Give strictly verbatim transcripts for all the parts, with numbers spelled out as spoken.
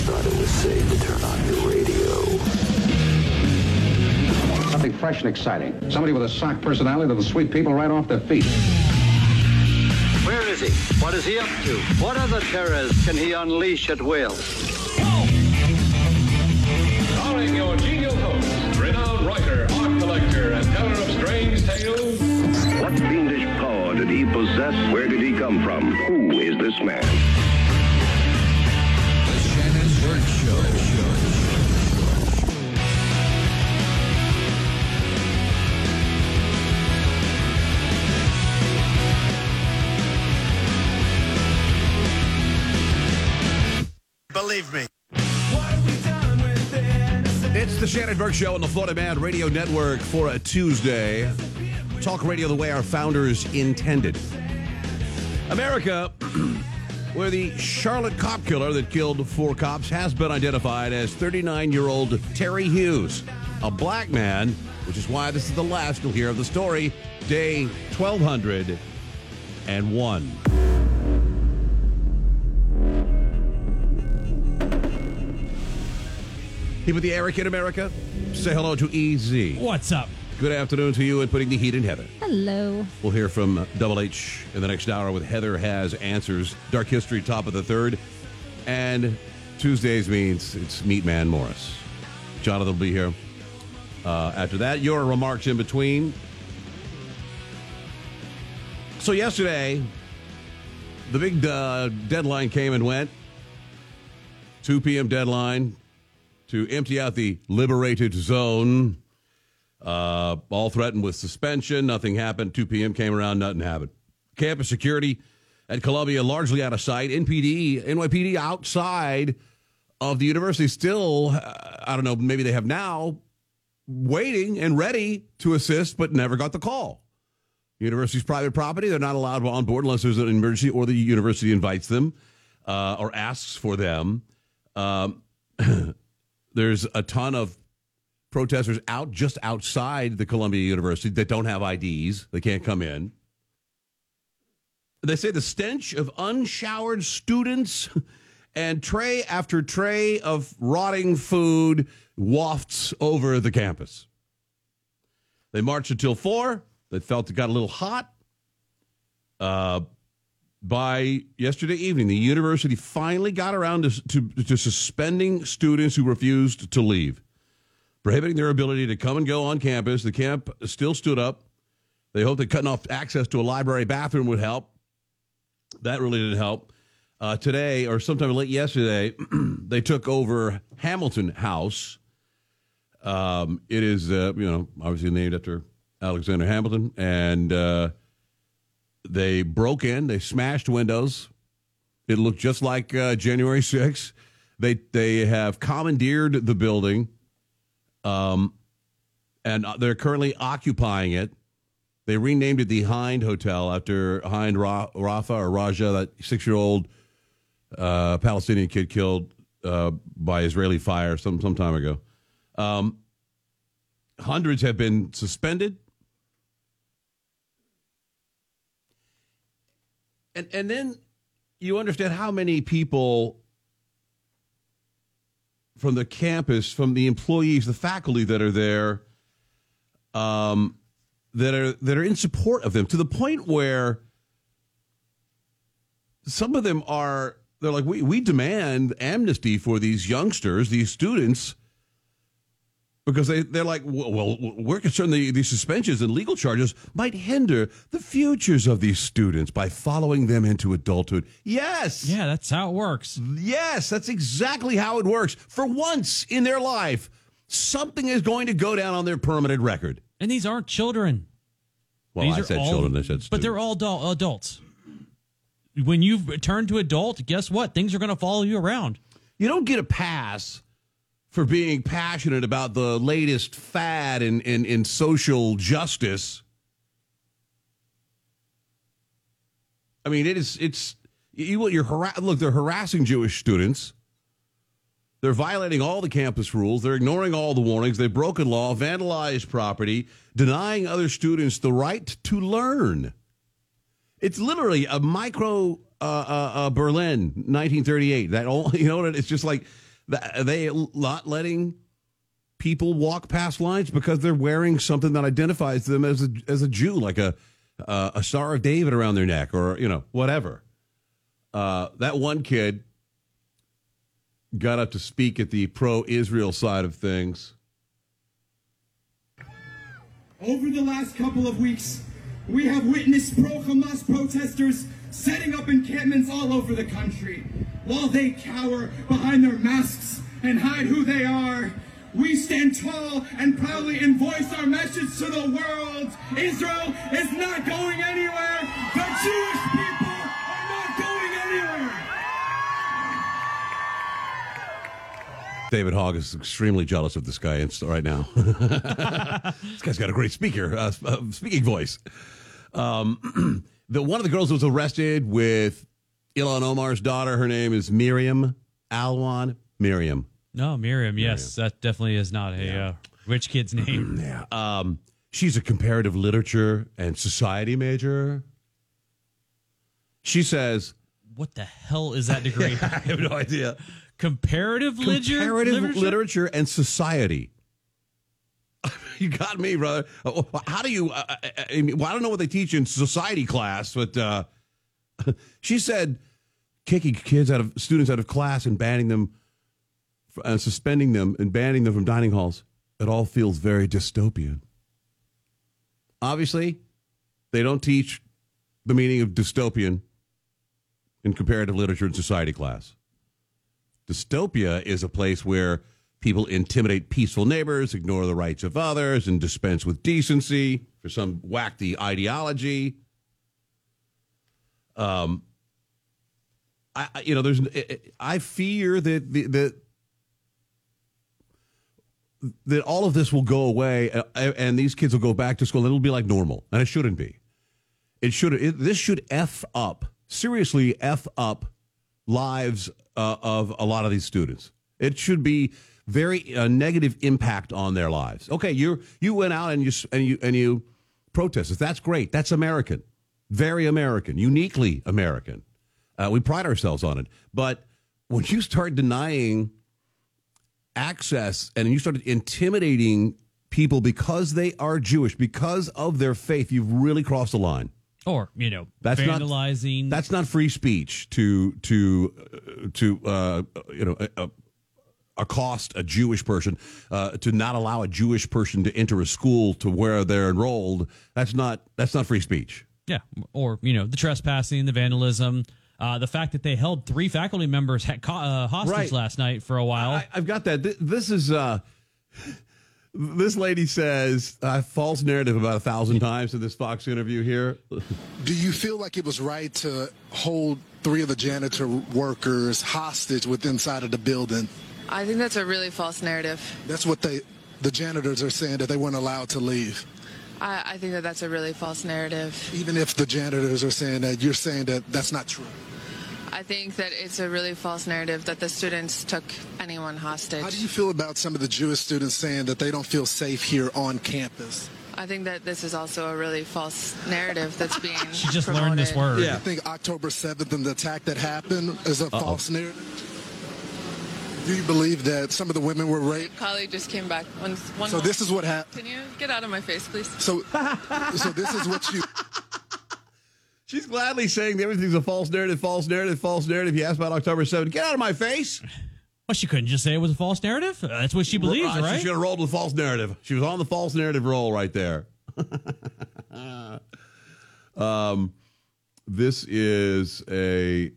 thought it was safe to turn on your radio. Something fresh and exciting. Somebody with a sock personality that'll sweep people right off their feet. Where is he? What is he up to? What other terrors can he unleash at will? Calling your genial host, renowned writer, art collector, and teller of strange tales. What fiendish power did he possess? Where did he come from? Who is this man? The Shannon Burke Show. Believe me. It's the Shannon Burke Show on the Florida Man Radio Network for a Tuesday. Talk radio the way our founders intended. America, where the Charlotte cop killer that killed four cops has been identified as thirty-nine-year-old Terry Hughes, a black man, which is why this is the last you'll hear of the story, day twelve hundred one. He with the Eric in America. Say hello to E Z. What's up? Good afternoon to you and putting the heat in Heather. Hello. We'll hear from Double H in the next hour with Heather Has Answers. Dark History, top of the third. And Tuesdays means it's Meat Man Morris. Jonathan will be here. Uh, after that, your remarks in between. So yesterday, the big uh, deadline came and went. two p.m. deadline to empty out the liberated zone. Uh, all threatened with suspension. Nothing happened. two p.m. came around. Nothing happened. Campus security at Columbia largely out of sight. N P D, N Y P D outside of the university still, uh, I don't know, maybe they have now, waiting and ready to assist, but never got the call. University's private property. They're not allowed on board unless there's an emergency or the university invites them uh, or asks for them. Um, there's a ton of protesters out just outside the Columbia University that don't have I Ds. They can't come in. They say the stench of unshowered students and tray after tray of rotting food wafts over the campus. They marched until four. They felt it got a little hot. Uh, by yesterday evening, the university finally got around to, to, to suspending students who refused to leave, prohibiting their ability to come and go on campus. The camp still stood up. They hoped that cutting off access to a library bathroom would help. That really didn't help. Uh, today, or sometime late yesterday, they took over Hamilton House. Um, it is, uh, you know, obviously named after Alexander Hamilton, and uh, they broke in. They smashed windows. It looked just like uh, January sixth. They they have commandeered the building, um, and they're currently occupying it. They renamed it the Hind Hotel after Hind Ra- Rafa or Raja, that six-year-old uh, Palestinian kid killed uh, by Israeli fire some some time ago. Um, hundreds have been suspended. And and then you understand how many people from the campus, from the employees, the faculty that are there, um, that are that are in support of them, to the point where some of them are, they're like, we, we demand amnesty for these youngsters, these students, because they, they're like, well, we're concerned the, these suspensions and legal charges might hinder the futures of these students by following them into adulthood. Yes. Yeah, that's how it works. Yes, that's exactly how it works. For once in their life, something is going to go down on their permanent record. And these aren't children. Well, these I said all, children, I said students. But they're all adult, adults. When you've turned to adult, guess what? Things are going to follow you around. You don't get a pass for being passionate about the latest fad in, in, in social justice. I mean, it is, it's, you, you're harass, look, they're harassing Jewish students. They're violating all the campus rules. They're ignoring all the warnings. They've broken law, vandalized property, denying other students the right to learn. It's literally a micro uh, uh, uh, Berlin, nineteen thirty-eight. That all, you know, it's just like Are they not letting people walk past lines because they're wearing something that identifies them as a, as a Jew, like a uh, a Star of David around their neck or, you know, whatever. Uh, that one kid got up to speak at the pro-Israel side of things. Over the last couple of weeks, we have witnessed pro-Hamas protesters setting up encampments all over the country. While they cower behind their masks and hide who they are, we stand tall and proudly and voice our message to the world. Israel is not going anywhere. The Jewish people are not going anywhere. David Hogg is extremely jealous of this guy right now. This guy's got a great speaker, uh, speaking voice. Um, the one of the girls was arrested with Ilhan Omar's daughter. Her name is Miriam Alwan. Miriam. No, Miriam. Yes, Miriam. That definitely is not a yeah. uh, rich kid's name. yeah. Um, she's a comparative literature and society major. She says, "What the hell is that degree?" I have no idea. Comparative, comparative literature? literature and society. You got me, brother. How do you? Uh, I, mean, well, I don't know what they teach in society class, but uh, she said kicking kids out of students out of class and banning them, and uh, suspending them and banning them from dining halls. It all feels very dystopian. Obviously, they don't teach the meaning of dystopian in comparative literature and society class. Dystopia is a place where people intimidate peaceful neighbors, ignore the rights of others, and dispense with decency for some wacky ideology. Um, I, you know, there's, I fear that the, that that all of this will go away, and these kids will go back to school, and it'll be like normal, and it shouldn't be. It should. It, this should f up seriously f up lives uh, of a lot of these students. It should be very uh, negative impact on their lives. Okay, you you went out and you and you and you protested. That's great. That's American, very American, uniquely American. Uh, we pride ourselves on it. But when you start denying access and you start intimidating people because they are Jewish, because of their faith, you've really crossed the line. Or, you know, that's vandalizing. Not, that's not free speech to to uh, to uh, you know. Uh, accost a Jewish person, uh, to not allow a Jewish person to enter a school to where they're enrolled. That's not that's not free speech. Yeah, or, you know, the trespassing, the vandalism, uh, the fact that they held three faculty members ha- uh, hostage right. last night for a while. I, I've got that. This is uh, this lady says uh, false narrative about a thousand times in this Fox interview here. Do you feel like it was right to hold three of the janitor workers hostage within inside of the building? I think that's a really false narrative. That's what they, the janitors are saying, that they weren't allowed to leave. I, I think that that's a really false narrative. Even if the janitors are saying that, you're saying that that's not true. I think that it's a really false narrative that the students took anyone hostage. How do you feel about some of the Jewish students saying that they don't feel safe here on campus? I think that this is also a really false narrative that's being She just promoted. learned this word. Yeah. I think October seventh and the attack that happened is a Uh-oh. false narrative. Do you believe that some of the women were raped? My colleague just came back. One, one so moment. This is what happened. Can you get out of my face, please? So, so this is what you... She's gladly saying that everything's a false narrative, false narrative, false narrative. You asked about October seventh. Get out of my face. Well, she couldn't just say it was a false narrative. That's what she believes, right? right? She should have rolled with false narrative. She was on the false narrative roll right there. um, this is a...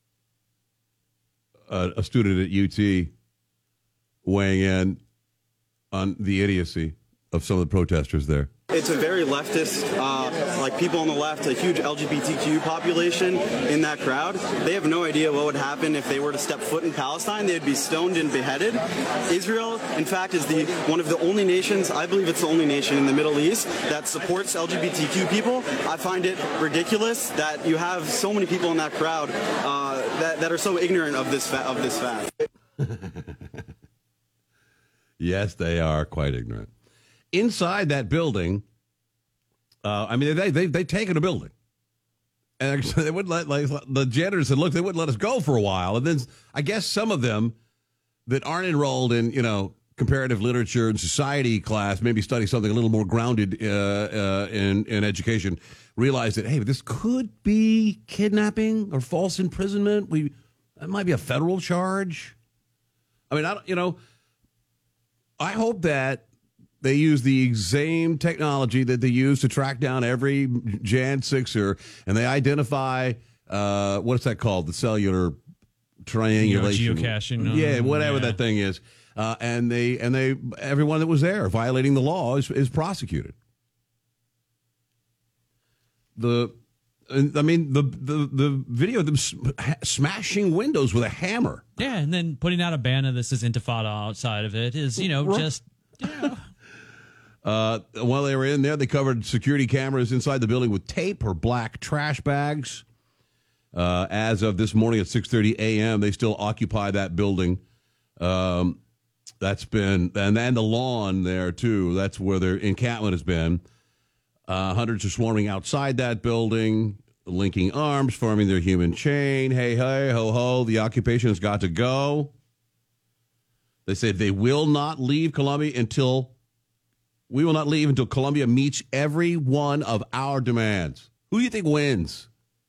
Uh, a student at U T weighing in on the idiocy of some of the protesters there. It's a very leftist, uh, like people on the left, a huge L G B T Q population in that crowd. They have no idea what would happen if they were to step foot in Palestine. They'd be stoned and beheaded. Israel, in fact, is the one of the only nations, I believe it's the only nation in the Middle East that supports L G B T Q people. I find it ridiculous that you have so many people in that crowd uh, that, that are so ignorant of this fa- of this fact. Yes, they are quite ignorant. Inside that building, uh, I mean, they, they, they've taken a building. And they wouldn't let, like, the janitors said, look, they wouldn't let us go for a while. And then I guess some of them that aren't enrolled in, you know, comparative literature and society class, maybe study something a little more grounded uh, uh, in, in education, realize that, hey, this could be kidnapping or false imprisonment. We That might be a federal charge. I mean, I don't, you know, I hope that they use the same technology that they use to track down every Jan sixer, and they identify, uh, what's that called? The cellular triangulation. You know, geocaching. Yeah, whatever yeah. that thing is. Uh, and they and they everyone that was there violating the law is, is prosecuted. The I mean the the the video of them smashing windows with a hammer. Yeah, and then putting out a banner that says Intifada outside of it is, you know, right. just yeah. Uh, while they were in there, they covered security cameras inside the building with tape or black trash bags. Uh, as of this morning at six thirty a.m., they still occupy that building. Um, that's been, and then the lawn there, too. That's where their encampment has been. Uh, hundreds are swarming outside that building, linking arms, forming their human chain. Hey, hey, ho, ho, the occupation has got to go. They said they will not leave Columbia until, we will not leave until Columbia meets every one of our demands. Who do you think wins?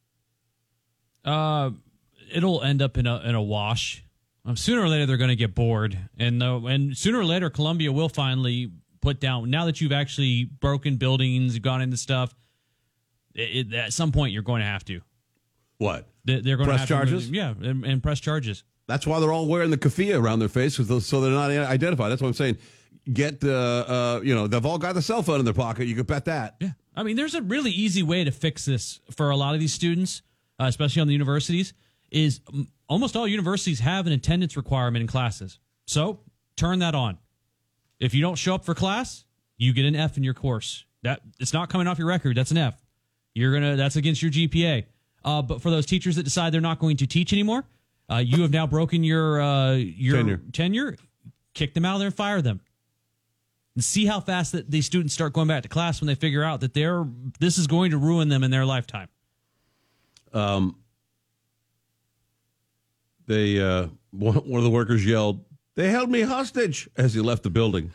Uh, it'll end up in a in a wash. Um, sooner or later, they're going to get bored, and uh, and sooner or later, Columbia will finally put down. Now that you've actually broken buildings, gone into stuff, it, it, at some point you're going to have to. What? They, they're going press to have charges. To, yeah, and, and press charges. That's why they're all wearing the keffiyeh around their face, so they're not identified. That's what I'm saying. Get the, uh, you know, they've all got the cell phone in their pocket. You could bet that. Yeah, I mean, there's a really easy way to fix this for a lot of these students. Uh, especially on the universities, is um, almost all universities have an attendance requirement in classes. So turn that on. If you don't show up for class, you get an F in your course. That it's not coming off your record. That's an F. You're gonna. That's against your G P A. Uh, but for those teachers that decide they're not going to teach anymore, uh, you have now broken your uh, your tenure. tenure. Kick them out of there and fire them. And see how fast that these students start going back to class when they figure out that they're this is going to ruin them in their lifetime. Um, they uh, one, one of the workers yelled, "They held me hostage!" as he left the building.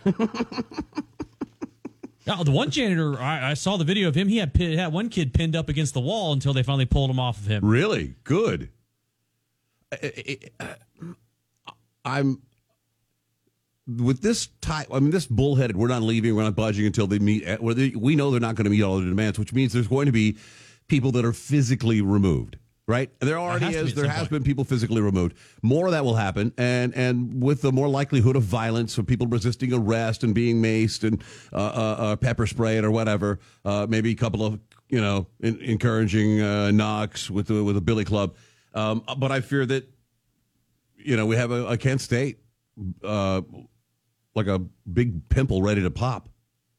Now, the one janitor, I, I saw the video of him. He had had one kid pinned up against the wall until they finally pulled him off of him. Really good. I, I, I'm with this type. I mean, this bullheaded. We're not leaving. We're not budging until they meet. We know they're not going to meet all the demands, which means there's going to be people that are physically removed, right? There already is. There has been people physically removed. More of that will happen, and and with the more likelihood of violence, of people resisting arrest and being maced and uh, uh, uh, pepper sprayed or whatever. Uh, maybe a couple of you know in, encouraging uh, knocks with the, with a billy club. Um, but I fear that you know we have a, a Kent State uh, like a big pimple ready to pop.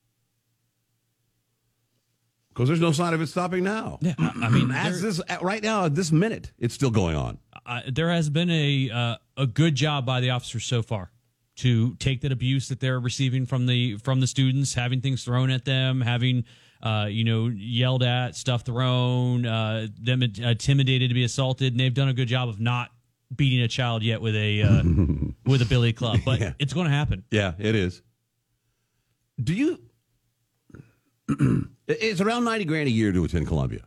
Because there's no sign of it stopping now. Yeah, I mean, as this right now, at this minute, it's still going on. Uh, there has been a uh, a good job by the officers so far to take that abuse that they're receiving from the from the students, having things thrown at them, having uh, you know yelled at, stuff thrown, uh, them intimidated to be assaulted, and they've done a good job of not beating a child yet with a uh, with a billy club. But yeah. It's going to happen. Yeah, it is. Do you? It's around ninety grand a year to attend Columbia.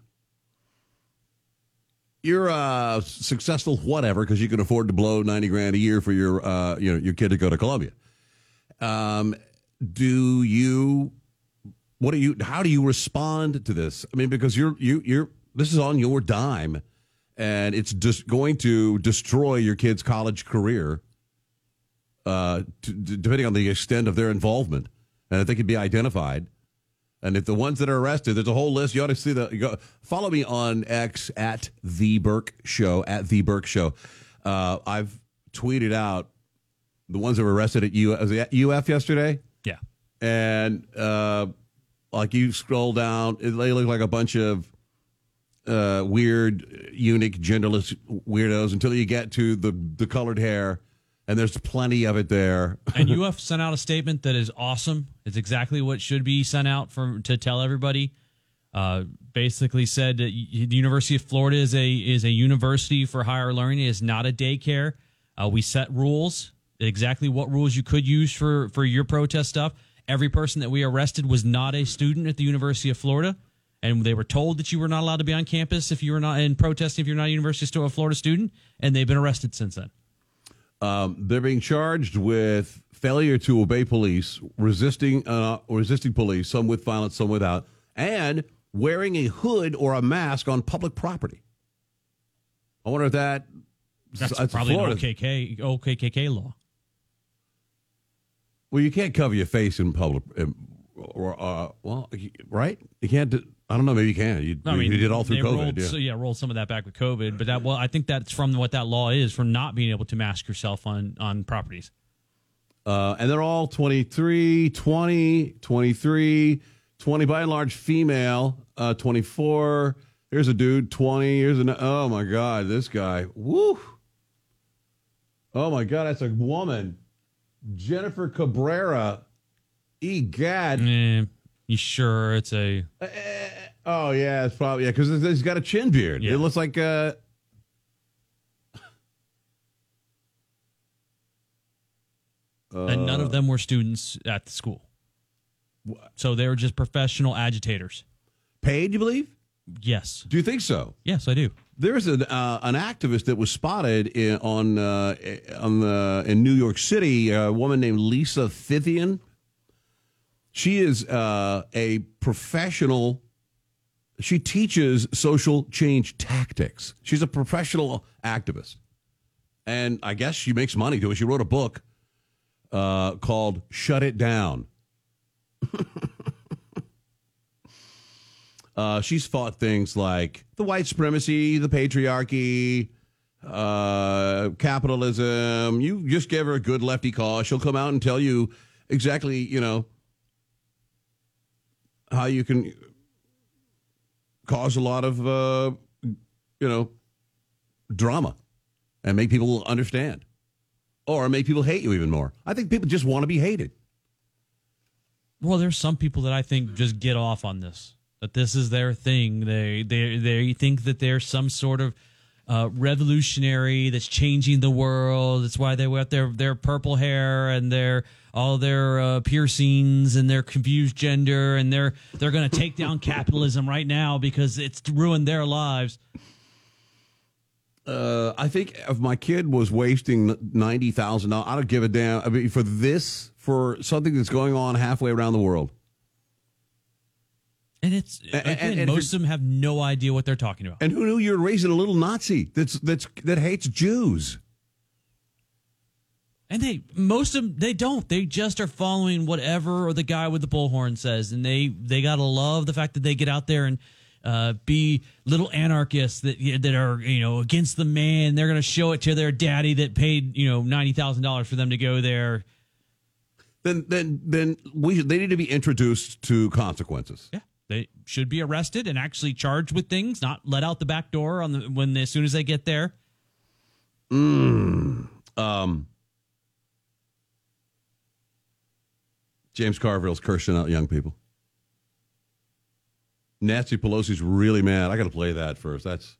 You're uh, successful, whatever, because you can afford to blow ninety grand a year for your uh, you know your kid to go to Columbia. Um, do you? What do you? How do you respond to this? I mean, because you're you you're this is on your dime, and it's just going to destroy your kid's college career. Uh, to, depending on the extent of their involvement, and if they could be identified. And if the ones that are arrested, there's a whole list. You ought to see the. You go, follow me on X at the Burke Show at the Burke Show. Uh, I've tweeted out the ones that were arrested at U, was it at U F yesterday. Yeah, and uh, like you scroll down, it, they look like a bunch of uh, weird, unique, genderless weirdos until you get to the the colored hair. And there's plenty of it there. And U F sent out a statement that is awesome. It's exactly what should be sent out for to tell everybody. Uh, basically said that the University of Florida is a is a university for higher learning. It is not a daycare. Uh, we set rules. exactly what rules you could use for, for your protest stuff. Every person that we arrested was not a student at the University of Florida, and they were told that you were not allowed to be on campus if you were not in protesting if you're not a University of Florida student, and they've been arrested since then. Um, they're being charged with failure to obey police, resisting uh, resisting police, some with violence, some without, and wearing a hood or a mask on public property. I wonder if that that's, that's probably Florida. an O K K, O K K K law. Well, you can't cover your face in public, or uh, well, right? You can't. Do, I don't know. Maybe you can. You, I mean, you did all through they COVID. Rolled, yeah. So yeah, rolled some of that back with COVID, but that well, I think that's from what that law is for not being able to mask yourself on on properties. Uh, and they're all twenty-three, twenty, twenty-three, twenty by and large female, uh, twenty-four. Here's a dude, twenty. Here's an, oh my God, this guy. Woo. Oh my God, that's a woman. Jennifer Cabrera. Egad. Eh, you sure it's a. Uh, oh, yeah, it's probably, yeah, because he's got a chin beard. Yeah. It looks like, uh, and none of them were students at the school. So they were just professional agitators. Paid, you believe? Yes. Do you think so? Yes, I do. There's an uh, an activist that was spotted in, on uh, on the in New York City. A woman named Lisa Fithian. She is uh, a professional. She teaches social change tactics. She's a professional activist, and I guess she makes money doing it. She wrote a book uh, called "Shut It Down." Uh, she's fought things like the white supremacy, the patriarchy, uh, capitalism. You just give her a good lefty call. She'll come out and tell you exactly, you know, how you can cause a lot of, uh, you know, drama and make people understand or make people hate you even more. I think people just want to be hated. Well, there's some people that I think just get off on this. That this is their thing. They they they think that they're some sort of uh, revolutionary that's changing the world. That's why they wear their their purple hair and their all their uh, piercings and their confused gender, and they're they're going to take down capitalism right now because it's ruined their lives. Uh, I think if my kid was wasting ninety thousand dollars, I don't give a damn. I mean, for this, for something that's going on halfway around the world. And it's and, again, and, and most of them have no idea what they're talking about. And who knew you were raising a little Nazi that's that's that hates Jews? And they most of them they don't. They just are following whatever the guy with the bullhorn says, and they they gotta love the fact that they get out there and uh, be little anarchists that that are you know against the man. They're gonna show it to their daddy that paid you know ninety thousand dollars for them to go there. Then then then we they need to be introduced to consequences. Yeah. They should be arrested and actually charged with things, not let out the back door on the when as soon as they get there. Mm. Um, James Carville's cursing out young people. Nancy Pelosi's really mad. I got to play that first. That's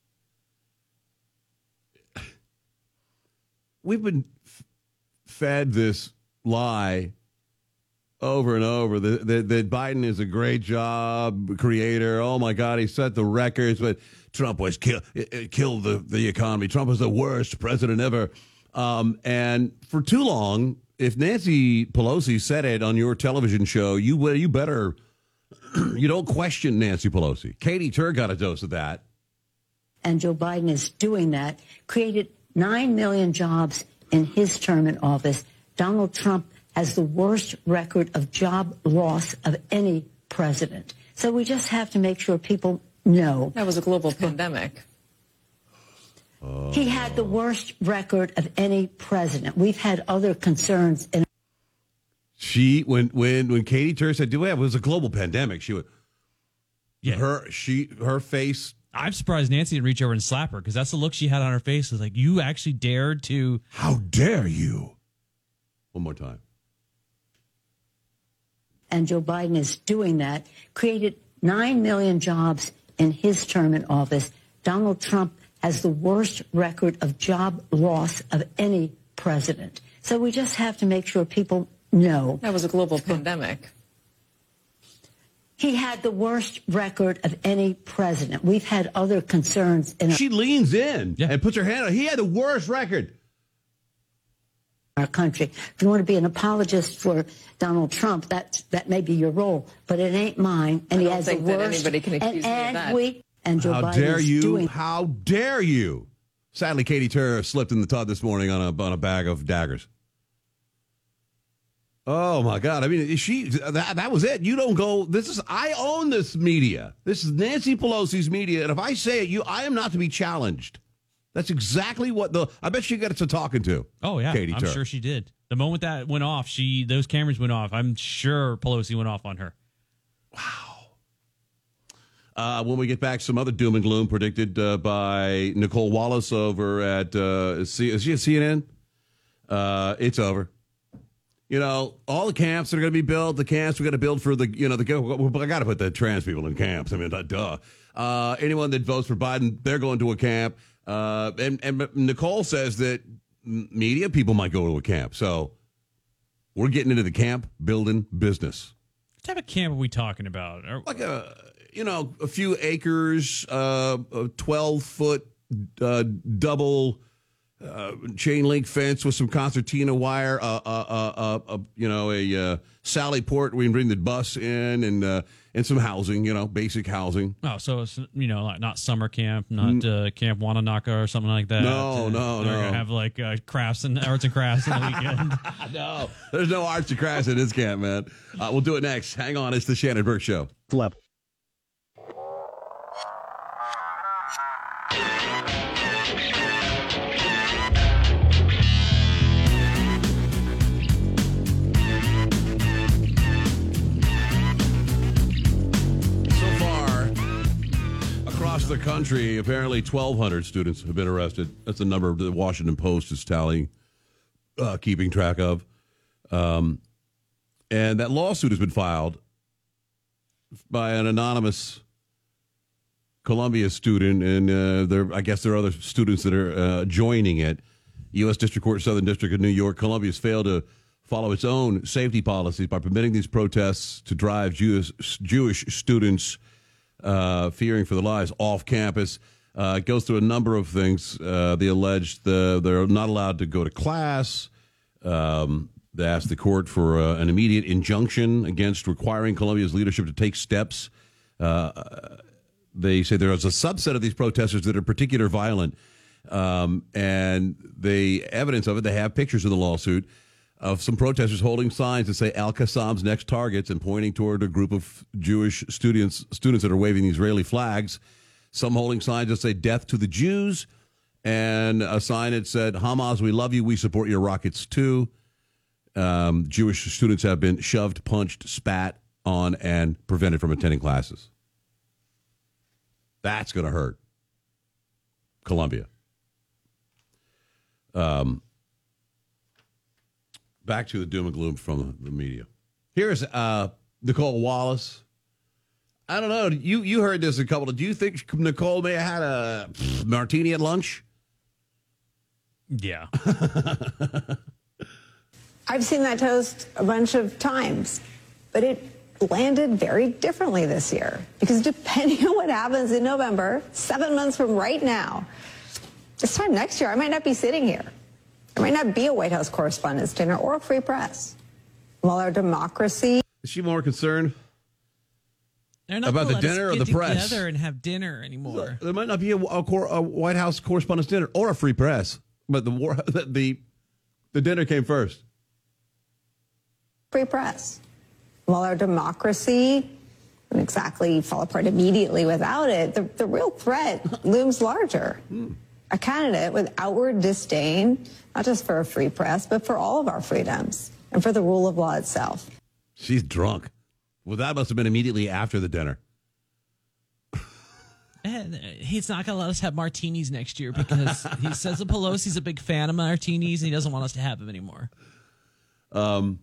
we've been f- fed this lie over and over that, that, that Biden is a great job creator. Oh my God, he set the records, but Trump was kill, it, it killed the, the economy. Trump was the worst president ever. Um, and for too long, if Nancy Pelosi said it on your television show, you you better you don't question Nancy Pelosi. Katie Tur got a dose of that. And Joe Biden is doing that. Created nine million jobs in his term in office. Donald Trump has the worst record of job loss of any president. So we just have to make sure people know. That was a global pandemic. Uh, he had the worst record of any president. We've had other concerns. In- she, when when when Katie Tur said, "Do it was a global pandemic," she would, yeah, her she her face. I'm surprised Nancy didn't reach over and slap her because that's the look she had on her face. Is like, you actually dared to? How dare you? One more time. And Joe Biden is doing that. Created nine million jobs in his term in office. Donald Trump has the worst record of job loss of any president. So we just have to make sure people know. That was a global pandemic. He had the worst record of any president. We've had other concerns. In she leans in yeah. and puts her hand on. He had the worst record. Our country. If you want to be an apologist for Donald Trump, that that may be your role, but it ain't mine. And I he don't has think the that worst. anybody can accuse and, me of and that. we and Joe How Biden dare is you? doing. How dare you? Sadly, Katie Turner slipped in the tub this morning on a on a bag of daggers. Oh my God! I mean, she that, that was it. You don't go. This is I own this media. This is Nancy Pelosi's media, and if I say it, you I am not to be challenged. That's exactly what the. I bet she got to talking to. Oh yeah, Katie I'm Turner. sure she did. The moment that went off, she those cameras went off. I'm sure Pelosi went off on her. Wow. Uh, when we get back, some other doom and gloom predicted uh, by Nicole Wallace over at uh, C- is she at C N N? Uh, it's over. You know, all the camps that are going to be built, the camps we're going to build for the, you know, the, I got to put the trans people in camps. I mean, duh. Uh, anyone that votes for Biden, they're going to a camp. Uh, and, and Nicole says that media people might go to a camp. So we're getting into the camp building business. What type of camp are we talking about? Are, like a, you know, a few acres, uh, a twelve foot uh, double Uh, chain link fence with some concertina wire, uh, uh, uh, uh, uh, you know, a uh, Sally Port. We can bring the bus in and uh, and some housing, you know, basic housing. Oh, so it's, you know, like not summer camp, not uh, Camp Wananaka or something like that. No, uh, no, they're no. gonna have like uh, crafts and arts and crafts on the weekend. No, there's no arts and crafts in this camp, man. Uh, we'll do it next. Hang on, it's the Shannon Burke Show. Level. Across the country, apparently twelve hundred students have been arrested. That's the number the Washington Post is tallying, uh, keeping track of. Um, and that lawsuit has been filed by an anonymous Columbia student, and uh, there, I guess there are other students that are uh, joining it. U S District Court, Southern District of New York, Columbia has failed to follow its own safety policies by permitting these protests to drive Jewish, Jewish students Uh, fearing for their lives off campus. Uh, it goes through a number of things. Uh, they allege the, they're not allowed to go to class. Um, they asked the court for uh, an immediate injunction against requiring Columbia's leadership to take steps. Uh, they say there is a subset of these protesters that are particularly violent. Um, and the evidence of it, they have pictures of the lawsuit of some protesters holding signs that say Al-Qassam's next targets and pointing toward a group of Jewish students students that are waving the Israeli flags. Some holding signs that say death to the Jews, and a sign that said, Hamas, we love you, we support your rockets too. Um, Jewish students have been shoved, punched, spat on, and prevented from attending classes. That's going to hurt Columbia. Um. Back to the doom and gloom from the, the media. Here's uh, Nicole Wallace. I don't know. You you heard this a couple of. Do you think Nicole may have had a pff, martini at lunch? Yeah. I've seen that toast a bunch of times, but it landed very differently this year because depending on what happens in November, seven months from right now, this time next year, I might not be sitting here. There might not be a White House Correspondents' Dinner or a free press. While our democracy... Is she more concerned They're not about the gonna let us dinner or get the press? together and have dinner anymore. There might not be a, a, cor, a White House Correspondents' Dinner or a free press, but the war, the, the the dinner came first. Free press. While our democracy wouldn't exactly fall apart immediately without it, the, the real threat looms larger. Hmm. A candidate with outward disdain, not just for a free press, but for all of our freedoms and for the rule of law itself. She's drunk. Well, that must have been immediately after the dinner. And he's not going to let us have martinis next year because he says that Pelosi's a big fan of martinis and he doesn't want us to have them anymore. Um,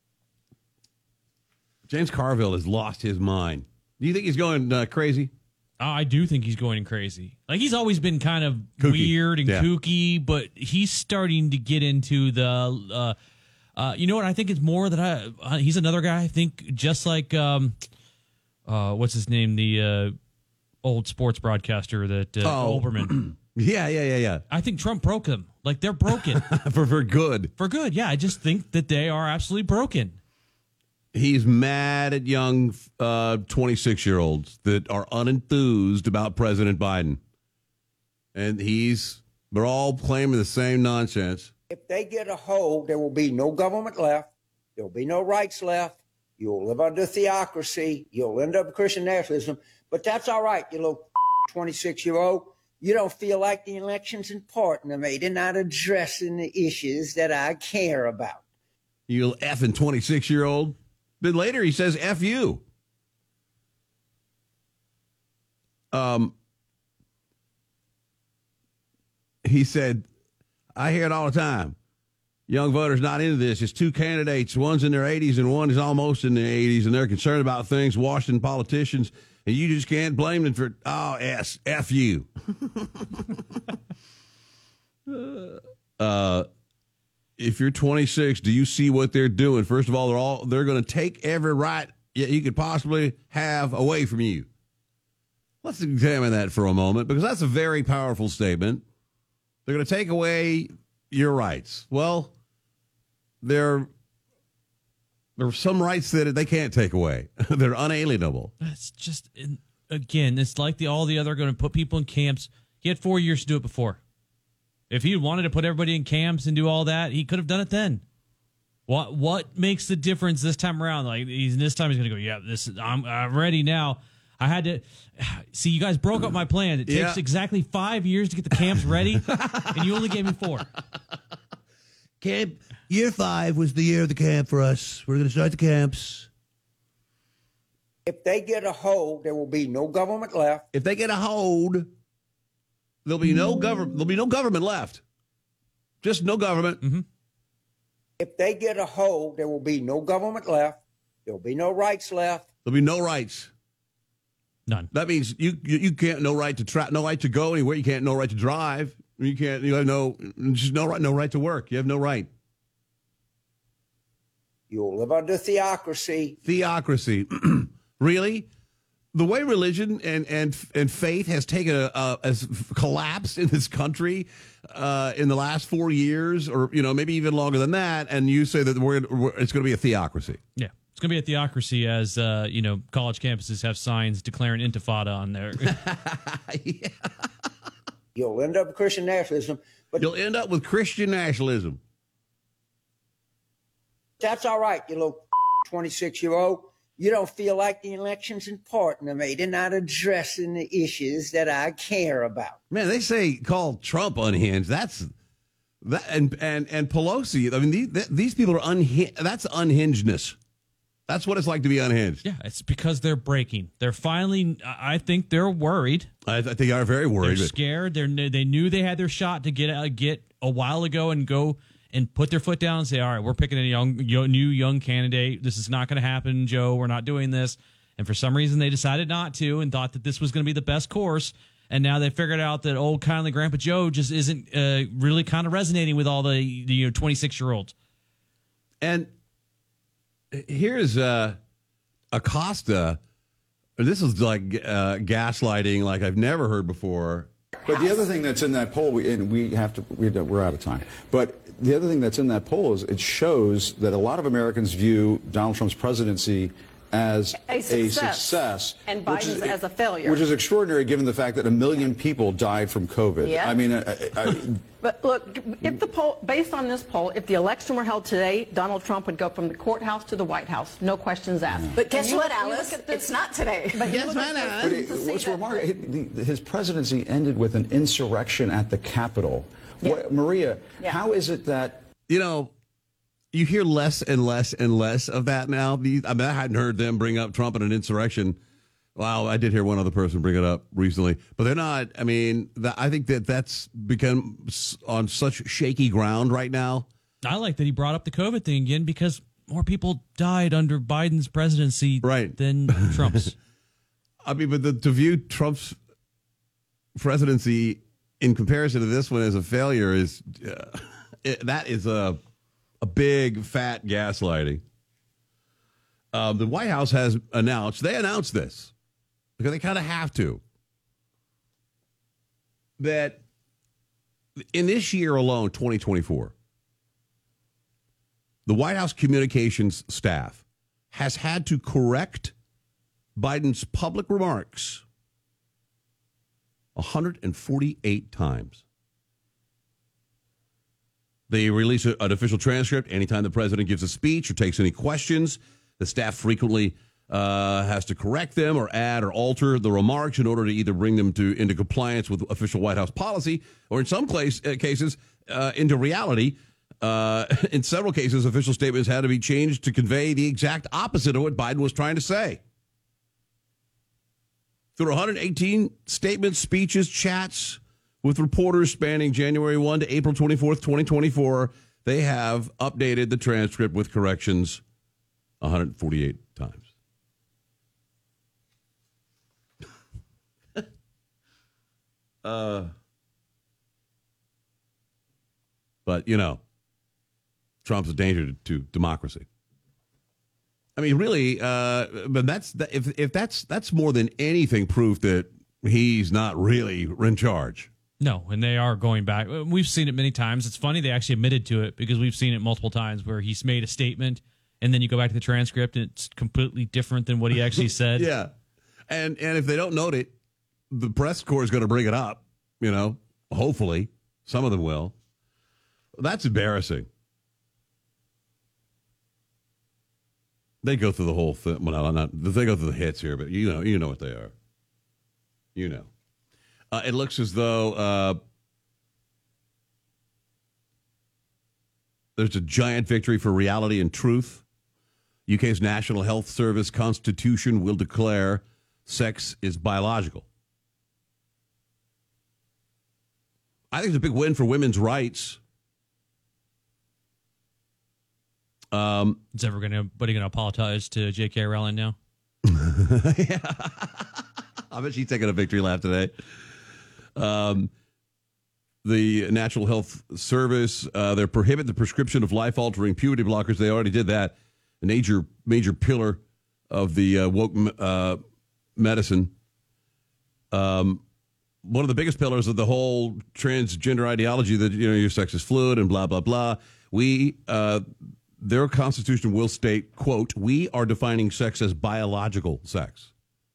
James Carville has lost his mind. Do you think he's going uh, crazy? I do think he's going crazy. Like, he's always been kind of Kooky. weird and Yeah. kooky, but he's starting to get into the, uh, uh, you know what? I think it's more that I, uh, he's another guy, I think, just like, um, uh, what's his name? The uh, old sports broadcaster that, uh, Oh. Olbermann. Yeah, yeah, yeah, yeah. I think Trump broke them. Like, they're broken. for, for good. For good, yeah. I just think that they are absolutely broken. He's mad at young uh, twenty-six-year-olds that are unenthused about President Biden. And he's, they're all claiming the same nonsense. If they get a hold, there will be no government left. There will be no rights left. You'll live under theocracy. You'll end up with Christian nationalism. But that's all right, you little twenty-six-year-old. You don't feel like the election's important to me. They're not addressing the issues that I care about. You effing twenty-six-year-old. Then later he says, F you. Um, he said, I hear it all the time. Young voters not into this. It's two candidates. One's in their eighties and one is almost in their eighties, and they're concerned about things, Washington politicians, and you just can't blame them for, oh, S, F you. uh, if you're twenty-six, do you see what they're doing? First of all, they're all they're going to take every right you could possibly have away from you. Let's examine that for a moment, because that's a very powerful statement. They're going to take away your rights. Well, there, there are some rights that they can't take away. They're unalienable. It's just, again, it's like the all the other going to put people in camps. He had four years to do it before. If he wanted to put everybody in camps and do all that, he could have done it then. What what makes the difference this time around? Like, he's this time he's going to go, yeah, this is, I'm, I'm ready now. I had to see, you guys broke up my plan. It takes Yeah. exactly five years to get the camps ready, and you only gave me four. Camp year five was the year of the camp for us. We're going to start the camps. If they get a hold, there will be no government left. If they get a hold, there'll be no government. There'll be no government left. Just no government. Mm-hmm. If they get a hold, there will be no government left. There will be no rights left. There'll be no rights. None. That means you you, you can't no right to tra- no right to go anywhere. You can't no right to drive. You can't. You have no just no right no right to work. You have no right. You'll live under theocracy. Theocracy, really? The way religion and and and faith has taken a, a has collapsed in this country uh, in the last four years, or you know maybe even longer than that, and you say that we're, we're it's going to be a theocracy. Yeah. It's going to be a theocracy as, uh, you know, college campuses have signs declaring intifada on there. Yeah. You'll end up with Christian nationalism. But You'll end up with Christian nationalism. That's all right, you little twenty-six-year-old. You don't feel like the election's important to me. They're not addressing the issues that I care about. Man, they say call Trump unhinged. That's that, and and and Pelosi. I mean, these these people are unhinged. That's unhingedness. That's what it's like to be unhinged. Yeah, it's because they're breaking. They're finally, I think they're worried. I, I think they are very worried. They're scared. They're, they knew they had their shot to get uh, get a while ago and go and put their foot down and say, all right, we're picking a young, young new young candidate. This is not going to happen, Joe. We're not doing this. And for some reason, they decided not to and thought that this was going to be the best course. And now they figured out that old kindly Grandpa Joe just isn't uh, really kind of resonating with all the, the you know twenty-six-year-olds. And here's uh, Acosta. This is like uh, gaslighting like I've never heard before. But the other thing that's in that poll, we, and we have to, we, we're out of time. But the other thing that's in that poll is it shows that a lot of Americans view Donald Trump's presidency as a success, a success and Biden's is, as a failure. Which is extraordinary given the fact that a million people died from COVID. Yeah. I mean, I, I, But look, if the poll, based on this poll, if the election were held today, Donald Trump would go from the courthouse to the White House, no questions asked. But guess And you what, look- you Alice? look at this- It's not today. But you Guess look what, at Alice? But this- it, to see what's that- remarkable, his presidency ended with an insurrection at the Capitol. Yeah. What, Maria, Yeah. how is it that... You know, you hear less and less and less of that now. These, I mean, I hadn't heard them bring up Trump and an insurrection. Well, I did hear one other person bring it up recently, but they're not. I mean, that, I think that that's become s- on such shaky ground right now. I like that he brought up the COVID thing again because more people died under Biden's presidency right. than Trump's. I mean, but the, to view Trump's presidency in comparison to this one as a failure is uh, it, that is a a big fat gaslighting. Um, the White House has announced they announced this because they kind of have to, that in this year alone, twenty twenty-four, the White House communications staff has had to correct Biden's public remarks one hundred forty-eight times. They release a, an official transcript anytime the president gives a speech or takes any questions. The staff frequently uh, has to correct them or add or alter the remarks in order to either bring them to into compliance with official White House policy or in some place, uh, cases uh, into reality. Uh, in several cases, official statements had to be changed to convey the exact opposite of what Biden was trying to say. Through one hundred eighteen statements, speeches, chats with reporters spanning January first to April twenty-fourth, twenty twenty-four, they have updated the transcript with corrections one hundred forty-eight times. uh, but, you know, Trump's a danger to, to democracy. I mean, really, uh, but that's if if that's that's more than anything proof that he's not really in charge. No, and they are going back. We've seen it many times. It's funny they actually admitted to it because we've seen it multiple times where he's made a statement and then you go back to the transcript and it's completely different than what he actually said. Yeah, and and if they don't note it, the press corps is going to bring it up. You know, hopefully some of them will. That's embarrassing. They go through the whole thing. Well, not they go through the hits here, but you know, you know what they are. You know, uh, it looks as though uh, there's a giant victory for reality and truth. U K's National Health Service constitution will declare sex is biological. I think it's a big win for women's rights. Um, Is ever going to, but are you going to apologize to J K Rowling now? Yeah. I bet she's taking a victory lap today. Um, the National Health Service, uh, they prohibit the prescription of life-altering puberty blockers. They already did that. A major, major pillar of the uh, woke uh, medicine. Um, one of the biggest pillars of the whole transgender ideology that, you know, your sex is fluid and blah, blah, blah. We... Uh, Their constitution will state, quote, we are defining sex as biological sex.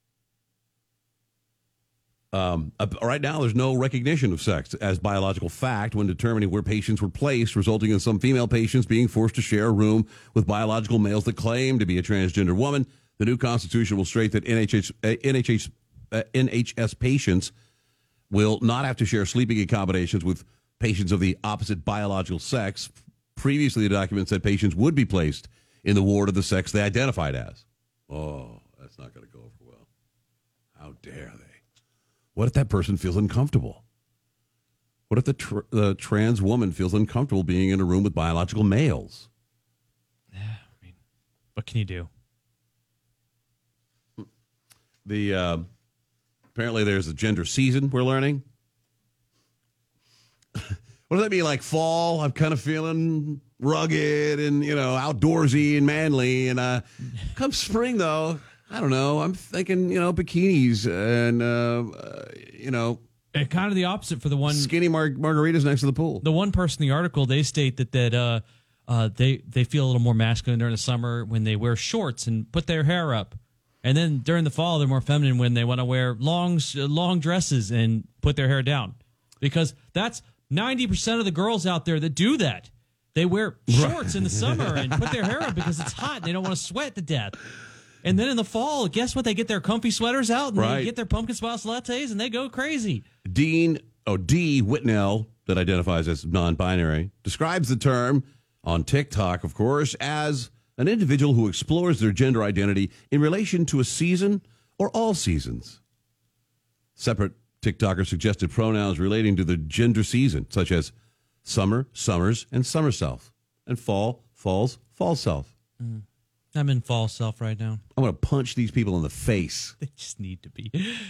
Um, uh, right now, there's no recognition of sex as biological fact when determining where patients were placed, resulting in some female patients being forced to share a room with biological males that claim to be a transgender woman. The new constitution will state that N H S, uh, N H S, uh, N H S patients will not have to share sleeping accommodations with patients of the opposite biological sex. Previously, the document said patients would be placed in the ward of the sex they identified as. Oh, that's not going to go over well. How dare they? What if that person feels uncomfortable? What if the, tr- the trans woman feels uncomfortable being in a room with biological males? Yeah, I mean, what can you do? The uh, apparently there's a gender season, we're learning. What does that mean? Like fall? I'm kind of feeling rugged and, you know, outdoorsy and manly. And uh, come spring, though, I don't know. I'm thinking, you know, bikinis and, uh, uh, you know. And kind of the opposite for the one. Skinny mar- margaritas next to the pool. The one person in the article, they state that, that uh, uh, they, they feel a little more masculine during the summer when they wear shorts and put their hair up. And then during the fall, they're more feminine when they want to wear long, long dresses and put their hair down. Because that's ninety percent of the girls out there that do that. They wear shorts in the summer and put their hair up because it's hot and they don't want to sweat to death. And then in the fall, guess what? They get their comfy sweaters out and right. they get their pumpkin spice lattes and they go crazy. Dean, oh, D. Whitnell, that identifies as non-binary, describes the term on TikTok, of course, as an individual who explores their gender identity in relation to a season or all seasons. Separate TikToker suggested pronouns relating to the gender season, such as summer, summers, and summer self, and fall, falls, fall self. Mm. I'm in fall self right now. I'm going to punch these people in the face. They just need to be.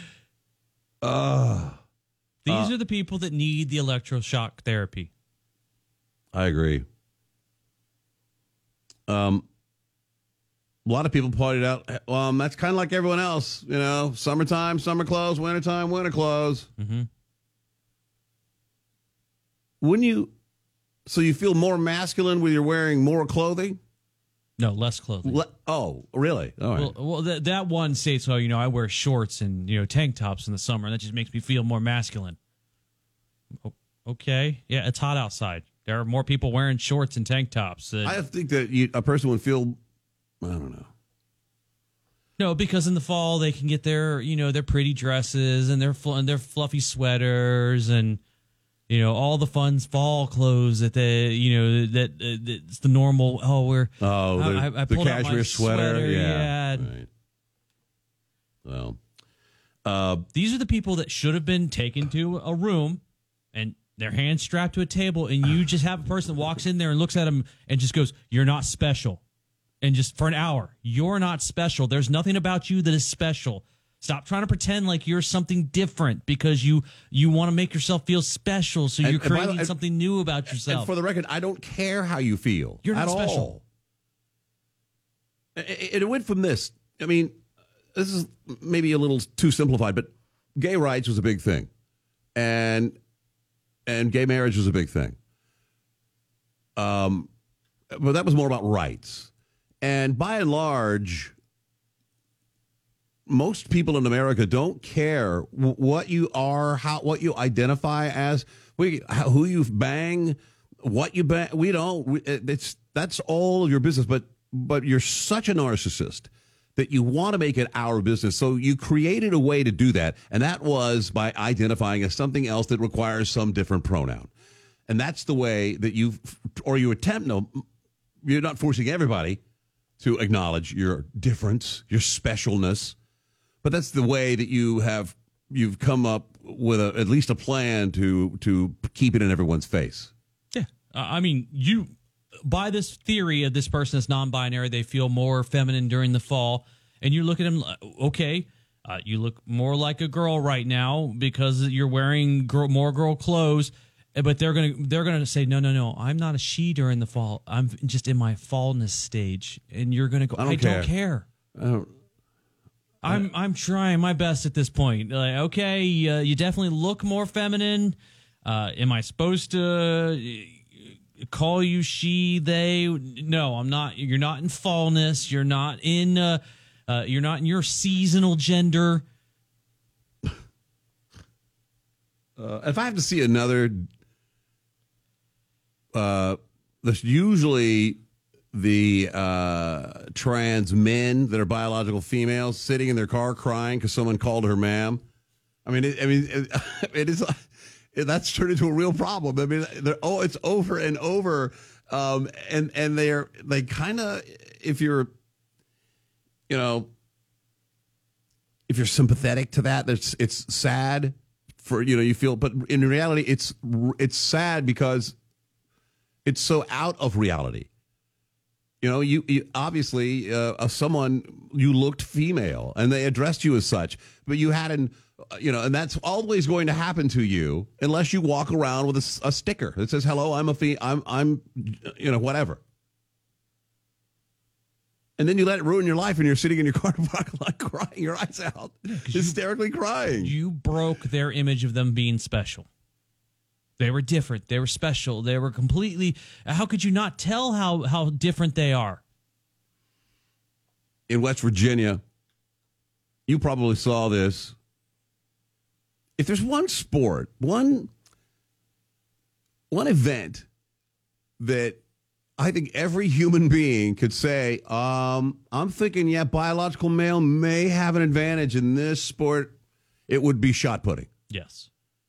Uh, These uh, are the people that need the electroshock therapy. I agree. Um, a lot of people pointed out, um, that's kind of like everyone else. You know, summertime, summer clothes, wintertime, winter clothes. Mm-hmm. Wouldn't you? So you feel more masculine when you're wearing more clothing? No, less clothing. Le- oh, really? All right. Well, well th- that one states, well, you know, I wear shorts and, you know, tank tops in the summer, and that just makes me feel more masculine. O- okay. Yeah, it's hot outside. There are more people wearing shorts and tank tops. Uh, I think that you, a person would feel, I don't know. No, because in the fall they can get their, you know, their pretty dresses and their fl- and their fluffy sweaters and, you know, all the fun fall clothes that they, you know, that uh, it's the normal. Oh, we're oh, the, I, I the pulled out my cashmere sweater. sweater. Yeah. Yeah. Right. Well, uh, these are the people that should have been taken to a room and their hands strapped to a table, and you just have a person that walks in there and looks at them and just goes, "You're not special," and just for an hour, "You're not special. There's nothing about you that is special. Stop trying to pretend like you're something different because you you want to make yourself feel special. So And- you're and by the- creating and- something new about and yourself." for the record, I don't care how you feel. You're not at special. all. It, it went from this. I mean, this is maybe a little too simplified, but gay rights was a big thing, and and gay marriage was a big thing. Um, but that was more about rights, and by and large, most people in America don't care w- what you are, how what you identify as, we, how, who you bang, what you bang. We don't. We, it's that's all your business. But but you're such a narcissist that you want to make it our business. So you created a way to do that, and that was by identifying as something else that requires some different pronoun. And that's the way that you, or you attempt. No, you're not forcing everybody to acknowledge your difference, your specialness. But that's the way that you have you've come up with a, at least a plan to to keep it in everyone's face. Yeah, uh, I mean, you by this theory of this person is non-binary, they feel more feminine during the fall, and you look at them, okay, uh, you look more like a girl right now because you're wearing girl, more girl clothes. But they're gonna they're gonna say no no no I'm not a she during the fall, I'm just in my fallness stage, and you're gonna go I don't, I care. don't care. I don't. I'm I'm trying my best at this point. Like, okay, uh, you definitely look more feminine. Uh, am I supposed to call you she, they? No, I'm not. You're not in fallness. You're not in. Uh, uh, you're not in your seasonal gender. Uh, if I have to see another, uh, there's usually the uh, trans men that are biological females sitting in their car crying because someone called her ma'am. I mean, it, I mean, it, it is it, that's turned into a real problem. I mean, oh, it's over and over, um, and and they're they kind of if you're, you know, if you're sympathetic to that, it's it's sad for you know you feel, but in reality, it's it's sad because it's so out of reality. You know, you, you obviously uh, someone you looked female, and they addressed you as such, but you hadn't, you know, and that's always going to happen to you unless you walk around with a, a sticker that says, "Hello, I'm a fe- I'm I'm, you know, whatever." And then you let it ruin your life, and you're sitting in your car like crying your eyes out, yeah, hysterically you, crying. You broke their image of them being special. They were different. They were special. They were completely. How could you not tell how, how different they are? In West Virginia, you probably saw this. If there's one sport, one, one event that I think every human being could say, um, I'm thinking, yeah, biological male may have an advantage in this sport, it would be shot putting. Yes.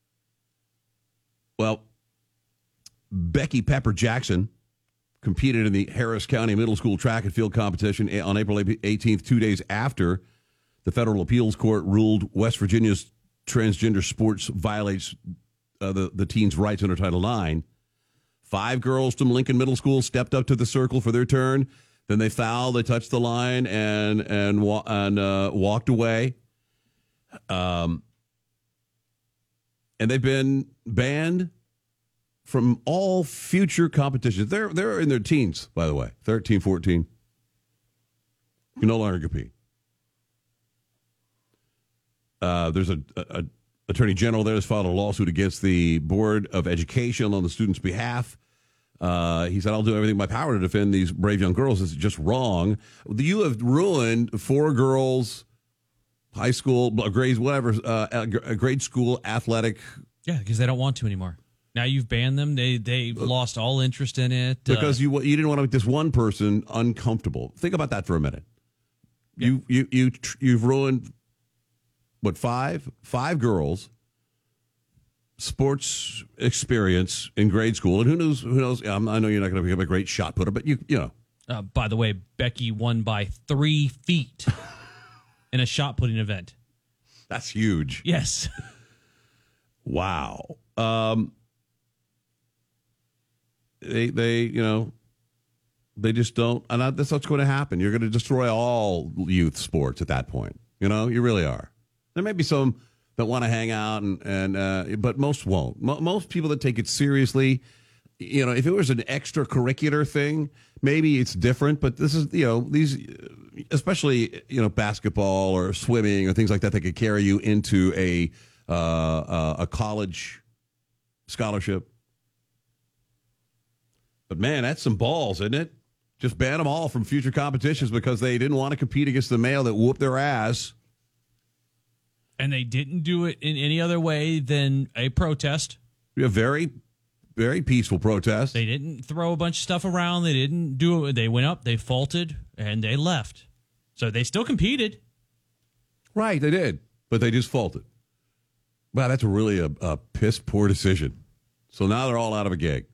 Well, Becky Pepper Jackson competed in the Harris County Middle School track and field competition on April eighteenth, two days after the federal appeals court ruled West Virginia's transgender sports violates uh, the, the teens' rights under Title nine. Five girls from Lincoln Middle School stepped up to the circle for their turn. Then they fouled. They touched the line and and wa- and uh, walked away. Um, and they've been banned from all future competitions. They're they're in their teens, by the way, thirteen, fourteen. You can no longer compete. Uh, there's a, a, a attorney general there has filed a lawsuit against the Board of Education on the students' behalf. Uh, he said, I'll do everything in my power to defend these brave young girls. This is just wrong. You have ruined four girls' high school, grades, whatever, uh, grade school athletic. Yeah, because they don't want to anymore. Now you've banned them. They they lost all interest in it. Because uh, you you didn't want to make this one person uncomfortable. Think about that for a minute. Yeah. You you you you've ruined what five five girls' sports experience in grade school, and who knows who knows? I know you're not going to become a great shot putter, but you you know. Uh, by the way, Becky won by three feet in a shot putting event. That's huge. Yes. Wow. Um. They, they, you know, they just don't, and that's what's going to happen. You're going to destroy all youth sports at that point. You know, you really are. There may be some that want to hang out, and and uh, but most won't. Mo- most people that take it seriously, you know, if it was an extracurricular thing, maybe it's different. But this is, you know, these, especially you know, basketball or swimming or things like that, that could carry you into a uh, uh, a college scholarship. But, man, that's some balls, isn't it? Just ban them all from future competitions because they didn't want to compete against the male that whooped their ass. And they didn't do it in any other way than a protest. A very, very peaceful protest. They didn't throw a bunch of stuff around. They didn't do it. They went up, they faulted, and they left. So they still competed. Right, they did. But they just faulted. Wow, that's really a, a piss-poor decision. So now they're all out of a gig.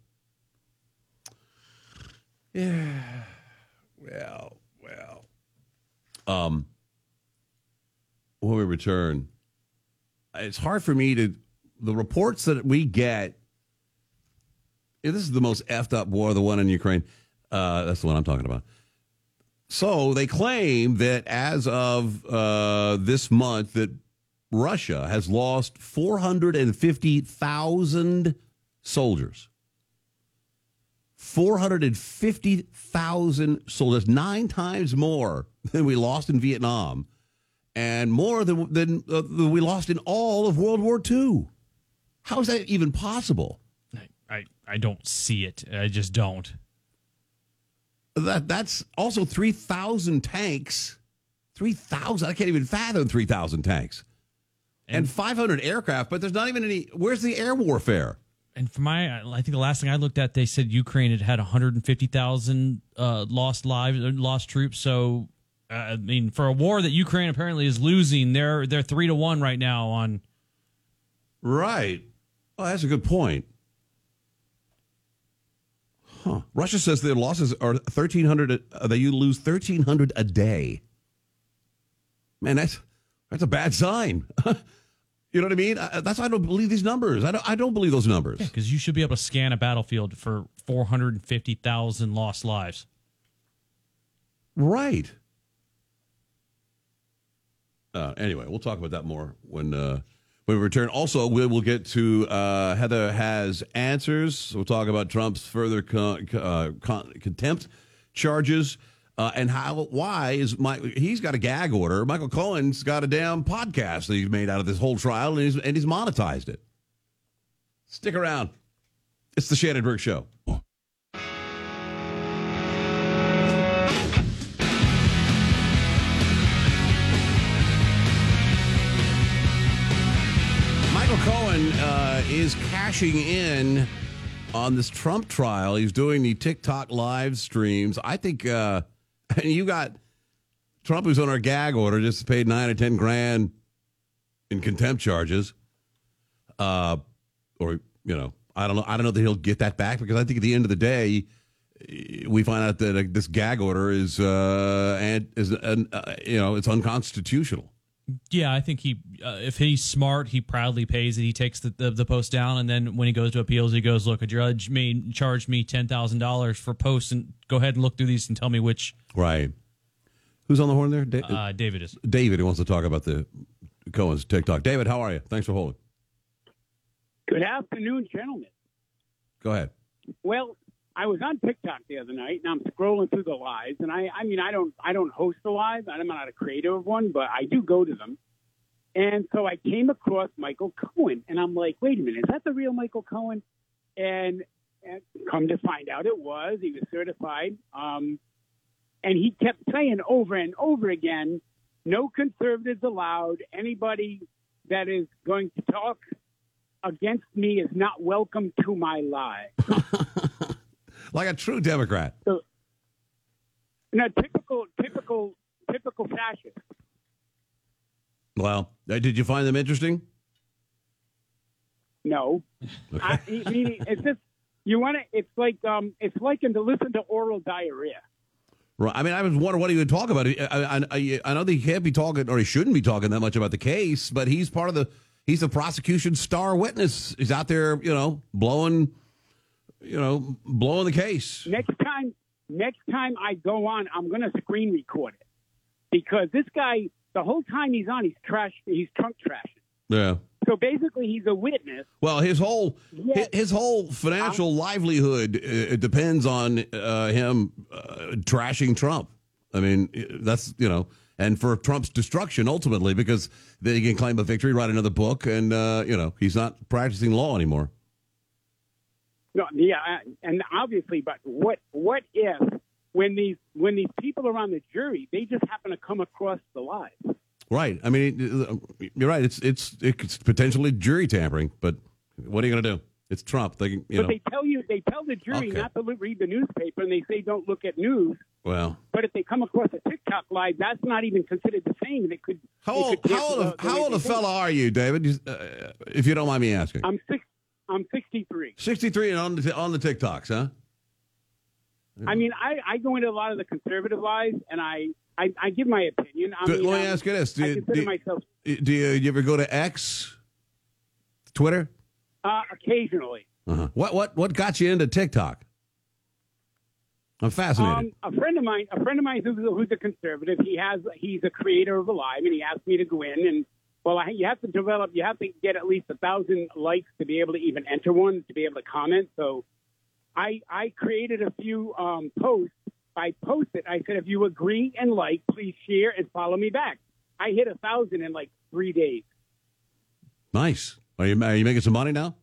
Yeah. Well, well. Um, when we return, it's hard for me to, the reports that we get, this is the most effed up war, the one in Ukraine. Uh, that's the one I'm talking about. So they claim that as of uh, this month that Russia has lost four hundred fifty thousand soldiers. four hundred fifty thousand soldiers, nine times more than we lost in Vietnam, and more than, than, uh, than we lost in all of World War Two. How is that even possible? I, I, I don't see it. I just don't. That That's also three thousand tanks. three thousand. I can't even fathom three thousand tanks. And, and five hundred aircraft, but there's not even any. Where's the air warfare? And for my, I think the last thing I looked at, they said Ukraine had had one hundred fifty thousand uh, lost lives, lost troops. So, uh, I mean, for a war that Ukraine apparently is losing, they're they're three to one right now on. Right. Oh, that's a good point. Huh. Russia says their losses are thirteen hundred. Uh, they you lose thirteen hundred a day. Man, that's that's a bad sign. You know what I mean? I, that's why I don't believe these numbers. I don't. I don't believe those numbers. Yeah, because you should be able to scan a battlefield for four hundred fifty thousand lost lives. Right. Uh, anyway, we'll talk about that more when uh, when we return. Also, we will get to uh, Heather has answers. We'll talk about Trump's further con- uh, con- contempt charges. Uh, and how? Why is Mike? He's got a gag order. Michael Cohen's got a damn podcast that he's made out of this whole trial, and he's and he's monetized it. Stick around. It's the Shannon Burke Show. Michael Cohen uh, is cashing in on this Trump trial. He's doing the TikTok live streams. I think. Uh, And you got Trump, who's on our gag order, just paid nine or ten grand in contempt charges. Uh, or you know, I don't know. I don't know that he'll get that back because I think at the end of the day, we find out that uh, this gag order is uh, and is uh, uh, you know it's unconstitutional. Yeah, I think he, uh, if he's smart, he proudly pays it. He takes the, the the post down, and then when he goes to appeals, he goes, "Look, a judge made charged me ten thousand dollars for posts, and go ahead and look through these and tell me which." Right. Who's on the horn there? Da- uh, David is. David, who wants to talk about the Cohen's TikTok. David, how are you? Thanks for holding. Good afternoon, gentlemen. Go ahead. Well, I was on TikTok the other night, and I'm scrolling through the lives, and I, I mean, I don't, I don't host the live. I'm not a creator of one, but I do go to them. And so I came across Michael Cohen, and I'm like, wait a minute, is that the real Michael Cohen? And, and come to find out, it was. He was certified, um, and he kept saying over and over again, "No conservatives allowed. Anybody that is going to talk against me is not welcome to my live." Like a true Democrat. So, no, typical, typical, typical fascist. Well, uh, did you find them interesting? No, Okay. I, I mean, it's just you want to. It's like um, it's like to listen to oral diarrhea. Right. I mean, I was wondering what he would talk about. I, I, I, I know that he can't be talking, or he shouldn't be talking that much about the case, but he's part of the. He's the prosecution's star witness. He's out there, you know, blowing. You know, blowing the case. Next time, next time I go on, I'm going to screen record it because this guy, the whole time he's on, he's trash. He's trunk trashing. Yeah. So basically, he's a witness. Well, his whole Yeah. his, his whole financial livelihood uh, depends on uh, him uh, trashing Trump. I mean, that's you know, and for Trump's destruction ultimately, because they can claim a victory, write another book, and uh, you know, he's not practicing law anymore. No, yeah, and obviously, but what what if when these when these people are on the jury, they just happen to come across the lies? Right. I mean, you're right. It's it's it's potentially jury tampering, but what are you going to do? It's Trump. They can, you but know. they tell you they tell the jury Okay. not to read the newspaper, and they say don't look at news. Well, But if they come across a TikTok live, that's not even considered the same. And it could. how they old could how cancel old, the- a, the how way old they a think. fella are you, David? You- Uh, if you don't mind me asking. I'm six. I'm sixty-three. sixty-three and on the on the TikToks, huh? I mean, I, I go into a lot of the conservative lives, and I, I, I give my opinion. I Do- mean, let me um, ask you this: Do I you, consider do, myself do you, you ever go to X, Twitter? uh, occasionally. Uh-huh. What what what got you into TikTok? I'm fascinated. Um, a friend of mine, a friend of mine who's, who's a conservative, he has he's a creator of a live, and he asked me to go in. And well, I, you have to develop, you have to get at least a thousand likes to be able to even enter one, to be able to comment. So, I I created a few um, posts. I posted. I said, if you agree and like, please share and follow me back. I hit a thousand in like three days. Nice. Are you are you making some money now?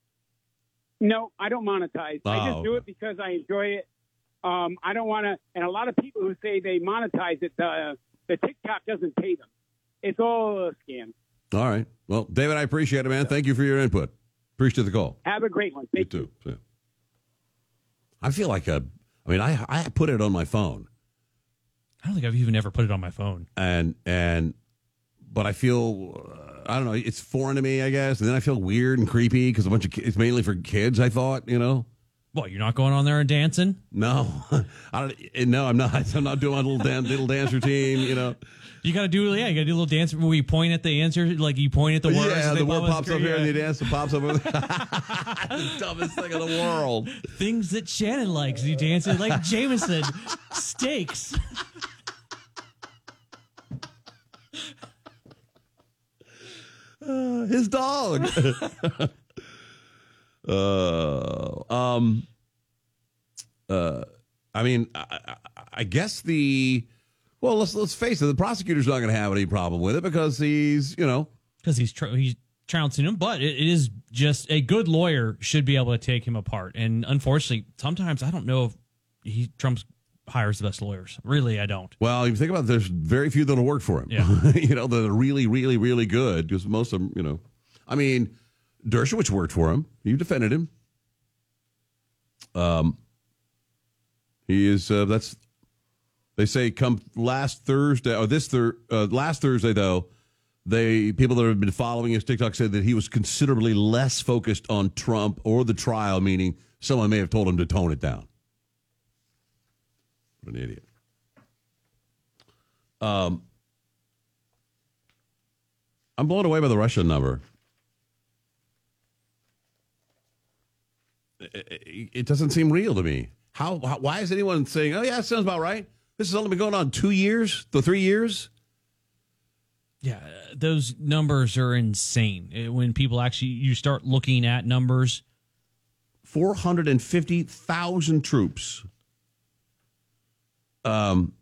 No, I don't monetize. I Oh, just do it because I enjoy it. Um, I don't want to. And a lot of people who say they monetize it, the the TikTok doesn't pay them. It's all a scam. All right. Well, David, I appreciate it, man. Thank you for your input. Appreciate the call. Have a great one. Thank you. too. Yeah. I feel like a. I mean, I I put it on my phone. I don't think I've even ever put it on my phone. And and, but I feel uh, I don't know. It's foreign to me, I guess. And then I feel weird and creepy because a bunch of ki- it's mainly for kids. I thought, you know. What, you're not going on there and dancing? No, I don't. No, I'm not. I'm not doing my little dance, little dance routine. You know. You got to do, yeah, you got to do a little dance where you point at the answer, like you point at the word. Yeah, and the they word pop pops up screen. here and Yeah. you dance. It pops up. The dumbest thing in the world. Things that Shannon likes. You dance it like Jameson. Steaks. Uh, his dog. uh, um. Uh, I mean, I, I, I guess the. Well, let's let's face it. The prosecutor's not going to have any problem with it because he's, you know, because he's tr- he's trouncing him. But it, it is just a good lawyer should be able to take him apart. And unfortunately, sometimes I don't know if he Trump hires the best lawyers. Really, I don't. Well, you think about it, there's very few that'll work for him. Yeah. You know, that are really, really, really good because most of them, you know, I mean, Dershowitz worked for him. You defended him. Um, he is. Uh, that's. They say come last Thursday or this thir- uh, last Thursday though, they people that have been following his TikTok said that he was considerably less focused on Trump or the trial, meaning someone may have told him to tone it down. What an idiot. Um. I'm blown away by the Russian number. It, it doesn't seem real to me. How, how? Why is anyone saying, oh, yeah, that sounds about right? This has only been going on two years, the three years? Yeah, those numbers are insane. When people actually, you start looking at numbers. four hundred fifty thousand troops. Um,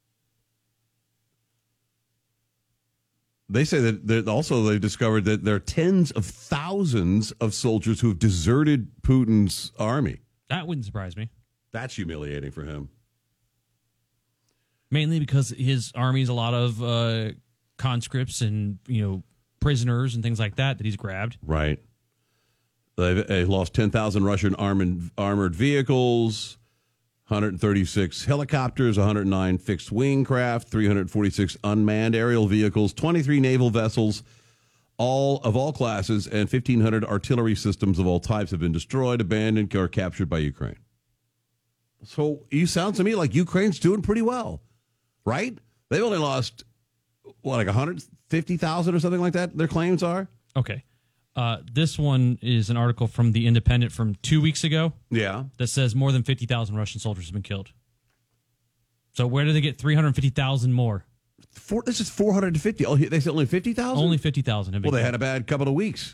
they say that that also they discovered that there are tens of thousands of soldiers who have deserted Putin's army. That wouldn't surprise me. That's humiliating for him. Mainly because his army is a lot of uh, conscripts and, you know, prisoners and things like that that he's grabbed. Right. They've, they've lost ten thousand Russian armored, armored vehicles, one hundred thirty-six helicopters, one hundred nine fixed-wing craft, three hundred forty-six unmanned aerial vehicles, twenty-three naval vessels, all of all classes, and fifteen hundred artillery systems of all types have been destroyed, abandoned, or captured by Ukraine. So you sound to me like Ukraine's doing pretty well, right? They've only lost, what, like one hundred fifty thousand or something like that, their claims are? Okay. Uh, this one is an article from The Independent from two weeks ago. Yeah. That says more than fifty thousand Russian soldiers have been killed. So where do they get three hundred fifty thousand more? Four, this is four hundred fifty. Oh, they said only fifty thousand? Only fifty thousand have been Well, they killed. had a bad couple of weeks.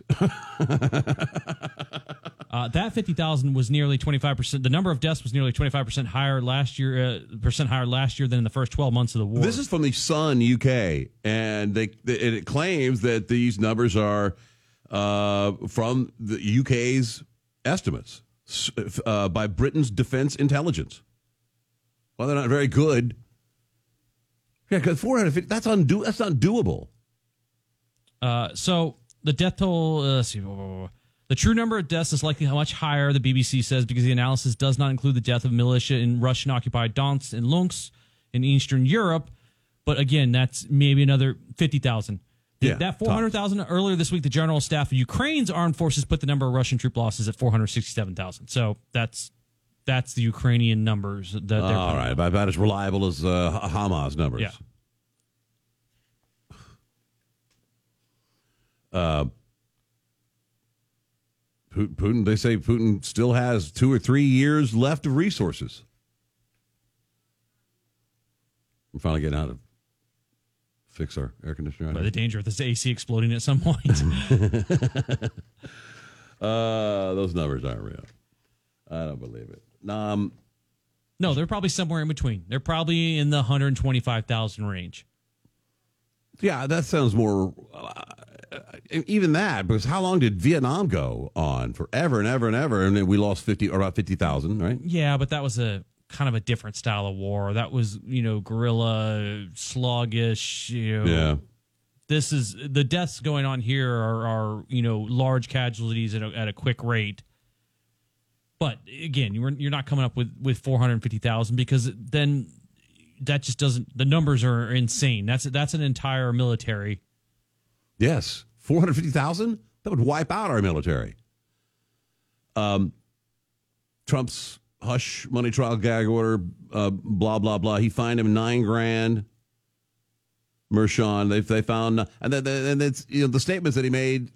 uh, that fifty thousand was nearly twenty-five percent. The number of deaths was nearly twenty-five percent higher last year, uh, percent higher last year than in the first twelve months of the war. This is from the Sun U K, and they, they it claims that these numbers are uh, from the U K's estimates uh, by Britain's Defense Intelligence. Well, they're not very good. Yeah, because four hundred fifty, that's, undo, that's not doable. Uh, so the death toll, uh, let's see, blah, blah, blah. The true number of deaths is likely much higher, the B B C says, because the analysis does not include the death of militia in Russian-occupied Donetsk and Luhansk in Eastern Europe. But again, that's maybe another fifty thousand. Yeah, that four hundred thousand, earlier this week, the General Staff of Ukraine's armed forces put the number of Russian troop losses at four hundred sixty-seven thousand. So that's that's the Ukrainian numbers. That they're All right, about, about as reliable as uh, Hamas numbers. Yeah. Uh, Putin, they say Putin still has two or three years left of resources. We're finally getting out of fix our air conditioner. By the danger of this A C exploding at some point. uh, those numbers aren't real. I don't believe it. Um, no, they're probably somewhere in between. They're probably in the one hundred twenty-five thousand range. Yeah, that sounds more... Uh, even that, because how long did Vietnam go on? Forever and ever and ever, and then we lost fifty or about fifty thousand, right? Yeah, but that was a kind of a different style of war. That was, you know, guerrilla, sluggish. You know, yeah. This is the deaths going on here are, are you know, large casualties at a, at a quick rate. But again, you're you're not coming up with with four hundred fifty thousand because then that just doesn't. The numbers are insane. That's that's an entire military. Yes, four hundred fifty thousand? That would wipe out our military. Um, Trump's hush money trial gag order, uh, blah, blah, blah. He fined him nine grand. Mershon, they they found, and then and it's, you know, the statements that he made,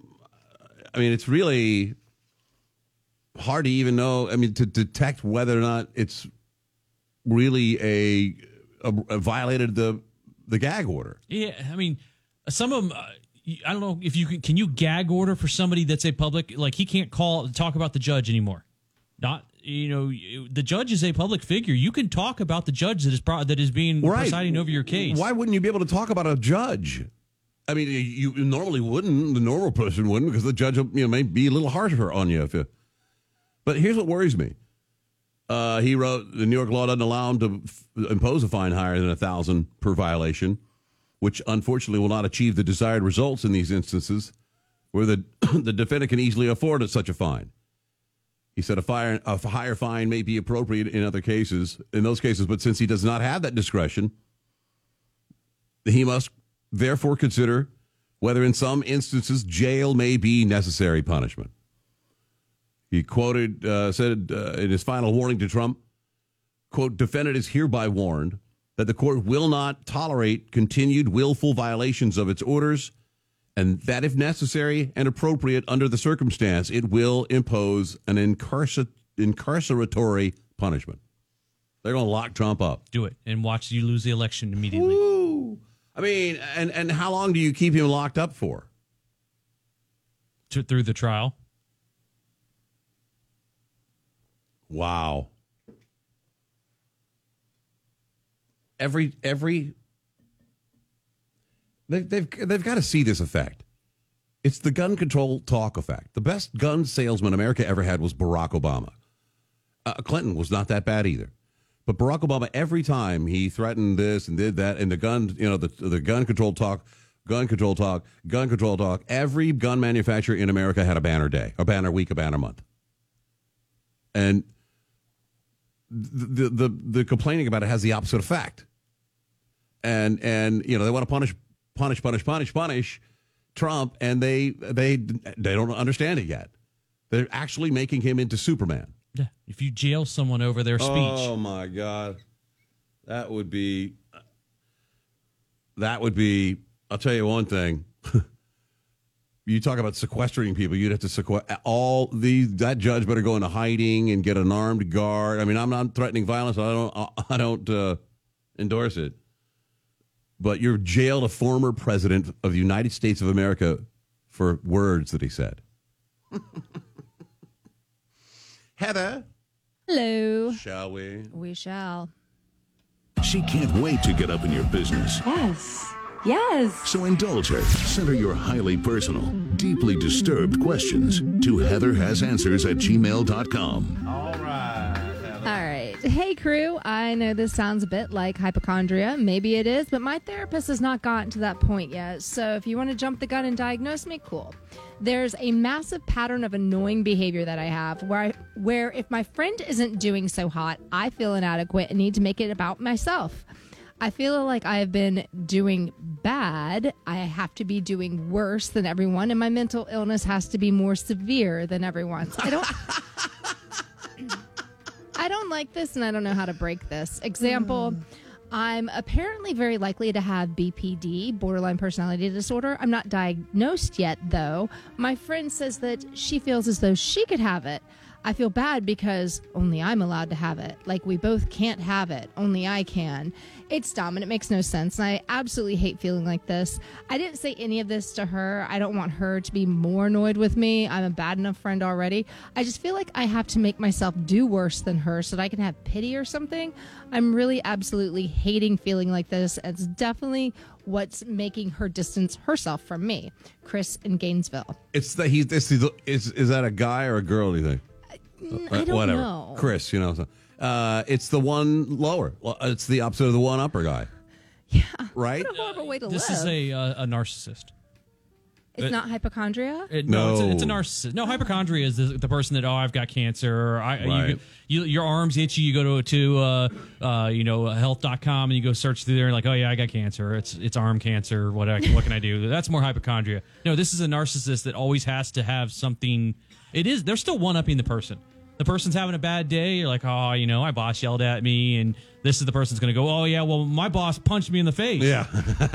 I mean, it's really hard to even know, I mean, to detect whether or not it's really a, a, a violated the the gag order. Yeah, I mean, some of them, uh, I don't know if you can, can you gag order for somebody that's a public, like he can't call, talk about the judge anymore. Not, you know, the judge is a public figure. You can talk about the judge that is pro, that is being right. presiding over your case. Why wouldn't you be able to talk about a judge? I mean, you, you normally wouldn't, the normal person wouldn't, because the judge, you know, may be a little harsher on you. If you but here's what worries me. Uh, he wrote, the New York law doesn't allow him to f- impose a fine higher than a thousand per violation, which unfortunately will not achieve the desired results in these instances where the the defendant can easily afford such a fine. He said a, fire, a higher fine may be appropriate in other cases, in those cases, but since he does not have that discretion, he must therefore consider whether in some instances jail may be necessary punishment. He quoted, uh, said uh, in his final warning to Trump, quote, defendant is hereby warned that the court will not tolerate continued willful violations of its orders And that, if necessary and appropriate under the circumstance, it will impose an incarcer- incarceratory punishment. They're going to lock Trump up. Do it and watch you lose the election immediately. Woo. I mean, and, and how long do you keep him locked up for? To, through the trial. Wow. Every every they, they've they've got to see this effect. It's the gun control talk effect. The best gun salesman America ever had was Barack Obama. Uh, Clinton was not that bad either. But Barack Obama, every time he threatened this and did that, and the gun, you know, the the gun control talk, gun control talk, gun control talk, every gun manufacturer in America had a banner day, a banner week, a banner month. And the the the complaining about it has the opposite effect. And and you know, they want to punish punish punish punish punish Trump, and they they they don't understand it yet. They're actually making him into Superman. Yeah. If you jail someone over their speech. Oh my God. That would be that would be I'll tell you one thing. You talk about sequestering people, you'd have to sequester all the that judge better go into hiding and get an armed guard. I mean, I'm not threatening violence. I don't I don't uh, endorse it. But you're jailed a former president of the United States of America for words that he said. Heather. Hello. Shall we? We shall. She can't wait to get up in your business. Yes. Yes. So indulge her. Send her your highly personal, deeply disturbed questions to heather has answers at gmail dot com. All right. All right. Hey, crew. I know this sounds a bit like hypochondria. Maybe it is, but my therapist has not gotten to that point yet. So if you want to jump the gun and diagnose me, cool. There's a massive pattern of annoying behavior that I have where I, where if my friend isn't doing so hot, I feel inadequate and need to make it about myself. I feel like I have been doing bad. I have to be doing worse than everyone, and my mental illness has to be more severe than everyone's. I don't I don't like this, and I don't know how to break this. Example, mm. I'm apparently very likely to have B P D, borderline personality disorder. I'm not diagnosed yet, though. My friend says that she feels as though she could have it. I feel bad because only I'm allowed to have it. Like we both can't have it. Only I can. It's dumb and it makes no sense. And I absolutely hate feeling like this. I didn't say any of this to her. I don't want her to be more annoyed with me. I'm a bad enough friend already. I just feel like I have to make myself do worse than her so that I can have pity or something. I'm really absolutely hating feeling like this. It's definitely what's making her distance herself from me. Chris in Gainesville. It's the he. This is is is that a guy or a girl? Do you think? I don't Whatever. know. Chris, you know, so, uh, it's the one lower. Well, it's the opposite of the one upper guy. Yeah. Right? What a horrible way to This live. is a uh, a narcissist. It's it, not hypochondria? It, no, No. It's, a, it's a narcissist. No, hypochondria is the, the person that, oh, I've got cancer. Or I, Right. you, you, your arms itchy. You go to, to uh, uh, you know, health dot com and you go search through there and like, oh, yeah, I got cancer. It's it's arm cancer. What, I, what can I do? That's more hypochondria. No, this is a narcissist that always has to have something. It is. They're still one-upping the person. The person's having a bad day. You're like, oh, you know, my boss yelled at me. And this is the person's going to go, oh, yeah, well, my boss punched me in the face. Yeah.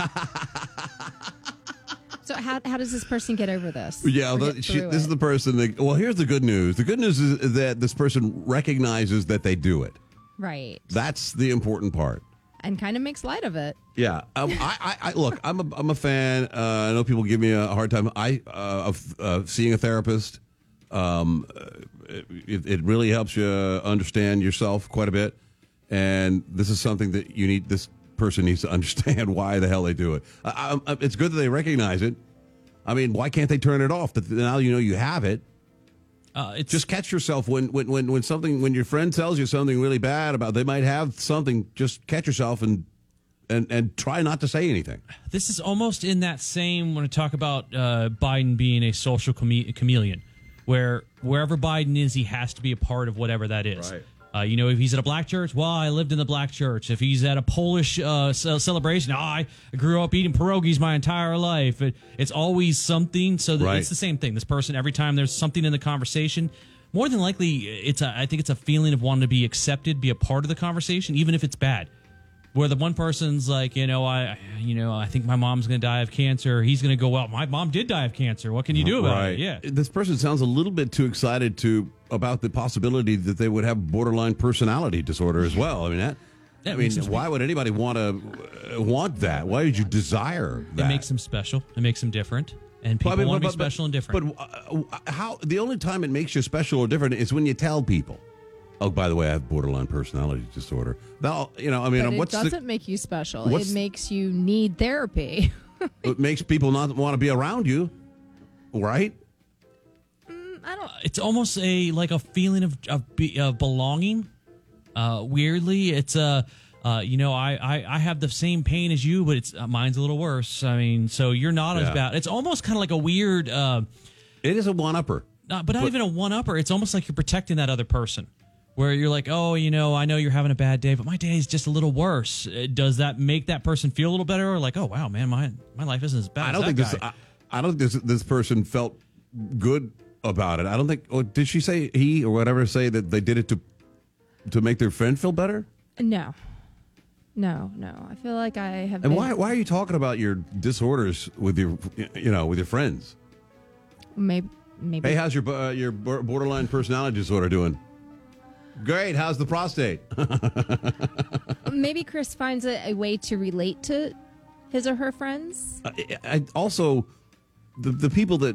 So how how does this person get over this? Yeah, Or the, get she, through this it? is the person that, well, here's the good news. The good news is, is that this person recognizes that they do it. Right. That's the important part. And kind of makes light of it. Yeah. Um, I, I, I, look, I'm a, I'm a fan. Uh, I know people give me a hard time. I uh, of uh, seeing a therapist. Um, it, it really helps you understand yourself quite a bit. And this is something that you need, this person needs to understand why the hell they do it. I, I, it's good that they recognize it. I mean, why can't they turn it off? That now you know you have it. Uh, it's, just catch yourself when, when, when, when something, when your friend tells you something really bad about, they might have something, just catch yourself and, and, and try not to say anything. This is almost in that same, when I talk about uh, Biden being a social chame- chameleon, where wherever Biden is, he has to be a part of whatever that is. Right. Uh, you know, if he's at a black church, well, I lived in the black church. If he's at a Polish uh, ce- celebration, oh, I grew up eating pierogies my entire life. It, it's always something. So th- Right. it's the same thing. This person, every time there's something in the conversation, more than likely, it's a, I think it's a feeling of wanting to be accepted, be a part of the conversation, even if it's bad. where the one person's like, you know, I, you know, I think my mom's going to die of cancer. He's going to go, well, my mom did die of cancer. What can you do about right. it? Yeah. This person sounds a little bit too excited to about the possibility that they would have borderline personality disorder as well. I mean, that. That I mean, makes them why would anybody want to uh, want that? Why would you desire that? It makes them special. It makes them different. And people Well, I mean, want to be but- but- special and different. But uh, how? The only time it makes you special or different is when you tell people. Oh, by the way, I have borderline personality disorder. Now, you know, I mean, But it what's doesn't the, make you special. what's- It makes you need therapy. it makes people not want to be around you, right? I don't. It's almost a like a feeling of of, be, of belonging. Uh, weirdly, it's a uh, you know I, I I have the same pain as you, but it's uh, mine's a little worse. I mean, so you're not as Yeah. bad. It's almost kind of like a weird. Uh, it is a one upper, not, but not But- even a one upper. It's almost like you're protecting that other person. Where you're like, oh, you know, I know you're having a bad day, but my day is just a little worse. Uh, Does that make that person feel a little better, or like, oh wow, man, my my life isn't as bad? I don't as think that this. guy. I, I don't think this this person felt good about it. I don't think. Oh, did she say he or whatever say that they did it to to make their friend feel better? No. No, no. I feel like I have. And been, why why are you talking about your disorders with your you know with your friends? Maybe. Maybe. Hey, how's your uh, your borderline personality disorder doing? Great. How's the prostate? Maybe Chris finds a, a way to relate to his or her friends. I, I also the the people that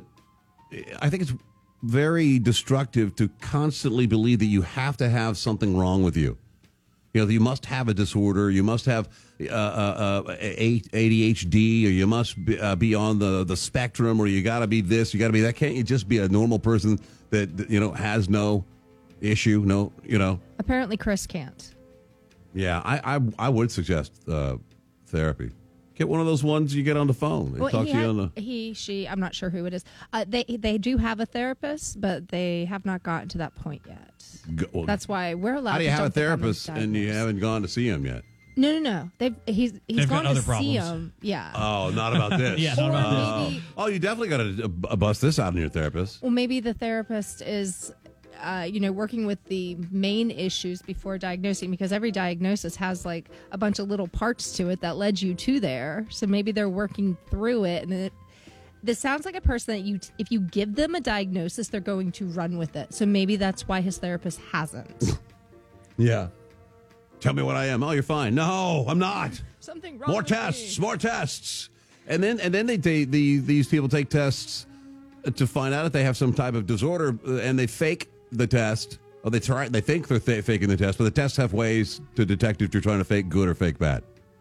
I think it's very destructive to constantly believe that you have to have something wrong with you. You know, you must have a disorder. You must have uh, uh, uh, A D H D, or you must be, uh, be on the, the spectrum, or you got to be this, you got to be that. Can't you just be a normal person that, that you know has no issue? No, you know. Apparently, Chris can't. Yeah, I I, I would suggest uh, therapy. Get one of those ones you get on the phone. They Well, talk he, to you had- on the. he, she, I'm not sure who it is. Uh, they they do have a therapist, but they have not gotten to that point yet. Go- well, That's why we're allowed. How do you to have a don't think I'm therapist and you misdiagnosed. haven't gone to see him yet? No, no, no. They've he's he's They've got gone to other see problems. him. Yeah. Oh, not about this. Yeah, not about oh. this. Maybe- Oh, you definitely got to uh, bust this out in your therapist. Well, maybe the therapist is, uh, you know, working with the main issues before diagnosing, because every diagnosis has like a bunch of little parts to it that led you to there. So maybe they're working through it, and it, this sounds like a person that you, if you give them a diagnosis, they're going to run with it. So maybe that's why his therapist hasn't. Yeah. Tell me what I am. Oh, you're fine. No, I'm not. Something wrong. More with tests. me. More tests. And then and then they, they the these people take tests to find out if they have some type of disorder, uh, and they fake the test. Or they try. They think they're th- faking the test, but the tests have ways to detect if you're trying to fake good or fake bad.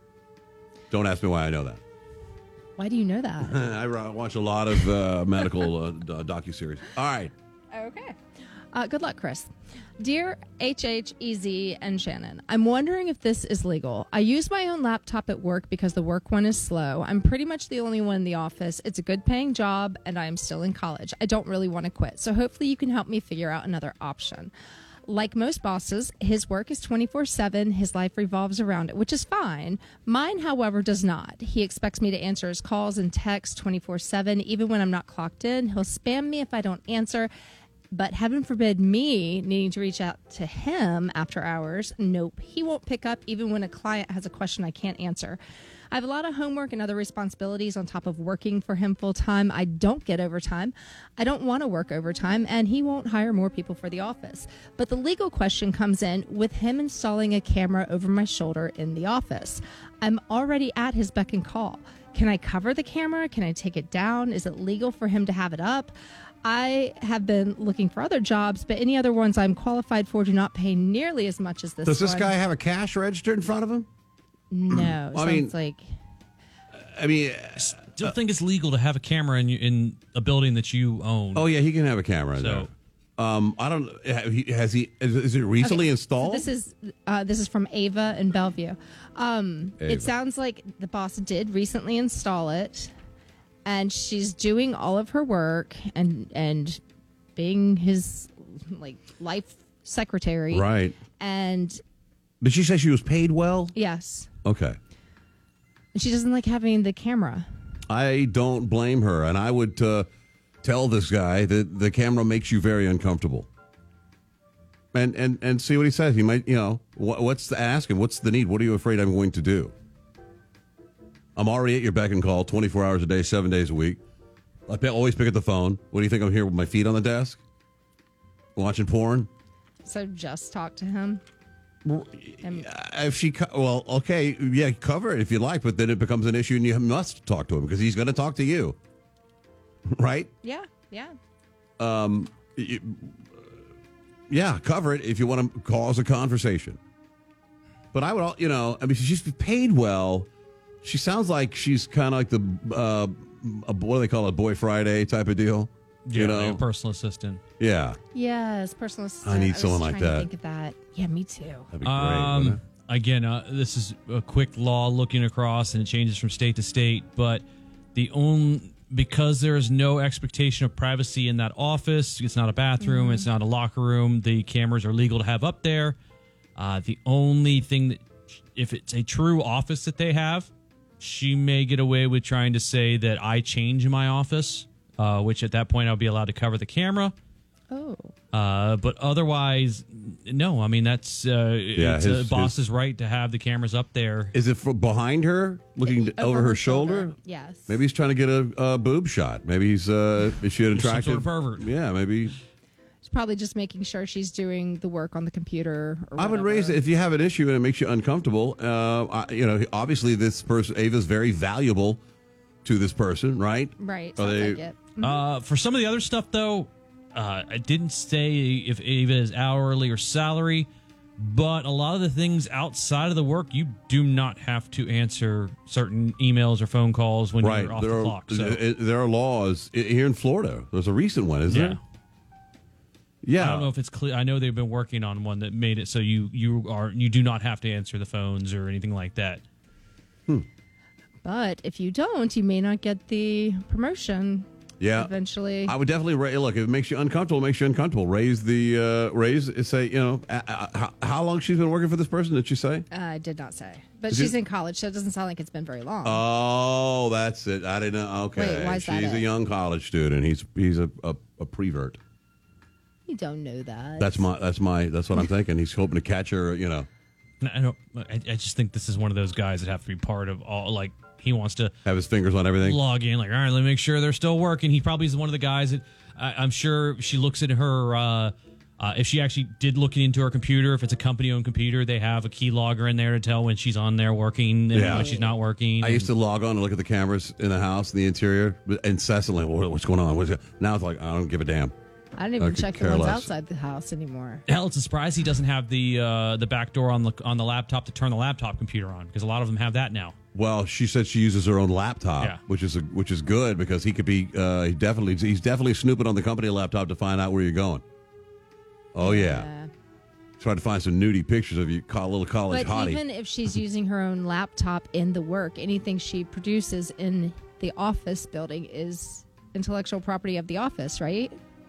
Don't ask me why I know that. Why do you know that? I ro- watch a lot of uh, medical uh, d- docuseries. All right. Okay. Uh, good luck, Chris. Dear H H, E Z, and Shannon, I'm wondering if this is legal. I use my own laptop at work because the work one is slow. I'm pretty much the only one in the office. It's a good paying job, and I am still in college. I don't really want to quit, so hopefully you can help me figure out another option. Like most bosses, his work is twenty-four seven. His life revolves around it, which is fine. Mine, however, does not. He expects me to answer his calls and texts twenty-four seven. Even when I'm not clocked in, he'll spam me if I don't answer. But heaven forbid me needing to reach out to him after hours. Nope. He won't pick up even when a client has a question I can't answer. I have a lot of homework and other responsibilities on top of working for him full time. I don't get overtime. I don't want to work overtime, and he won't hire more people for the office. But the legal question comes in with him installing a camera over my shoulder in the office. I'm already at his beck and call. Can I cover the camera? Can I take it down? Is it legal for him to have it up? I have been looking for other jobs, but any other ones I'm qualified for do not pay nearly as much as this Does this one. guy have a cash register in front of him? No. Well, I sounds mean- like I mean, Still think it's legal to have a camera in you- in a building that you own. oh yeah, he can have a camera. in So- there. Um, I don't. have he- Has he? Is, is it recently Okay, installed? So this is uh, this is from Ava in Bellevue. Um, Ava. it sounds like the boss did recently install it, and she's doing all of her work and and being his like life secretary. Right. And Did she say she was paid well? yes, Okay. and she doesn't like having the camera. I don't blame her, and I would uh, tell this guy that the camera makes you very uncomfortable. and, and, and see what he says. He might, you know, what, what's the ask and what's the need? What are you afraid I'm going to do? I'm already at your beck and call twenty-four hours a day, seven days a week. I pe- always pick up the phone. What do you think I'm here with my feet on the desk? Watching porn? So just talk to him. And If she, co- well, okay, yeah, cover it if you like, but then it becomes an issue and you must talk to him because he's going to talk to you. Right? yeah, yeah. Um, y- yeah, cover it if you want to cause a conversation. But I would, al- you know, I mean, she's paid well. She sounds like she's kind of like the, uh, a, what do they call it, Boy Friday type of deal. Yeah, you know, like a personal assistant. Yeah. Yes, personal assistant. I need was someone like trying to that. Think of that. Yeah, me too. That'd be great. Um, wouldn't it? again, uh, this is a quick law looking across, and it changes from state to state. But the only because there is no expectation of privacy in that office, it's not a bathroom, Mhm. it's not a locker room. The cameras are legal to have up there. Uh, the only thing that, if it's a true office that they have, she may get away with trying to say that I change in my office, uh, which at that point I'll be allowed to cover the camera. Oh. Uh, but otherwise, no. I mean, that's uh, Yeah, it's his- a boss's right to have the cameras up there. Is it from behind her, looking over, her, shoulder? Yes. Maybe he's trying to get a, a boob shot. Maybe he's uh, is she an Some attractive sort of pervert. Yeah, maybe. She's probably just making sure she's doing the work on the computer. Or I would whatever. raise it if you have an issue and it makes you uncomfortable. Uh, I, you know, obviously this person Ava's very valuable to this person, right? Right. Are Sounds they? like it. Mhm. Uh, for some of the other stuff, though, uh, I didn't say if Ava is hourly or salary, but a lot of the things outside of the work, you do not have to answer certain emails or phone calls when Right. you're off There the are, clock. So. uh, there are laws i- here in Florida. There's a recent one, isn't Yeah. there? Yeah. I don't know if it's clear. I know they've been working on one that made it so you you are you do not have to answer the phones or anything like that. But if you don't, you may not get the promotion. Yeah. Eventually. I would definitely ra- look. If it makes you uncomfortable, it makes you uncomfortable. Raise the uh, raise. Say, you know, uh, uh, how, how long she's been working for this person? Did she say? Uh, I did not say. But Is she's it- in college, so it doesn't sound like it's been very long. Oh, that's it. I didn't know. Okay, Wait, why is she's that a it? young college student. He's he's a a, a prevert. You don't know that. That's my that's my that's what I'm thinking. He's hoping to catch her. You know, I don't. I, I just think this is one of those guys that have to be part of all. Like he wants to have his fingers on everything. log in. Like, all right, let me make sure they're still working. He probably is one of the guys that I, I'm sure she looks at her. Uh, uh, if she actually did look into her computer, if it's a company-owned computer, they have a key logger in there to tell when she's on there working and Yeah. when she's not working. I used to log on and look at the cameras in the house, in the interior, incessantly. What- What's going on? What's it? Now it's like I don't give a damn. I don't even I could check the care ones less. outside the house anymore. Hell, it's a surprise he doesn't have the uh, the back door on the on the laptop to turn the laptop computer on because a lot of them have that now. Well, she said she uses her own laptop, Yeah. which is a, which is good because he could be uh, he definitely he's definitely snooping on the company laptop to find out where you're going. Oh yeah, trying to find some nudie pictures of you, co- little college But hottie. even if she's using her own laptop in the work, anything she produces in the office building is intellectual property of the office, right?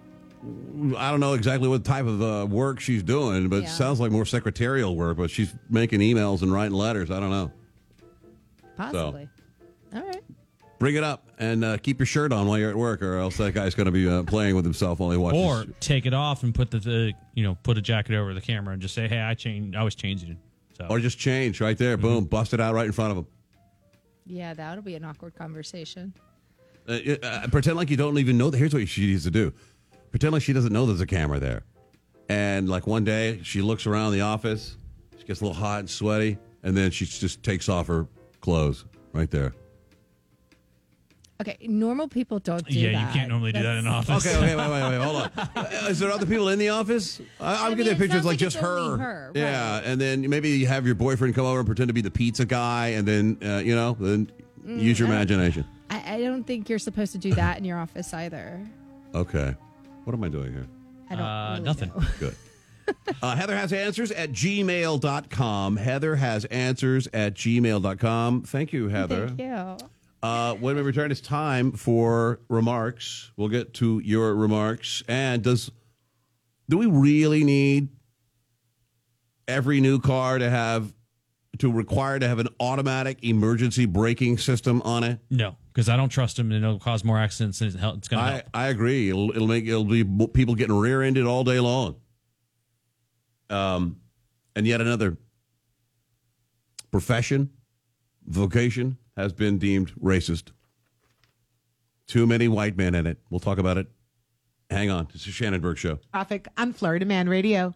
I don't know exactly what type of uh, work she's doing, but Yeah. it sounds like more secretarial work. But she's making emails and writing letters. I don't know. Possibly. All right. Bring it up and uh, keep your shirt on while you're at work, or else that guy's going to be uh, playing with himself while he watches. Or take it off and put the, the you know put a jacket over the camera and just say, hey, I changed. I was changing it. So Or just change right there. Boom, bust it out right in front of him. Yeah, that'll be an awkward conversation. Uh, uh, pretend like you don't even know that. Here's what she needs to do: pretend like she doesn't know there's a camera there. And like one day, she looks around the office, she gets a little hot and sweaty, and then she just takes off her clothes right there. Okay, normal people don't do yeah, that. you can't normally do that in an office. Okay, okay, wait, wait, wait, hold on. Uh, Is there other people in the office? I, I'm I getting mean, it pictures sounds like like just it's her. only her, Yeah, and then maybe you have your boyfriend come over and pretend to be the pizza guy, and then uh, you know, then Mm, use your I don't- imagination. I, I don't think you're supposed to do that in your office either. Okay, what am I doing here? I don't Uh, really nothing. know. Good. Uh, Heather has answers at gmail dot com. Heather has answers at gmail dot com. Thank you, Heather. Thank you. Uh, when we return, it's time for remarks. We'll get to your remarks. And does do we really need every new car to have to require to have an automatic emergency braking system on it? No, because I don't trust him and it'll cause more accidents than it's hel- it's going to I, help. I agree. It'll, it'll make it'll be people getting rear-ended all day long. Um, and yet another profession, vocation has been deemed racist. Too many white men in it. We'll talk about it. Hang on. It's a Shannon Burke Show. Traffic on Florida Man Radio.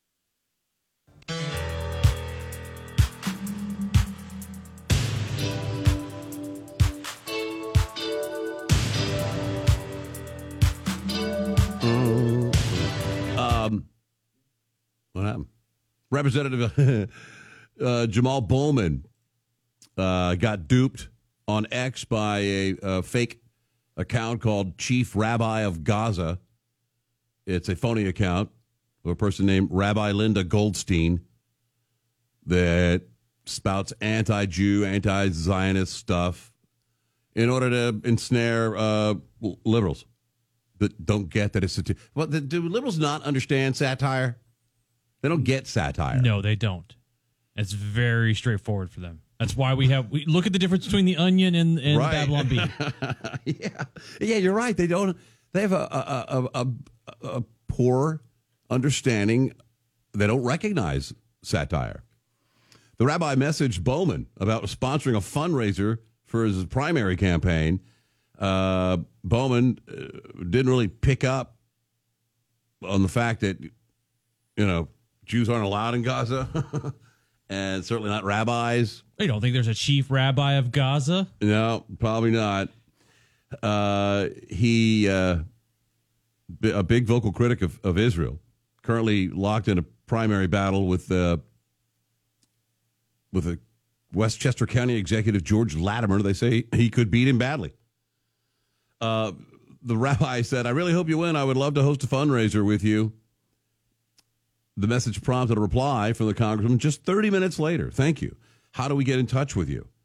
Um, what happened? Representative uh, Jamal Bowman uh, got duped on X by a, a fake account called Chief Rabbi of Gaza. It's a phony account of a person named Rabbi Linda Goldstein that spouts anti-Jew, anti-Zionist stuff in order to ensnare uh, liberals that don't get that it's satire. Well, do liberals not understand satire? They don't get satire. No, they don't. It's very straightforward for them. That's why we have we look at the difference between the Onion and, and Right. Babylon Bee. yeah, yeah, you're right. They don't. They have a a, a, a a poor understanding. They don't recognize satire. The rabbi messaged Bowman about sponsoring a fundraiser for his primary campaign. Uh, Bowman uh, didn't really pick up on the fact that, you know, Jews aren't allowed in Gaza, and certainly not rabbis. You don't think there's a chief rabbi of Gaza? No, probably not. Uh, he, uh, b- a big vocal critic of, of Israel, currently locked in a primary battle with uh, with a Westchester County executive, George Latimer. They say he could beat him badly. Uh, the rabbi said, "I really hope you win. I would love to host a fundraiser with you." The message prompted a reply from the congressman just thirty minutes later. Thank you. How do we get in touch with you?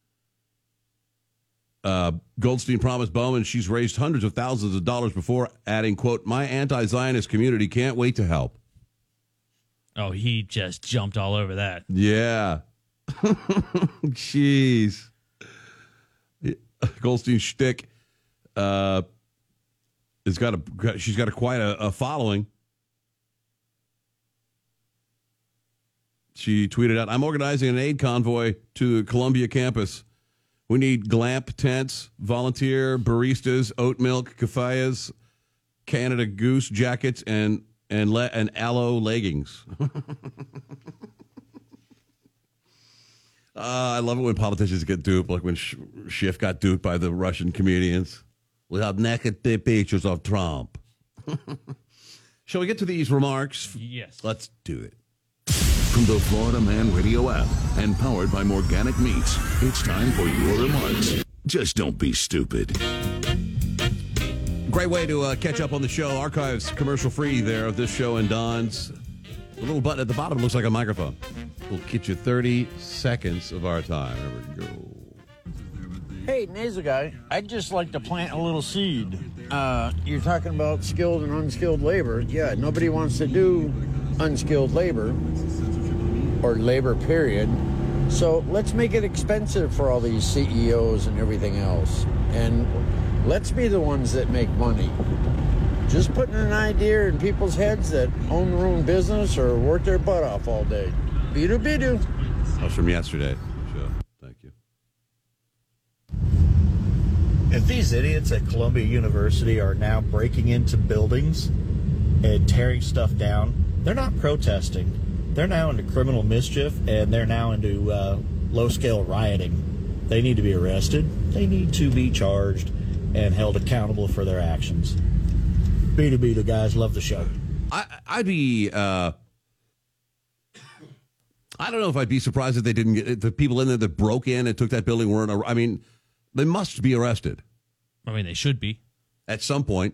Uh, Goldstein promised Bowman she's raised hundreds of thousands of dollars before, adding, quote, "My anti-Zionist community can't wait to help." Oh, he just jumped all over that. Yeah. Jeez. Goldstein's shtick uh, has got a, she's got a quite a, a following. She tweeted out, "I'm organizing an aid convoy to Columbia campus. We need glamp tents, volunteer baristas, oat milk, kafayas, Canada Goose jackets, and and le- and aloe leggings." uh, I love it when politicians get duped, like when Sh- Schiff got duped by the Russian comedians. We have naked pictures of Trump. Shall we get to these remarks? Yes. Let's do it. From the Florida Man Radio app and powered by Morganic Meats, it's time for your remarks. Just don't be stupid. Great way to uh, catch up on the show. Archives commercial free there of this show and Don's. The little button at the bottom looks like a microphone. We'll get you thirty seconds of our time. There we go. Hey, Nasal Guy, I'd just like to plant a little seed. Uh, you're talking about skilled and unskilled labor. Yeah, nobody wants to do unskilled labor or labor, period. So let's make it expensive for all these C E Os and everything else. And let's be the ones that make money. Just putting an idea in people's heads that own their own business or work their butt off all day. Be-do, be-do. That was from yesterday. Sure. Thank you. If these idiots at Columbia University are now breaking into buildings and tearing stuff down, they're not protesting. They're now into criminal mischief, and they're now into uh, low-scale rioting. They need to be arrested. They need to be charged and held accountable for their actions. Beta Beta, guys. Love the show. I, I'd be... Uh, I don't know if I'd be surprised if they didn't get... The people in there that broke in and took that building weren't... I mean, they must be arrested. I mean, they should be. At some point.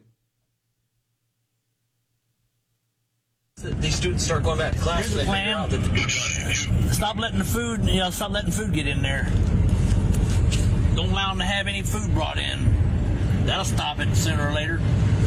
These students start going back to class. Here's the plan. Stop letting the food, you know, stop letting food get in there. Don't allow them to have any food brought in. That'll stop it sooner or later.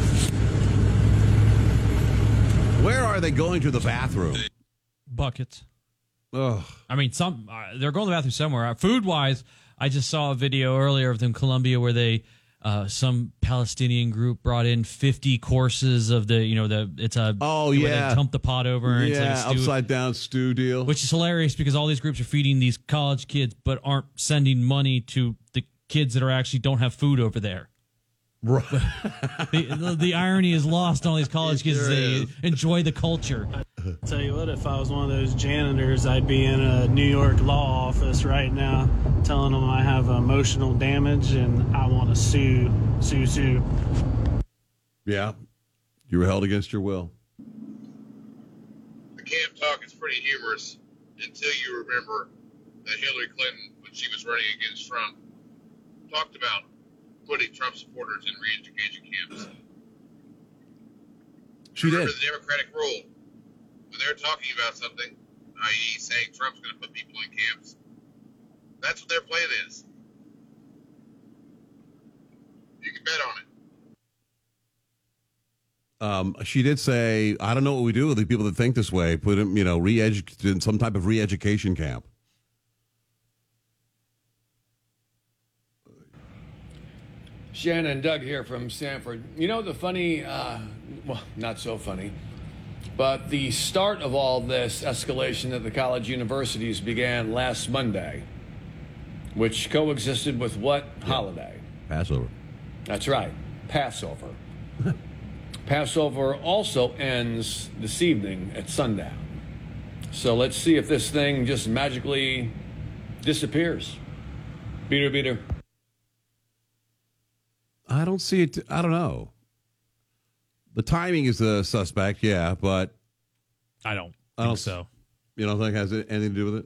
Where are they going to the bathroom? Buckets. Ugh. I mean, some uh, they're going to the bathroom somewhere. Uh, food wise, I just saw a video earlier of them Columbia where they Uh, some Palestinian group brought in fifty courses of the, you know, the it's a oh where yeah, they dump the pot over and yeah, it's like a stew, upside down stew deal, which is hilarious because all these groups are feeding these college kids but aren't sending money to the kids that are actually don't have food over there. Right. the, the, the irony is lost on all these college kids as they enjoy the culture. Tell you what, if I was one of those janitors, I'd be in a New York law office right now telling them I have emotional damage and I want to sue, sue, sue. Yeah. You were held against your will. The camp talk is pretty humorous until you remember that Hillary Clinton, when she was running against Trump, talked about putting Trump supporters in re-education camps. She remember did. The Democratic rule. When they're talking about something, that is saying Trump's going to put people in camps, that's what their plan is. You can bet on it. Um, she did say, I don't know what we do with the people that think this way. Put them, you know, re-edu- in some type of re-education camp. Shannon, Doug here from Sanford. You know, the funny, uh, well, not so funny, but the start of all this escalation at the college universities began last Monday, which coexisted with what holiday? Passover. That's right, Passover. Passover also ends this evening at sundown. So let's see if this thing just magically disappears. Beater, beater. I don't see it. I don't know. The timing is the suspect, yeah, but I don't I don't think so. You don't think it has anything to do with it?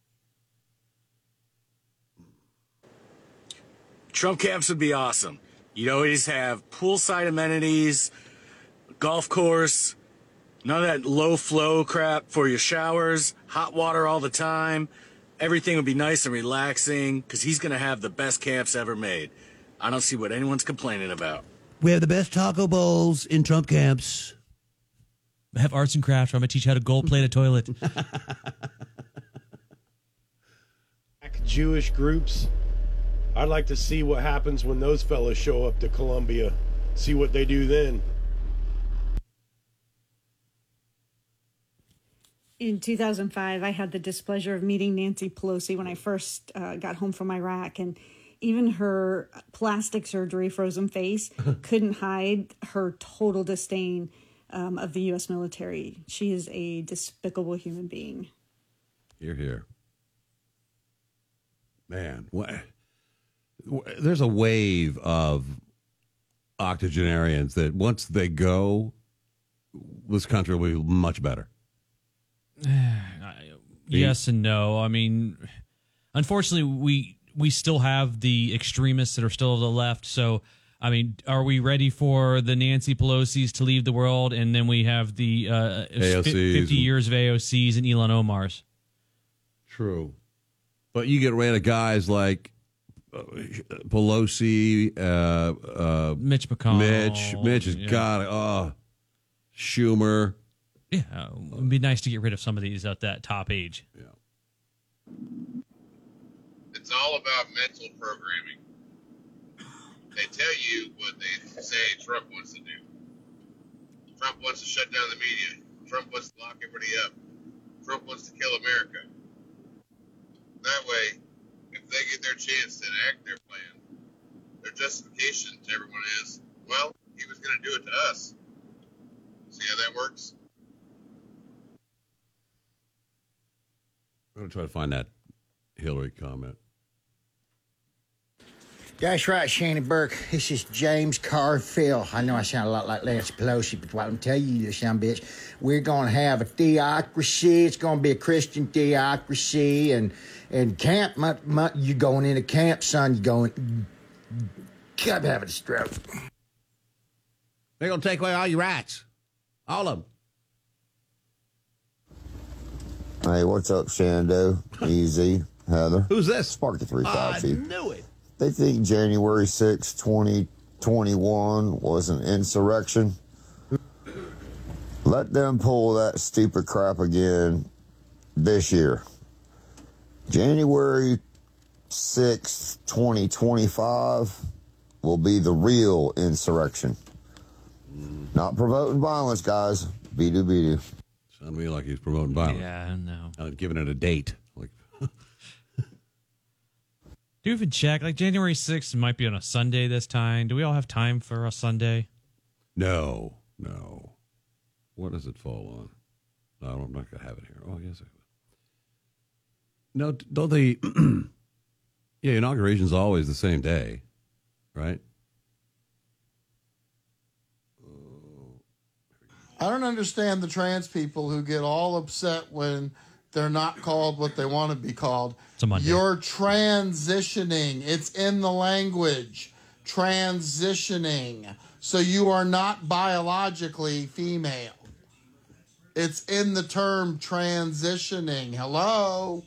Trump camps would be awesome. You'd always have poolside amenities, golf course, none of that low flow crap for your showers, hot water all the time. Everything would be nice and relaxing because he's going to have the best camps ever made. I don't see what anyone's complaining about. We have the best taco bowls in Trump camps. I have arts and crafts where I'm going to teach you how to gold plate a toilet. Jewish groups. I'd like to see what happens when those fellas show up to Columbia. See what they do then. In two thousand five, I had the displeasure of meeting Nancy Pelosi when I first uh, got home from Iraq, and even her plastic surgery frozen face couldn't hide her total disdain um, of the U S military. She is a despicable human being. Hear, hear. Man, what, there's a wave of octogenarians that once they go, this country will be much better. Yes and no. I mean, unfortunately, we we still have the extremists that are still to the left. So, I mean, are we ready for the Nancy Pelosi's to leave the world? And then we have the uh, fifty years of A O Cs and Elon Omar's. True. But you get rid of guys like uh, Pelosi, uh, uh, Mitch McConnell. Mitch. Mitch has yeah. got it. Oh, Schumer. Yeah, uh, it would be nice to get rid of some of these at that top age. Yeah. It's all about mental programming. They tell you what they say Trump wants to do. Trump wants to shut down the media. Trump wants to lock everybody up. Trump wants to kill America. That way, if they get their chance to enact their plan, their justification to everyone is, well, he was going to do it to us. See how that works? I'm going to try to find that Hillary comment. That's right, Shannon Burke. This is James Carfield. I know I sound a lot like Nancy Pelosi, but what I'm telling you, this young bitch, we're going to have a theocracy. It's going to be a Christian theocracy. And and camp, my, my, you going into camp, son, you going, I'm having a stroke. They're going to take away all your rights. All of them. Hey, what's up, Shando? Easy, Heather. Who's this? Sparky three five I knew it. They think January sixth, twenty twenty-one was an insurrection. Let them pull that stupid crap again this year. January sixth, twenty twenty-five will be the real insurrection. Not promoting violence, guys. Be-do, be-do. Sound to me like he's promoting violence. Yeah, no. Uh, giving it a date. Like, do you even check? Like January sixth might be on a Sunday this time. Do we all have time for a Sunday? No, no. What does it fall on? No, I'm not going to have it here. Oh, yes. I No, don't they? Yeah, inauguration's always the same day, right? I don't understand the trans people who get all upset when they're not called what they want to be called. It's a Monday. You're transitioning. It's in the language. Transitioning. So you are not biologically female. It's in the term transitioning. Hello?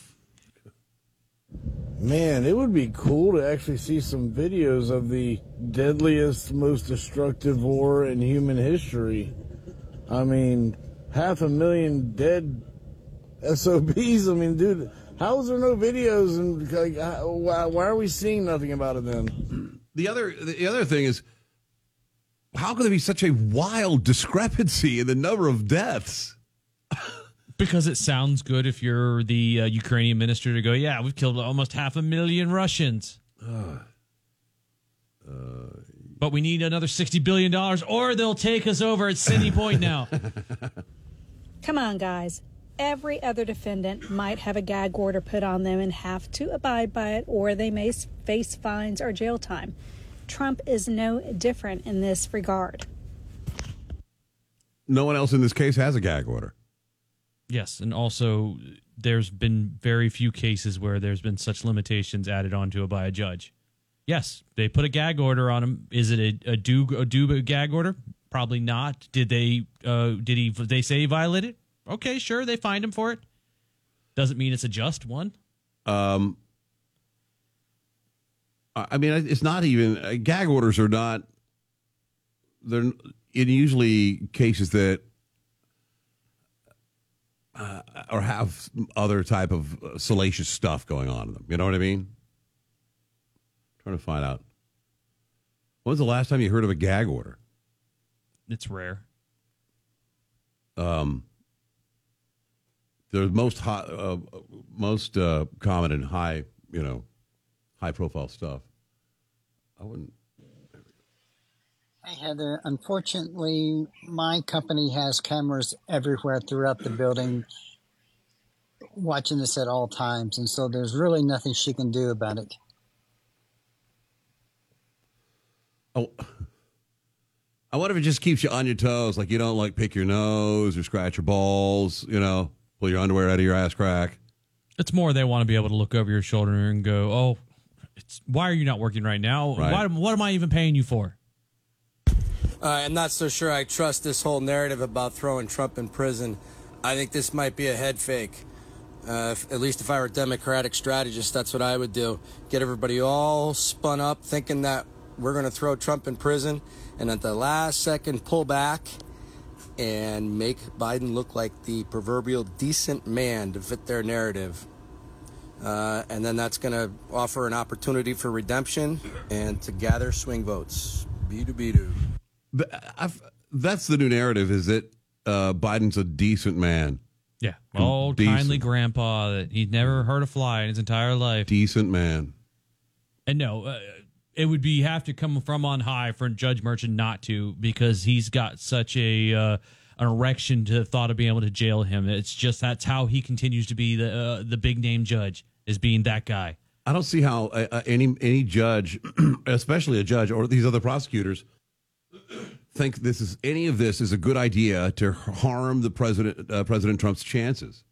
Man, it would be cool to actually see some videos of the deadliest, most destructive war in human history. I mean, half a million dead S O Bs. I mean, dude, how is there no videos? And like, why, why are we seeing nothing about it then? The other, the other thing is, how could there be such a wild discrepancy in the number of deaths? Because it sounds good if you're the uh, Ukrainian minister to go, yeah, we've killed almost half a million Russians. Uh, uh, but we need another sixty billion dollars or they'll take us over at City Point now. Come on, guys. Every other defendant might have a gag order put on them and have to abide by it, or they may face fines or jail time. Trump is no different in this regard. No one else in this case has a gag order. Yes, and also there's been very few cases where there's been such limitations added onto it by a judge. Yes, they put a gag order on him. Is it a, a do a do gag order? Probably not. Did they? Uh, did he? They say he violated it? Okay, sure. They fined him for it. Doesn't mean it's a just one. Um, I mean, it's not even uh, gag orders are not. They're in usually cases that. Uh, or have other type of uh, salacious stuff going on in them. You know what I mean? I'm trying to find out. When's the last time you heard of a gag order? It's rare. Um, the most high, uh, most uh, common and high, you know, high profile stuff. I wouldn't. Hey, Heather, unfortunately, my company has cameras everywhere throughout the building watching this at all times, and so there's really nothing she can do about it. Oh, I wonder if it just keeps you on your toes, like you don't like pick your nose or scratch your balls, you know, pull your underwear out of your ass crack. It's more they want to be able to look over your shoulder and go, oh, it's, why are you not working right now? Right. Why, what am I even paying you for? Uh, I'm not so sure I trust this whole narrative about throwing Trump in prison. I think this might be a head fake. Uh, if, at least if I were a Democratic strategist, that's what I would do. Get everybody all spun up thinking that we're going to throw Trump in prison, and at the last second pull back and make Biden look like the proverbial decent man to fit their narrative. Uh, and then that's going to offer an opportunity for redemption and to gather swing votes. Be-do-be-do. I've, that's the new narrative, is that uh, Biden's a decent man. Yeah. Oh, Decent. kindly grandpa that he'd never heard a fly in his entire life. Decent man. And no, uh, it would be have to come from on high for Judge Merchan not to, because he's got such a uh, an erection to the thought of being able to jail him. It's just that's how he continues to be the uh, the big name judge, is being that guy. I don't see how uh, any any judge, especially a judge or these other prosecutors, think this is any of this is a good idea to harm the president, uh, President Trump's chances.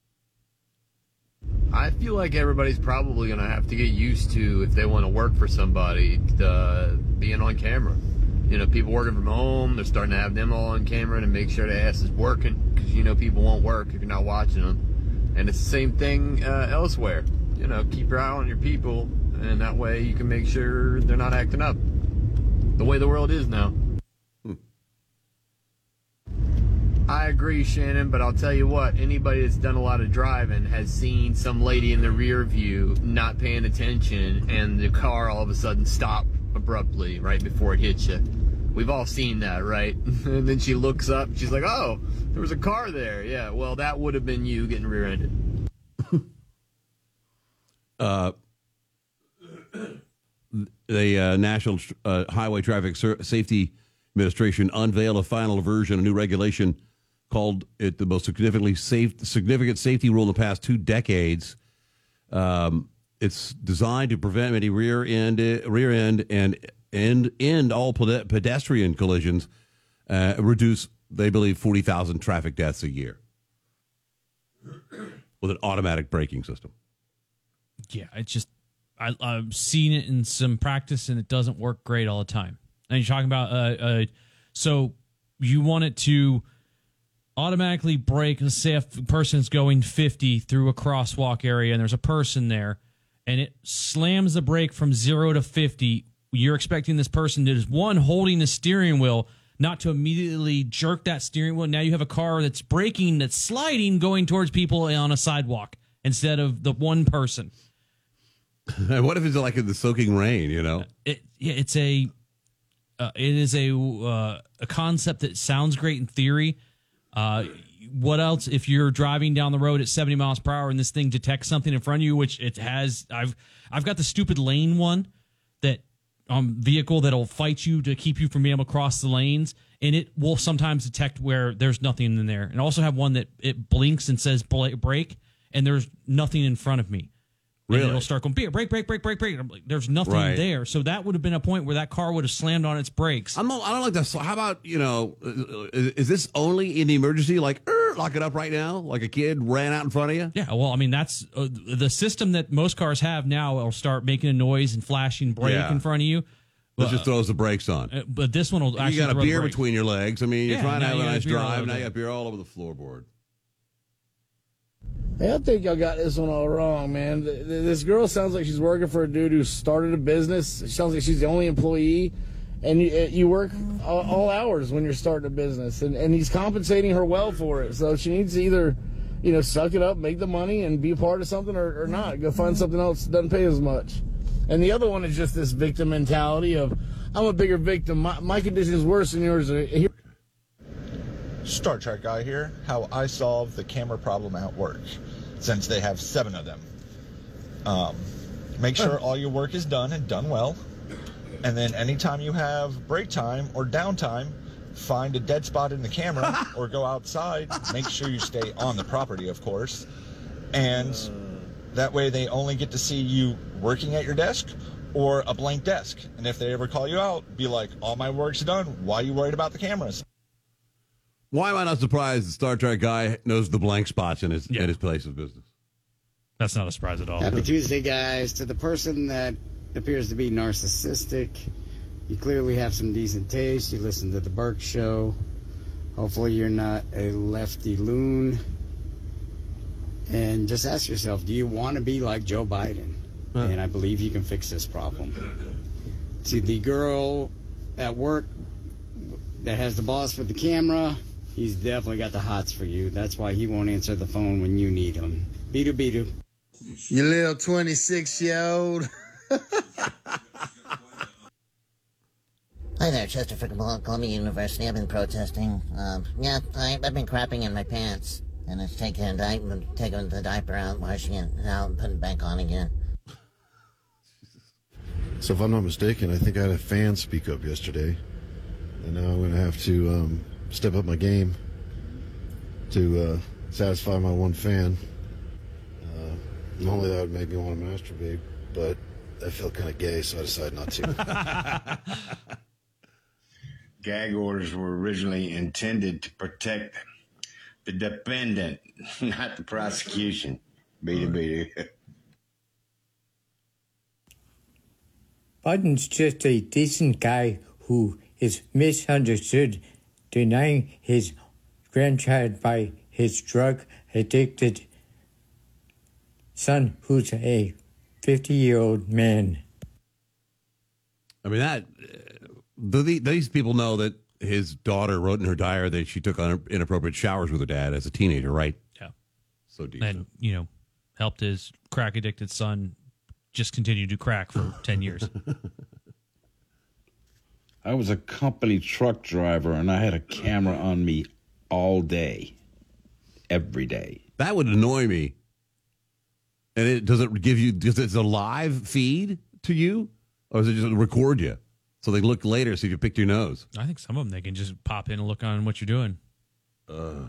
I feel like everybody's probably going to have to get used to, if they want to work for somebody, uh, being on camera. You know, people working from home, they're starting to have them all on camera to make sure their ass is working, because you know people won't work if you're not watching them. And it's the same thing uh, elsewhere. You know, keep your eye on your people, and that way you can make sure they're not acting up the way the world is now. I agree, Shannon, but I'll tell you what, anybody that's done a lot of driving has seen some lady in the rear view not paying attention, and the car all of a sudden stop abruptly right before it hits you. We've all seen that, right? And then she looks up, she's like, oh, there was a car there. Yeah, well, that would have been you getting rear-ended. uh, the uh, National uh, Highway Traffic Safety Administration unveiled a final version, a new regulation called it the most significantly safe, significant safety rule in the past two decades. Um, it's designed to prevent any rear end, rear end, and end end all pedestrian collisions. Uh, reduce, they believe, forty thousand traffic deaths a year with an automatic braking system. Yeah, it's just I, I've seen it in some practice, and it doesn't work great all the time. And you're talking about uh, uh, so you want it to automatically brake. Let's say if a person's going fifty through a crosswalk area and there's a person there, and it slams the brake from zero to fifty. You're expecting this person that is, one, holding the steering wheel, not to immediately jerk that steering wheel. Now you have a car that's braking, that's sliding, going towards people on a sidewalk instead of the one person. What if it's like in the soaking rain, you know? It, yeah, it's a, uh, it is a, uh, a concept that sounds great in theory. Uh, what else if you're driving down the road at seventy miles per hour and this thing detects something in front of you, which it has? I've, I've got the stupid lane one that, Um, vehicle that'll fight you to keep you from being able to cross the lanes, and it will sometimes detect where there's nothing in there. And I also have one that it blinks and says brake, and there's nothing in front of me. Really? And it'll start going, brake, brake, brake, brake, brake. I'm like, there's nothing Right. there. So that would have been a point where that car would have slammed on its brakes. I'm not, I don't like that. So how about, you know, is, is this only in the emergency? Like, er, lock it up right now? Like a kid ran out in front of you? Yeah, well, I mean, that's uh, the system that most cars have now. Will start making a noise and flashing brake Yeah. in front of you. It just throws the brakes on. Uh, but this one will actually You got a throw the beer brakes. between your legs. I mean, you're Yeah, trying to now have you a got nice beer all drive. over Now you there. got beer all over the floorboard. Hey, I think y'all got this one all wrong, man. Th- th- This girl sounds like she's working for a dude who started a business. It sounds like she's the only employee, and you, uh, you work all, all hours when you're starting a business, and, and he's compensating her well for it. So she needs to either, you know, suck it up, make the money, and be a part of something, or, or not. Go find something else that doesn't pay as much. And the other one is just this victim mentality of, I'm a bigger victim. My, my condition is worse than yours. Here- Star Trek guy here, how I solve the camera problem at work, since they have seven of them. Um, make sure all your work is done and done well, and then anytime you have break time or downtime, find a dead spot in the camera or go outside. Make sure you stay on the property, of course, and that way they only get to see you working at your desk or a blank desk. And if they ever call you out, be like, all my work's done. Why are you worried about the cameras? Why am I not surprised the Star Trek guy knows the blank spots in his in his place of business? That's not a surprise at all. Happy Tuesday, guys. To the person that appears to be narcissistic, you clearly have some decent taste. You listen to the Burke Show. Hopefully you're not a lefty loon. And just ask yourself, do you want to be like Joe Biden? Huh. And I believe you can fix this problem. To the girl at work that has the boss with the camera, he's definitely got the hots for you. That's why he won't answer the phone when you need him. Beedoo, beedoo. You little twenty-six-year-old. Hi there, Chester from Columbia University. I've been protesting. Um, yeah, I, I've been crapping in my pants. And it's taking, a di- taking the diaper out, washing it out, and putting it back on again. So if I'm not mistaken, I think I had a fan speak up yesterday. And now I'm going to have to um, step up my game to uh, satisfy my one fan. Uh, normally that would make me want to masturbate, but I felt kind of gay, so I decided not to. Gag orders were originally intended to protect the defendant, not the prosecution. Beat it, beat it. Biden's just a decent guy who is misunderstood, denying his grandchild by his drug-addicted son, who's a fifty-year-old man. I mean, that uh, the, these people know that his daughter wrote in her diary that she took un- inappropriate showers with her dad as a teenager, right? Yeah. So deep. And, you know, helped his crack-addicted son just continue to crack for ten years. I was a company truck driver, and I had a camera on me all day, every day. That would annoy me. And it does it give you, does it a live feed to you? Or does it just record you? So they look later, see if you picked your nose. I think some of them, they can just pop in and look on what you're doing. Uh.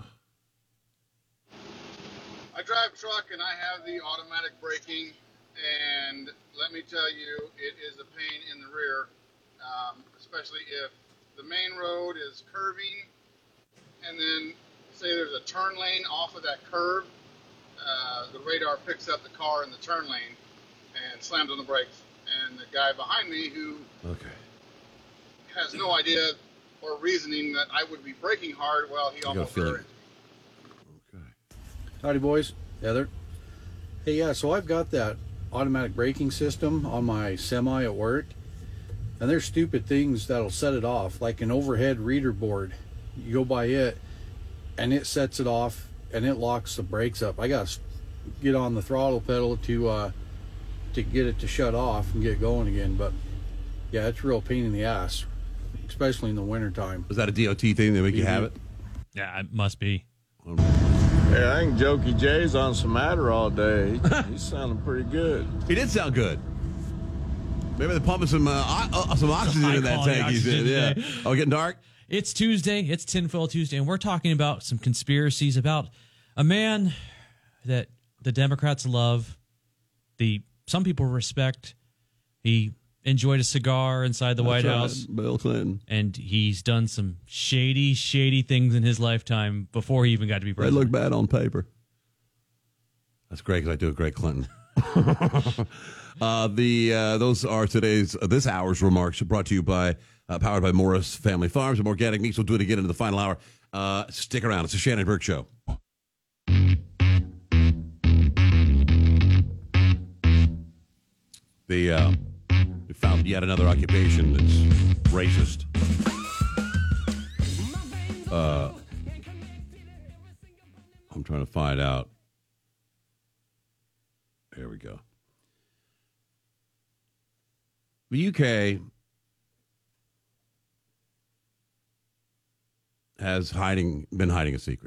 I drive a truck and I have the automatic braking, and let me tell you, it is a pain in the rear, um, especially if the main road is curving, and then say there's a turn lane off of that curve. Uh, the radar picks up the car in the turn lane and slams on the brakes. And the guy behind me who okay. has no idea or reasoning that I would be braking hard, well, he almost rear it. Howdy, boys. Heather. Hey, yeah, so I've got that automatic braking system on my semi at work, and there's stupid things that'll set it off, like an overhead reader board. You go by it, and it sets it off, and it locks the brakes up. I got to get on the throttle pedal to uh, to get it to shut off and get going again. But yeah, it's a real pain in the ass, especially in the wintertime. Is that a D O T thing that make you have it? Yeah, it must be. Hey, I think Jokey J's on some Adderall day. He's sounding pretty good. He did sound good. Maybe they're pumping some uh, uh, some oxygen in that tank. He's in. Yeah. Oh, getting dark. It's Tuesday. It's Tinfoil Tuesday, and we're talking about some conspiracies about a man that the Democrats love, the some people respect. He enjoyed a cigar inside the That's White right, House. Bill Clinton. And he's done some shady, shady things in his lifetime before he even got to be They president. look bad on paper. That's great because I do a great Clinton. uh, the uh, those are today's uh, this hour's remarks brought to you by uh, powered by Morris Family Farms and organic meats. We'll do it again into the final hour. Uh, stick around. It's a Shannon Burke Show. The uh, we found yet another occupation that's racist. Uh, I'm trying to find out. There we go. The U K has hiding been hiding a secret.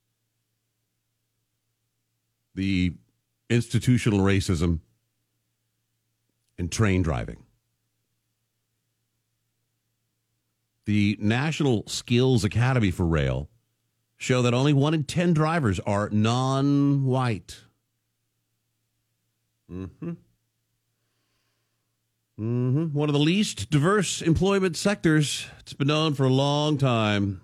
The institutional racism in train driving. The National Skills Academy for Rail show that only one in ten drivers are non-white. Mm-hmm. Mm-hmm. One of the least diverse employment sectors. It's been known for a long time.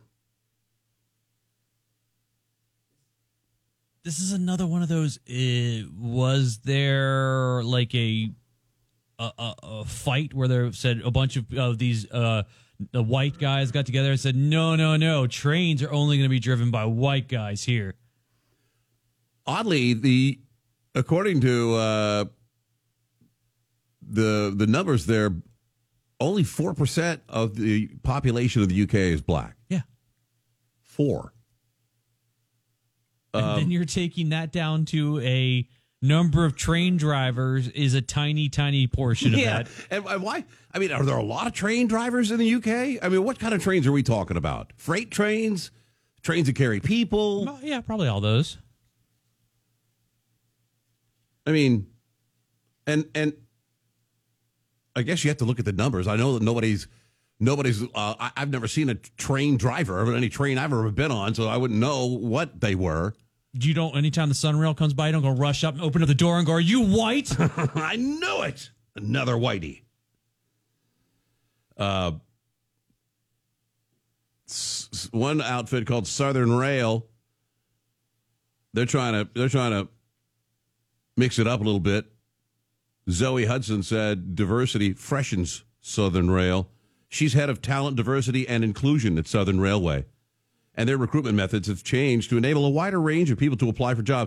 This is another one of those. Uh, was there like a a, a a fight where there said a bunch of of these uh, the white guys got together and said, no, no, no, trains are only going to be driven by white guys here. Oddly, the according to uh, the the numbers there, only four percent of the population of the U K is black. Yeah, four. And Um, then you're taking that down to a number of train drivers is a tiny, tiny portion of yeah. that. And and why? I mean, are there a lot of train drivers in the U K? I mean, what kind of trains are we talking about? Freight trains, trains that carry people. Well, yeah, probably all those. I mean, and and I guess you have to look at the numbers. I know that nobody's nobody's. Uh, I, I've never seen a train driver of any train I've ever been on, so I wouldn't know what they were. You don't. Anytime the Sunrail comes by, you don't go rush up and open up the door and go, "Are you white?" I knew it. Another whitey. Uh, s- s- one outfit called Southern Rail. They're trying to. They're trying to mix it up a little bit. Zoe Hudson said diversity freshens Southern Rail. She's head of talent, diversity, and inclusion at Southern Railway. And their recruitment methods have changed to enable a wider range of people to apply for jobs.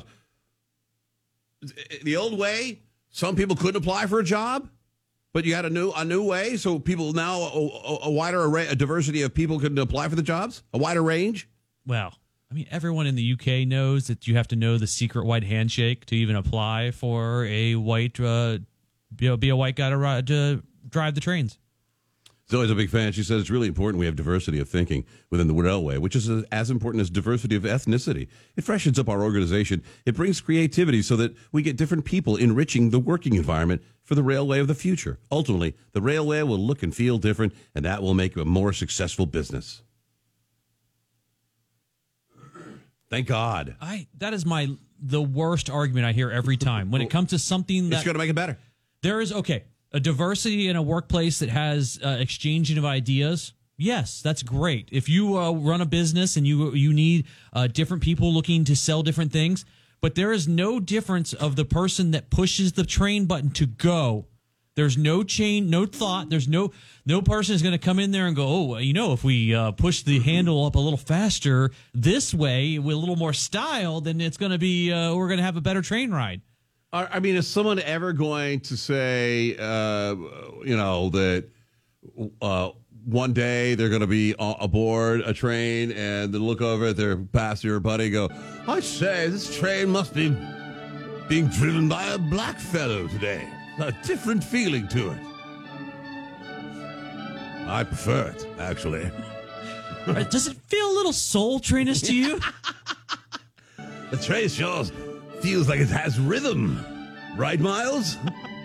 The old way, some people couldn't apply for a job, but you had a new a new way, so people now, a, a wider array, a diversity of people could apply for the jobs, a wider range. Well, I mean, everyone in the U K knows that you have to know the secret white handshake to even apply for a white, uh, be, be a white guy to, ride, to drive the trains. Zoe's a big fan. She says it's really important we have diversity of thinking within the railway, which is as important as diversity of ethnicity. It freshens up our organization. It brings creativity so that we get different people enriching the working environment for the railway of the future. Ultimately, the railway will look and feel different, and that will make a more successful business. Thank God. I that is my the worst argument I hear every time when it comes to something that It's going to make it better. There is, okay, a diversity in a workplace that has uh, exchanging of ideas. Yes, that's great. If you uh, run a business and you you need uh, different people looking to sell different things, but there is no difference of the person that pushes the train button to go. There's no chain, no thought. There's no no person is going to come in there and go, oh, you know, if we uh, push the handle up a little faster this way with a little more style, then it's going to be uh, we're going to have a better train ride. I mean, is someone ever going to say, uh, you know, that uh, one day they're going to be a- aboard a train and then look over at their passenger buddy and go, I say, this train must be being driven by a black fellow today. A different feeling to it. I prefer it, actually. Does it feel a little Soul Train-ish to you? The train sure feels like it has rhythm. Right, Miles?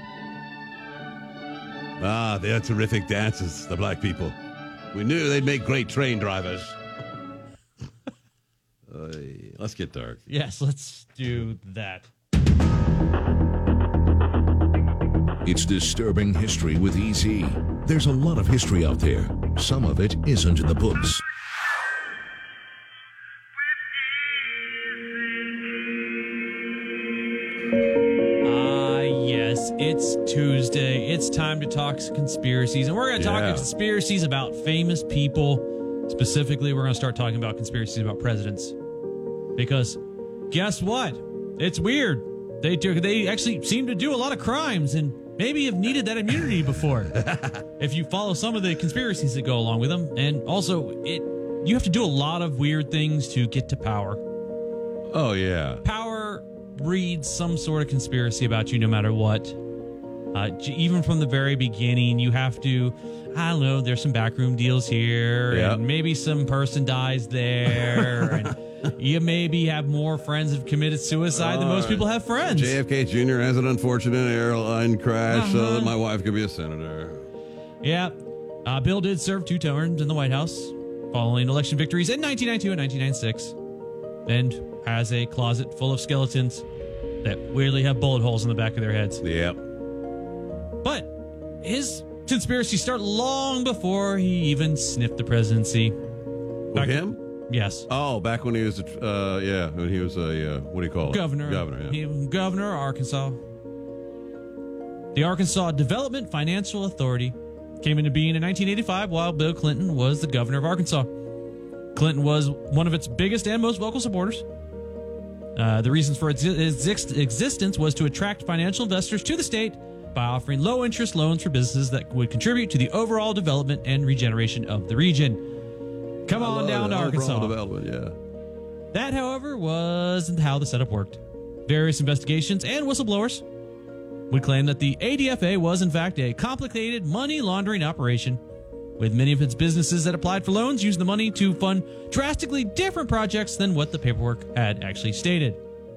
Ah, they're terrific dancers, the black people. We knew they'd make great train drivers. uh, let's get dark. Yes, let's do that. It's Disturbing History with E Z. There's a lot of history out there. Some of it isn't in the books. Ah, yes, it's Tuesday. It's time to talk conspiracies. And we're going to talk Yeah. conspiracies about famous people. Specifically, we're going to start talking about conspiracies about presidents. Because guess what? It's weird. They do, they actually seem to do a lot of crimes and maybe have needed that immunity before. If you follow some of the conspiracies that go along with them. And also, it you have to do a lot of weird things to get to power. Oh, yeah. Power breeds some sort of conspiracy about you no matter what. Uh, j- even from the very beginning, you have to, I don't know, there's some backroom deals here. Yep. And maybe some person dies there. and you maybe have more friends that have committed suicide than most people have friends. J F K Junior has an unfortunate airline crash so Uh-huh. that my wife could be a senator. Yeah. Uh, Bill did serve two terms in the White House following election victories in nineteen ninety-two and nineteen ninety-six, and has a closet full of skeletons that weirdly have bullet holes in the back of their heads. Yep. But his conspiracies start long before he even sniffed the presidency. With him? Yes. Oh, back when he was, a, uh, yeah, when he was a, uh, what do you call it? Governor. Governor, yeah. He was governor of Arkansas. The Arkansas Development Financial Authority came into being in nineteen eighty-five while Bill Clinton was the governor of Arkansas. Clinton was one of its biggest and most vocal supporters. Uh, the reasons for its exist- existence was to attract financial investors to the state by offering low-interest loans for businesses that would contribute to the overall development and regeneration of the region. Come I on love down that. to Arkansas. Overall development, yeah. That, however, wasn't how the setup worked. Various investigations and whistleblowers would claim that the A D F A was, in fact, a complicated money laundering operation, with many of its businesses that applied for loans using the money to fund drastically different projects than what the paperwork had actually stated.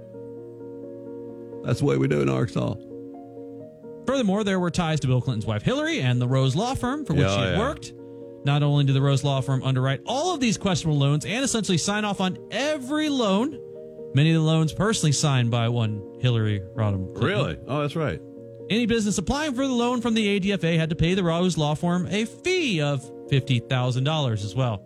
That's the way we do in Arkansas. Furthermore, there were ties to Bill Clinton's wife Hillary and the Rose Law Firm for which Yeah, she had yeah. worked. Not only did the Rose Law Firm underwrite all of these questionable loans and essentially sign off on every loan, many of the loans personally signed by one Hillary Rodham Clinton. Really? Oh, that's right. Any business applying for the loan from the A D F A had to pay the Rose Law Firm a fee of fifty thousand dollars as well.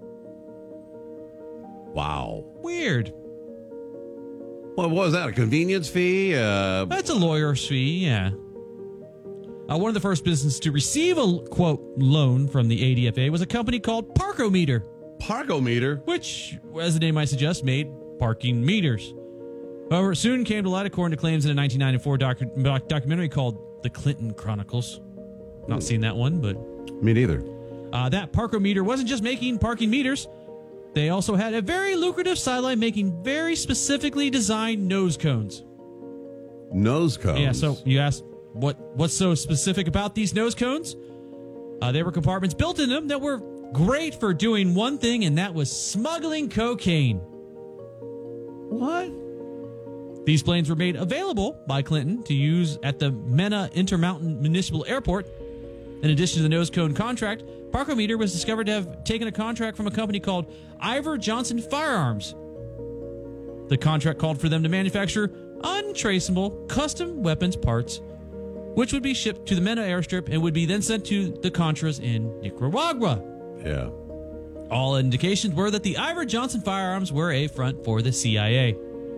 Wow. Weird. What was that? A convenience fee? Uh, That's a lawyer's fee, yeah. Uh, one of the first businesses to receive a, quote, loan from the A D F A was a company called Parkometer. Parkometer? Which, as the name might suggest, made parking meters. However, it soon came to light according to claims in a nineteen ninety-four docu- doc- documentary called The Clinton Chronicles. Not seen that one, but... Me neither. Uh, that Parkometer wasn't just making parking meters. They also had a very lucrative sideline making very specifically designed nose cones. Nose cones? Yeah, so you asked, what what's so specific about these nose cones? Uh, they were compartments built in them that were great for doing one thing, and that was smuggling cocaine. What? These planes were made available by Clinton to use at the Mena Intermountain Municipal Airport. In addition to the nose cone contract, Parkometer was discovered to have taken a contract from a company called Ivor Johnson Firearms. The contract called for them to manufacture untraceable custom weapons parts, which would be shipped to the Mena airstrip and would be then sent to the Contras in Nicaragua. Yeah. All indications were that the Ivor Johnson Firearms were a front for the C I A.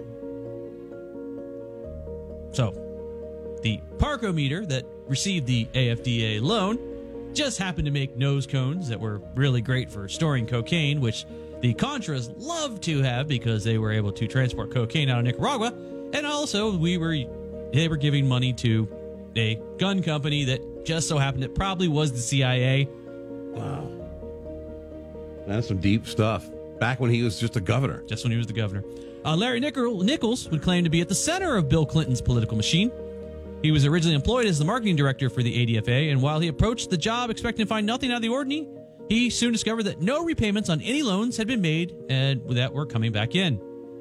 So, the Parkometer that received the A F D A loan just happened to make nose cones that were really great for storing cocaine, which the Contras loved to have because they were able to transport cocaine out of Nicaragua. And also, we were they were giving money to a gun company that just so happened it probably was the C I A. Wow. That's some deep stuff. Back when he was just a governor. Just when he was the governor. Uh, Larry Nichol- Nichols would claim to be at the center of Bill Clinton's political machine. He was originally employed as the marketing director for the A D F A, and while he approached the job expecting to find nothing out of the ordinary, he soon discovered that no repayments on any loans had been made and that were coming back in.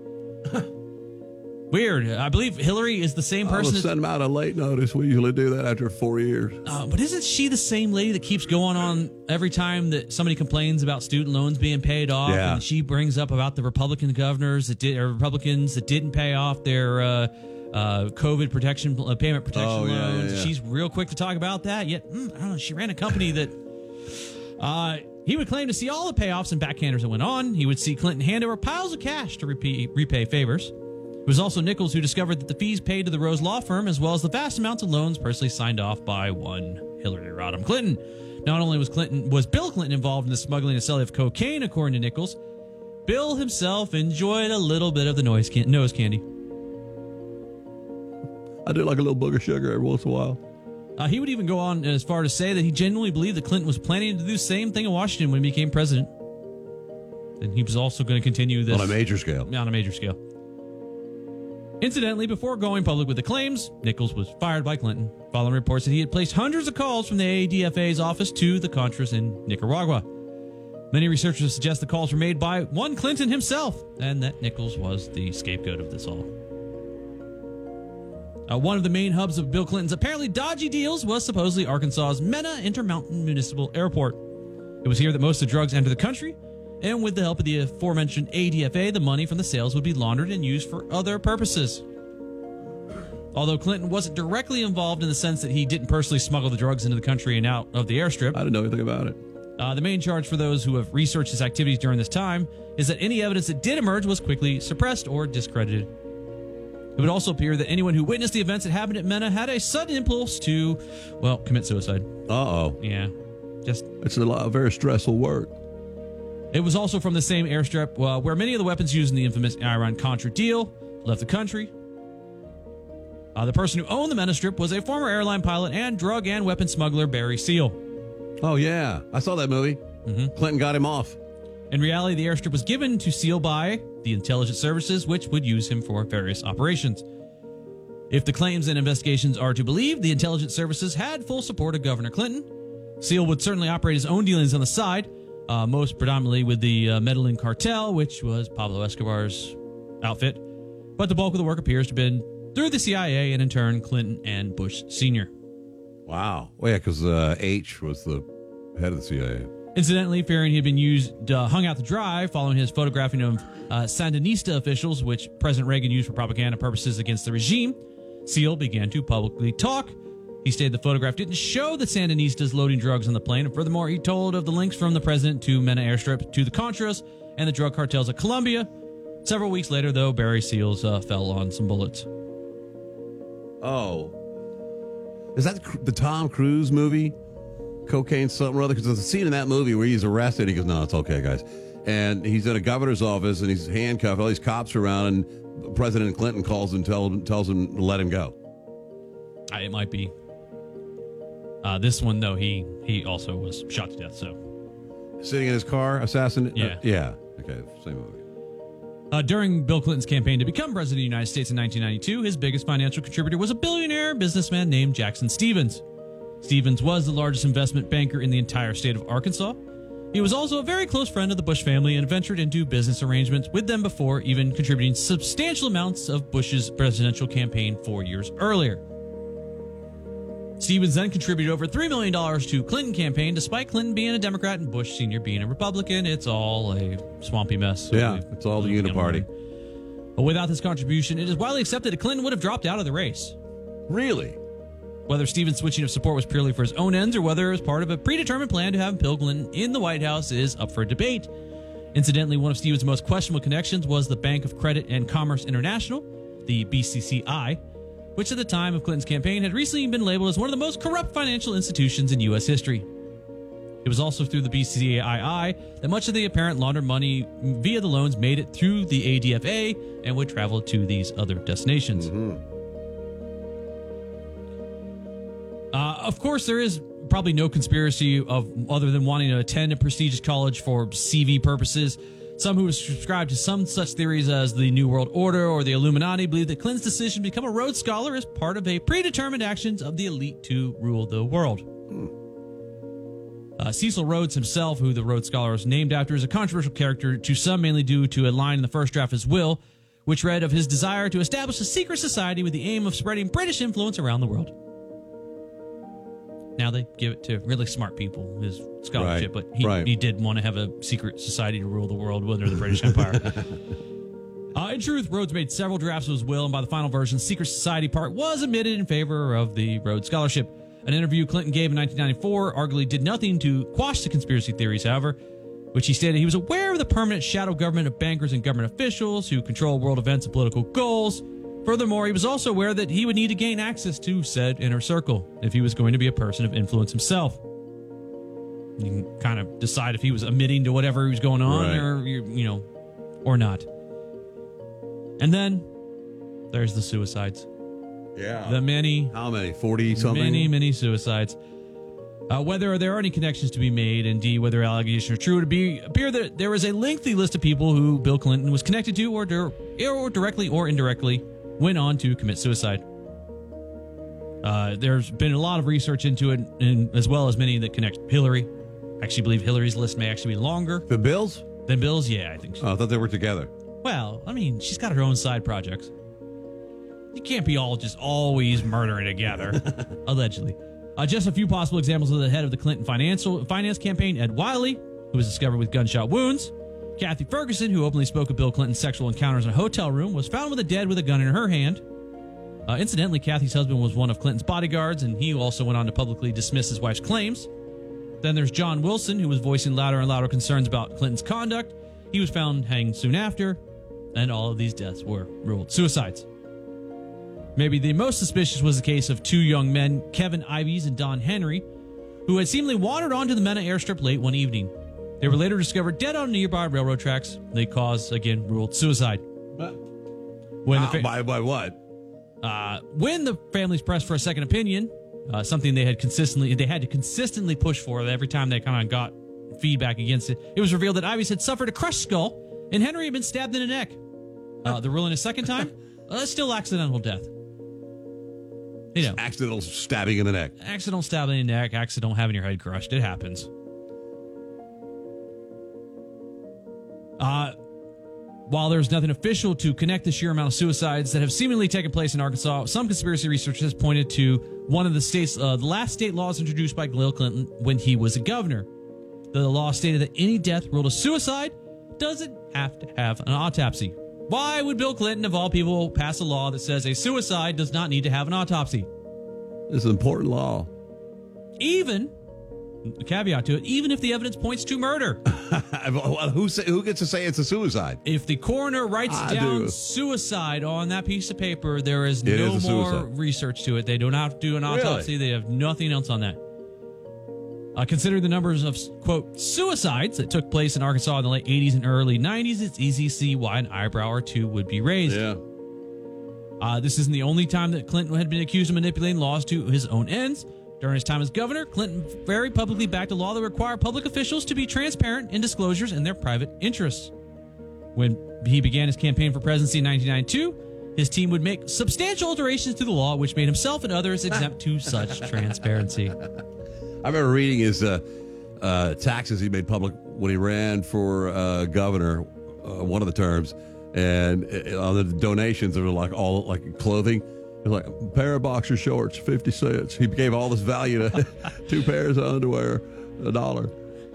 Weird. I believe Hillary is the same person. I'll send them out a late notice. We usually do that after four years. Uh, but isn't she the same lady that keeps going on every time that somebody complains about student loans being paid off? Yeah. And she brings up about the Republican governors that did, or Republicans that didn't pay off their uh, uh, COVID protection uh, payment protection Oh, yeah, loans. yeah, yeah. She's real quick to talk about that. Yet, mm, I don't know. She ran a company that. Uh, he would claim to see all the payoffs and backhanders that went on. He would see Clinton hand over piles of cash to repay, repay favors. It was also Nichols who discovered that the fees paid to the Rose Law Firm, as well as the vast amounts of loans personally signed off by one Hillary Rodham Clinton. Not only was Clinton was Bill Clinton involved in the smuggling and selling of cocaine, according to Nichols, Bill himself enjoyed a little bit of the noise can- nose candy. I do like a little booger sugar every once in a while. Uh, he would even go on as far to say that he genuinely believed that Clinton was planning to do the same thing in Washington when he became president. And he was also going to continue this On a major scale. On a major scale. Incidentally, before going public with the claims, Nichols was fired by Clinton, following reports that he had placed hundreds of calls from the A D F A's office to the Contras in Nicaragua. Many researchers suggest the calls were made by one Clinton himself, and that Nichols was the scapegoat of this all. Uh, one of the main hubs of Bill Clinton's apparently dodgy deals was supposedly Arkansas's Mena Intermountain Municipal Airport. It was here that most of the drugs entered the country, and with the help of the aforementioned A D F A, the money from the sales would be laundered and used for other purposes. Although Clinton wasn't directly involved in the sense that he didn't personally smuggle the drugs into the country and out of the airstrip. I didn't know anything about it. Uh, the main charge for those who have researched his activities during this time is that any evidence that did emerge was quickly suppressed or discredited. It would also appear that anyone who witnessed the events that happened at Mena had a sudden impulse to, well, commit suicide. Uh-oh. Yeah. Just It's a lot of very stressful work. It was also from the same airstrip uh, where many of the weapons used in the infamous Iran-Contra deal left the country. Uh, the person who owned the Mena Strip was a former airline pilot and drug and weapon smuggler, Barry Seal. Oh, yeah. I saw that movie. Mm-hmm. Clinton got him off. In reality, the airstrip was given to Seal by the intelligence services, which would use him for various operations. If the claims and investigations are to believe, the intelligence services had full support of Governor Clinton. Seal would certainly operate his own dealings on the side, uh, most predominantly with the uh, Medellin cartel, which was Pablo Escobar's outfit. But the bulk of the work appears to have been through the C I A and, in turn, Clinton and Bush Senior Wow. Well, yeah, because uh, H was the head of the C I A. Incidentally, fearing he had been used, uh, hung out to dry following his photographing of uh, Sandinista officials, which President Reagan used for propaganda purposes against the regime, Seal began to publicly talk. He stated the photograph didn't show the Sandinistas loading drugs on the plane, and furthermore, he told of the links from the president to Mena airstrip to the Contras and the drug cartels of Colombia. Several weeks later, though, Barry Seals uh, fell on some bullets. Oh. Is that the Tom Cruise movie? Cocaine something or other? Because there's a scene in that movie where he's arrested. He goes, no, it's okay, guys. And he's in a governor's office, and he's handcuffed. All these cops are around, and President Clinton calls and tell, tells him to let him go. Uh, it might be. Uh, this one, though, he he also was shot to death, so. Sitting in his car, assassin? Yeah. Uh, yeah. Okay, same movie. Uh, during Bill Clinton's campaign to become president of the United States in nineteen ninety-two, his biggest financial contributor was a billionaire businessman named Jackson Stevens. Stevens was the largest investment banker in the entire state of Arkansas. He was also a very close friend of the Bush family and ventured into business arrangements with them before even contributing substantial amounts of Bush's presidential campaign four years earlier. Stevens then contributed over three million dollars to Clinton campaign, despite Clinton being a Democrat and Bush Senior being a Republican. It's all a swampy mess. So yeah, it's all the uniparty. But without this contribution, it is widely accepted that Clinton would have dropped out of the race. Really? Whether Stevens' switching of support was purely for his own ends or whether it was part of a predetermined plan to have Bill Clinton in the White House is up for debate. Incidentally, one of Stevens' most questionable connections was the Bank of Credit and Commerce International, the B C C I, which at the time of Clinton's campaign had recently been labeled as one of the most corrupt financial institutions in U S history. It was also through the B C C I that much of the apparent laundered money via the loans made it through the A D F A and would travel to these other destinations. Mm-hmm. Uh, of course, there is probably no conspiracy of other than wanting to attend a prestigious college for C V purposes. Some who subscribe to some such theories as the New World Order or the Illuminati believe that Clinton's decision to become a Rhodes Scholar is part of a predetermined actions of the elite to rule the world. Uh, Cecil Rhodes himself, who the Rhodes Scholar is named after, is a controversial character to some, mainly due to a line in the first draft of his will, which read of his desire to establish a secret society with the aim of spreading British influence around the world. Now they give it to really smart people, his scholarship, Right, but he, right. he did want to have a secret society to rule the world under the British Empire. uh, in truth, Rhodes made several drafts of his will, and by the final version, the secret society part was omitted in favor of the Rhodes Scholarship. An interview Clinton gave in nineteen ninety-four arguably did nothing to quash the conspiracy theories, however, which he stated he was aware of the permanent shadow government of bankers and government officials who control world events and political goals. Furthermore, he was also aware that he would need to gain access to said inner circle if he was going to be a person of influence himself. You can kind of decide if he was admitting to whatever was going on, Right. or you know, or not. And then there's the suicides. Yeah. The many, how many? Forty something. many, many suicides. Uh, whether there are any connections to be made, indeed, whether allegations are true, it would be appear that there is a lengthy list of people who Bill Clinton was connected to, or, dir- or directly or indirectly, went on to commit suicide. Uh, there's been a lot of research into it, and as well as many that connect Hillary. I actually believe Hillary's list may actually be longer. The Bills? Than Bill's? Yeah, I think so. Oh, I thought they were together. Well, I mean, she's got her own side projects. You can't be all just always murdering together, allegedly. Uh, just a few possible examples of the head of the Clinton financial finance campaign, Ed Wiley, who was discovered with gunshot wounds. Kathy Ferguson, who openly spoke of Bill Clinton's sexual encounters in a hotel room, was found with a dead with a gun in her hand. Uh, incidentally, Kathy's husband was one of Clinton's bodyguards, and he also went on to publicly dismiss his wife's claims. Then there's John Wilson, who was voicing louder and louder concerns about Clinton's conduct. He was found hanged soon after, and all of these deaths were ruled suicides. Maybe the most suspicious was the case of two young men, Kevin Ives and Don Henry, who had seemingly wandered onto the Mena airstrip late one evening. They were later discovered dead on nearby railroad tracks. They caused, again, ruled suicide. When the fa- by, by what? Uh, when the families pressed for a second opinion, uh, something they had consistently they had to consistently push for every time they kind of got feedback against it, it was revealed that Ives had suffered a crushed skull and Henry had been stabbed in the neck. Uh, the ruling a second time, uh, still accidental death. You know, accidental stabbing in the neck. Accidental stabbing in the neck, accidental having your head crushed. It happens. Uh, while there's nothing official to connect the sheer amount of suicides that have seemingly taken place in Arkansas, some conspiracy researchers has pointed to one of the state's uh, the last state laws introduced by Bill Clinton when he was a governor. The law stated that any death ruled a suicide doesn't have to have an autopsy. Why would Bill Clinton, of all people, pass a law that says a suicide does not need to have an autopsy? It's an important law. Even, a caveat to it, even if the evidence points to murder. who, say, who gets to say it's a suicide? If the coroner writes I down do. suicide on that piece of paper, there is It no is a more suicide. research to it. They don't have to do an Really? autopsy. They have nothing else on that. Uh, considering the numbers of, quote, suicides that took place in Arkansas in the late eighties and early nineties, it's easy to see why an eyebrow or two would be raised. Yeah. Uh, this isn't the only time that Clinton had been accused of manipulating laws to his own ends. During his time as governor, Clinton very publicly backed a law that required public officials to be transparent in disclosures in their private interests. When he began his campaign for presidency in nineteen ninety-two, his team would make substantial alterations to the law, which made himself and others exempt to such transparency. I remember reading his uh, uh, taxes he made public when he ran for uh, governor, uh, one of the terms, and uh, on the donations, they were like all like clothing. It was like a pair of boxer shorts, fifty cents. He gave all this value to two pairs of underwear, a dollar.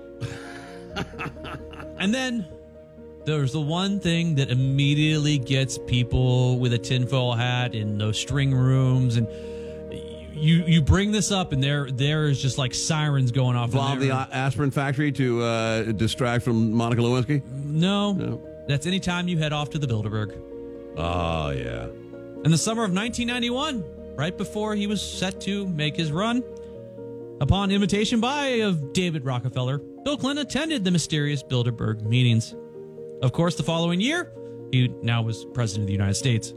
And then there's the one thing that immediately gets people with a tinfoil hat in those string rooms, and you you bring this up, and there there is just like sirens going off. Involve the aspirin factory to uh, distract from Monica Lewinsky? No, no. That's any time you head off to the Bilderberg. Oh yeah. In the summer of nineteen ninety-one, right before he was set to make his run, upon invitation by of David Rockefeller, Bill Clinton attended the mysterious Bilderberg meetings. Of course, the following year, he now was president of the United States.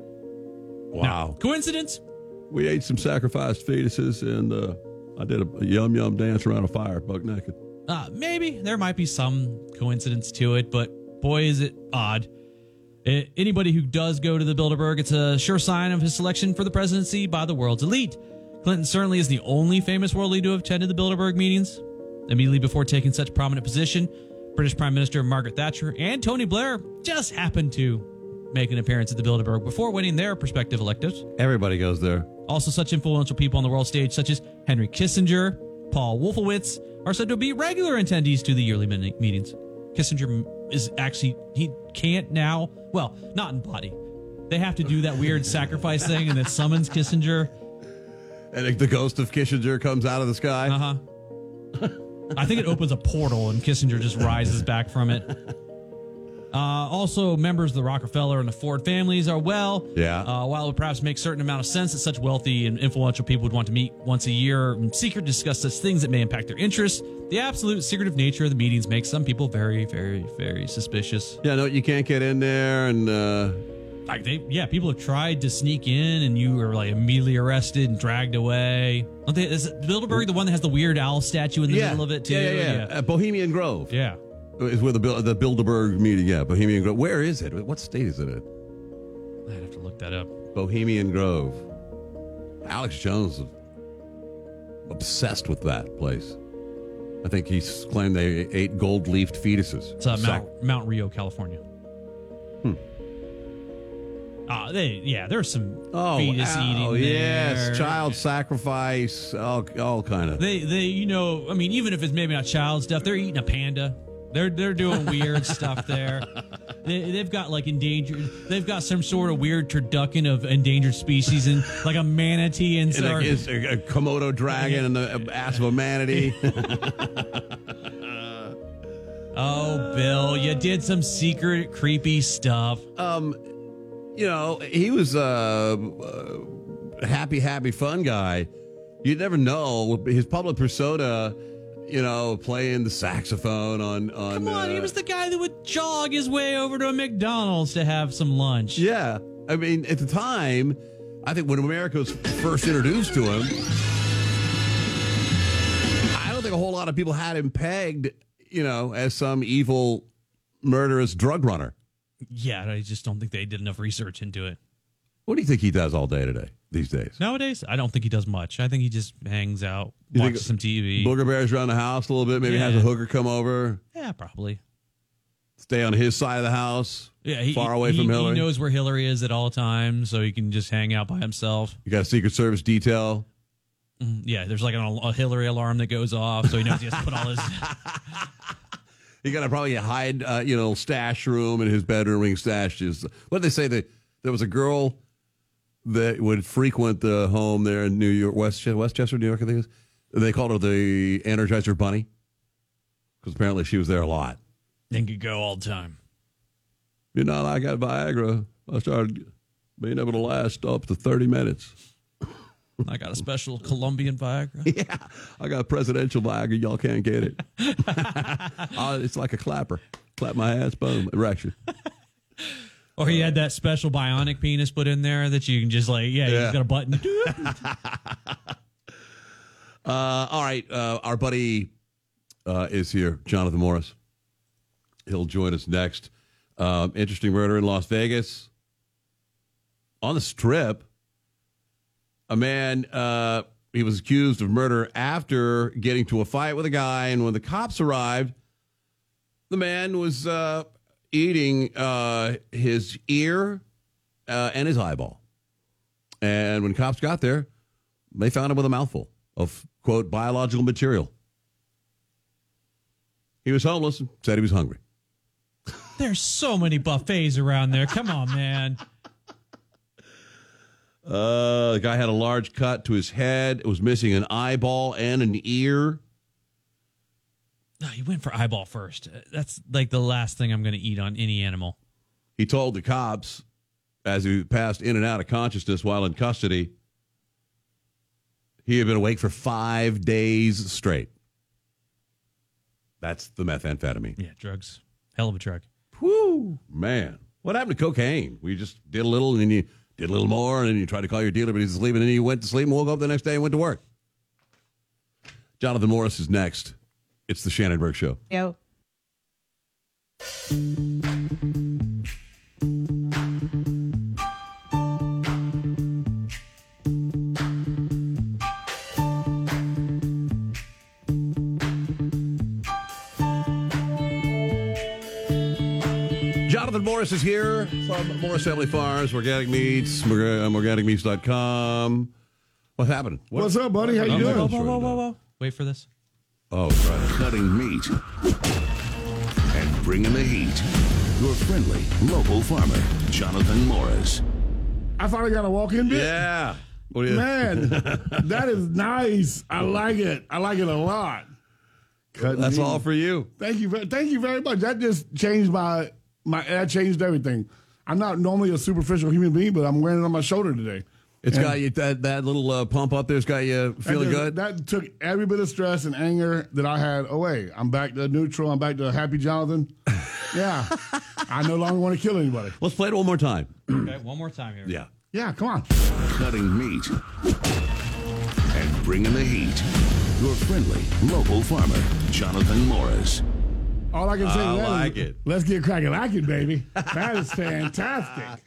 Wow. Now, coincidence? We ate some sacrificed fetuses, and uh, I did a, a yum-yum dance around a fire, buck naked. Uh, maybe. There might be some coincidence to it, but boy, is it odd. Uh, anybody who does go to the Bilderberg, it's a sure sign of his selection for the presidency by the world's elite. Clinton certainly is the only famous world leader to have attended the Bilderberg meetings. Immediately before taking such prominent position, British Prime Minister Margaret Thatcher and Tony Blair just happened to make an appearance at the Bilderberg before winning their respective electives. Everybody goes there. Also, such influential people on the world stage, such as Henry Kissinger, Paul Wolfowitz, are said to be regular attendees to the yearly meetings. Kissinger is actually, he can't now, well, not in body. They have to do that weird sacrifice thing, and it summons Kissinger. And the ghost of Kissinger comes out of the sky? Uh-huh. I think it opens a portal and Kissinger just rises back from it. Uh, also, members of the Rockefeller and the Ford families are well. Yeah. Uh, while it would perhaps make a certain amount of sense that such wealthy and influential people would want to meet once a year in secret to discuss such things that may impact their interests, the absolute secretive nature of the meetings makes some people very, very, very suspicious. Yeah, no, you can't get in there, and uh... like they, yeah, people have tried to sneak in, and you were like immediately arrested and dragged away. Don't they, is Bilderberg the one that has the Weird Owl statue in the yeah. middle of it too? Yeah, yeah, yeah. yeah. Uh, Bohemian Grove. Yeah. Is where the the Bilderberg meeting, yeah, Bohemian Grove. Where is it? What state is it in? I'd have to look that up. Bohemian Grove. Alex Jones is obsessed with that place. I think he's claimed they ate gold-leafed fetuses. It's uh, Mount, Mount Rio, California. Hmm. Uh, they, yeah, there's some oh, fetus oh, eating yes, there. Child sacrifice, all, all kind of. They, they, you know, I mean, even if it's maybe not child stuff, they're eating a panda. They're they're doing weird stuff there. They, they've got like endangered. They've got some sort of weird turducken of endangered species, and like a manatee and, and a, a, a Komodo dragon and the ass of a manatee. Oh, Bill, you did some secret creepy stuff. Um, you know, he was a uh, happy, happy, fun guy. You'd never know his public persona. You know, playing the saxophone on on. Come on, uh, he was the guy that would jog his way over to a McDonald's to have some lunch. Yeah, I mean, at the time, I think when America was first introduced to him, I don't think a whole lot of people had him pegged, you know, as some evil, murderous drug runner. Yeah, I just don't think they did enough research into it. What do you think he does all day today, these days? Nowadays, I don't think he does much. I think he just hangs out, You watches think some T V. Booger bears around the house a little bit, maybe Yeah. has a hooker come over. Yeah, probably. Stay on his side of the house, Yeah, he, far away he, from Hillary. He knows where Hillary is at all times, so he can just hang out by himself. You got a Secret Service detail. Mhm. Yeah, there's like an, a Hillary alarm that goes off, so he knows he has to put all his... He got to probably hide, uh, you know, stash room in his bedroom where he stashed his. What did they say? That there was a girl that would frequent the home there in New York, West Westchester, New York, I think it is. They called her the Energizer Bunny because apparently she was there a lot. And could go all the time. You know, I got Viagra. I started being able to last up to thirty minutes. I got a special Colombian Viagra. Yeah, I got presidential Viagra. Y'all can't get it. uh, it's like a clapper. Clap my ass, boom, erection. Or he had that special bionic penis put in there that you can just like, yeah, Yeah. he's got a button. Uh, all right, uh, our buddy uh, is here, Jonathan Morris. He'll join us next. Um, interesting murder in Las Vegas. on the Strip. A man, uh, he was accused of murder after getting to a fight with a guy, and when the cops arrived, the man was uh, eating uh, his ear uh, and his eyeball. And when cops got there, they found him with a mouthful of, quote, biological material. He was homeless and said he was hungry. There's so many buffets around there. Come on, man. Uh, the guy had a large cut to his head. It was missing an eyeball and an ear. No, he went for eyeball first. That's like the last thing I'm going to eat on any animal. He told the cops as he passed in and out of consciousness while in custody, he had been awake for five days straight. That's the methamphetamine. Yeah, drugs. Hell of a drug. Whew, man. What happened to cocaine? We just did a little and then you did a little more and then you tried to call your dealer, but he's asleep, and then you went to sleep and woke up the next day and went to work. Jonathan Morris is next. It's the Shannon Burke Show. Yo. Jonathan Morris is here from Morris Family Farms, Organic Meats, organic meats dot com. What's happening? What, What's up, buddy? How you Oh, doing? whoa, whoa, whoa, whoa, whoa. Wait for this. Oh, right. Cutting meat and bringing the heat. Your friendly local farmer, Jonathan Morris. I finally got a walk-in bit. Yeah. What do you- Man, that is nice. I like it. I like it a lot. Cutting That's meat. all for you. Thank you. ve- Thank you very much. That just changed my my. That changed everything. I'm not normally a superficial human being, but I'm wearing it on my shoulder today. It's And got you, that, that little uh, pump up there's got you that feeling just- good? That took every bit of stress and anger that I had away. I'm back to neutral. I'm back to happy Jonathan. Yeah. I no longer want to kill anybody. Let's play it one more time. Okay, one more time here. Yeah. Yeah, come on. Cutting meat and bringing the heat. Your friendly local farmer, Jonathan Morris. All I can say I to that like is, it. let's get cracking lacking, baby. That is fantastic.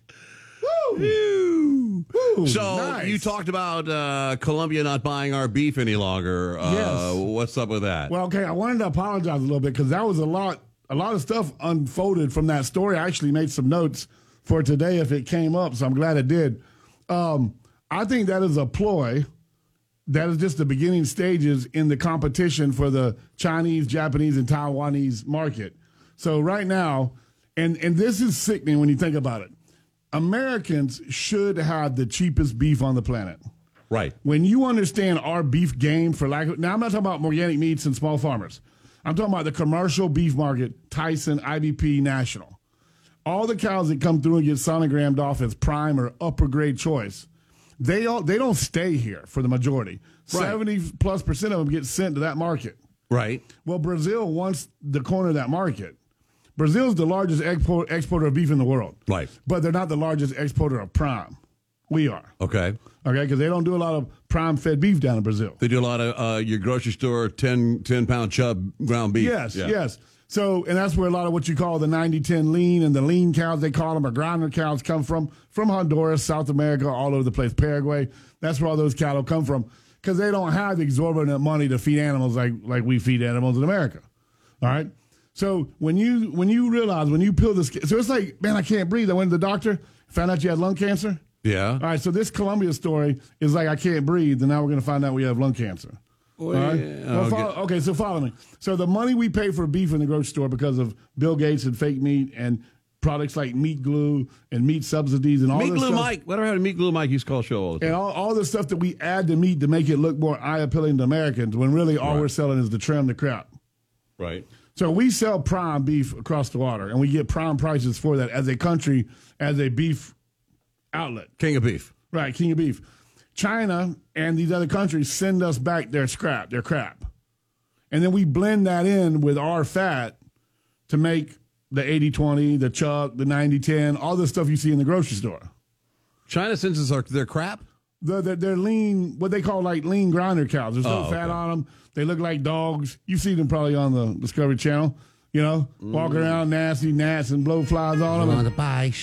Woo! Woo, So nice. you talked about uh, Colombia not buying our beef any longer. Uh, Yes. What's up with that? Well, okay, I wanted to apologize a little bit because that was a lot, a lot of stuff unfolded from that story. I actually made some notes for today if it came up, so I'm glad it did. Um, I think that is a ploy. That is just the beginning stages in the competition for the Chinese, Japanese, and Taiwanese market. So right now, and and this is sickening when you think about it. Americans should have the cheapest beef on the planet. Right. When you understand our beef game, for lack of, now I'm not talking about organic meats and small farmers. I'm talking about the commercial beef market, Tyson, I B P, National. All the cows that come through and get sonogrammed off as prime or upper grade choice, they all they don't stay here for the majority. Right. seventy plus percent of them get sent to that market. Right. Well, Brazil wants the corner of that market. Brazil's the largest export, exporter of beef in the world. Right. But they're not the largest exporter of prime. We are. Okay. Okay, because they don't do a lot of prime-fed beef down in Brazil. They do a lot of uh, your grocery store ten, ten pound chub ground beef. Yes, Yeah. yes. So, and that's where a lot of what you call the ninety ten lean and the lean cows, they call them, or grinder cows, come from, from Honduras, South America, all over the place, Paraguay. That's where all those cattle come from, because they don't have the exorbitant money to feed animals like, like we feed animals in America. All right? So when you when you realize, when you peel the skin, so it's like, man, I can't breathe. I went to the doctor, found out you had lung cancer. Yeah. All right, so this Colombia story is like, I can't breathe, and now we're going to find out we have lung cancer. Well, All right? yeah, Well, I'll follow- get- okay, so follow me. So the money we pay for beef in the grocery store because of Bill Gates and fake meat and products like meat glue and meat subsidies and all Meat this Glue stuff. Mike. Whatever happened to Meat Glue Mike used to call show all the time. And all, all the stuff that we add to meat to make it look more eye-appealing to Americans, when really all Right. we're selling is the trim, the crap. Right. So we sell prime beef across the water, and we get prime prices for that as a country, as a beef outlet. King of beef. Right, king of beef. China and these other countries send us back their scrap, their crap. And then we blend that in with our fat to make the eighty twenty, the chuck, the ninety ten, all the stuff you see in the grocery store. China sends us our, their crap? The, the, they're lean, what they call like lean grinder cows. There's no Oh, fat okay. on them. They look like dogs. You see them probably on the Discovery Channel, you know, walking Mm. around nasty gnats and blowflies on them. On the base.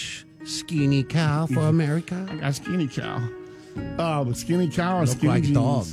Skinny cow for America. I got skinny cow. Uh, but skinny cow or Look skinny like jeans. dog.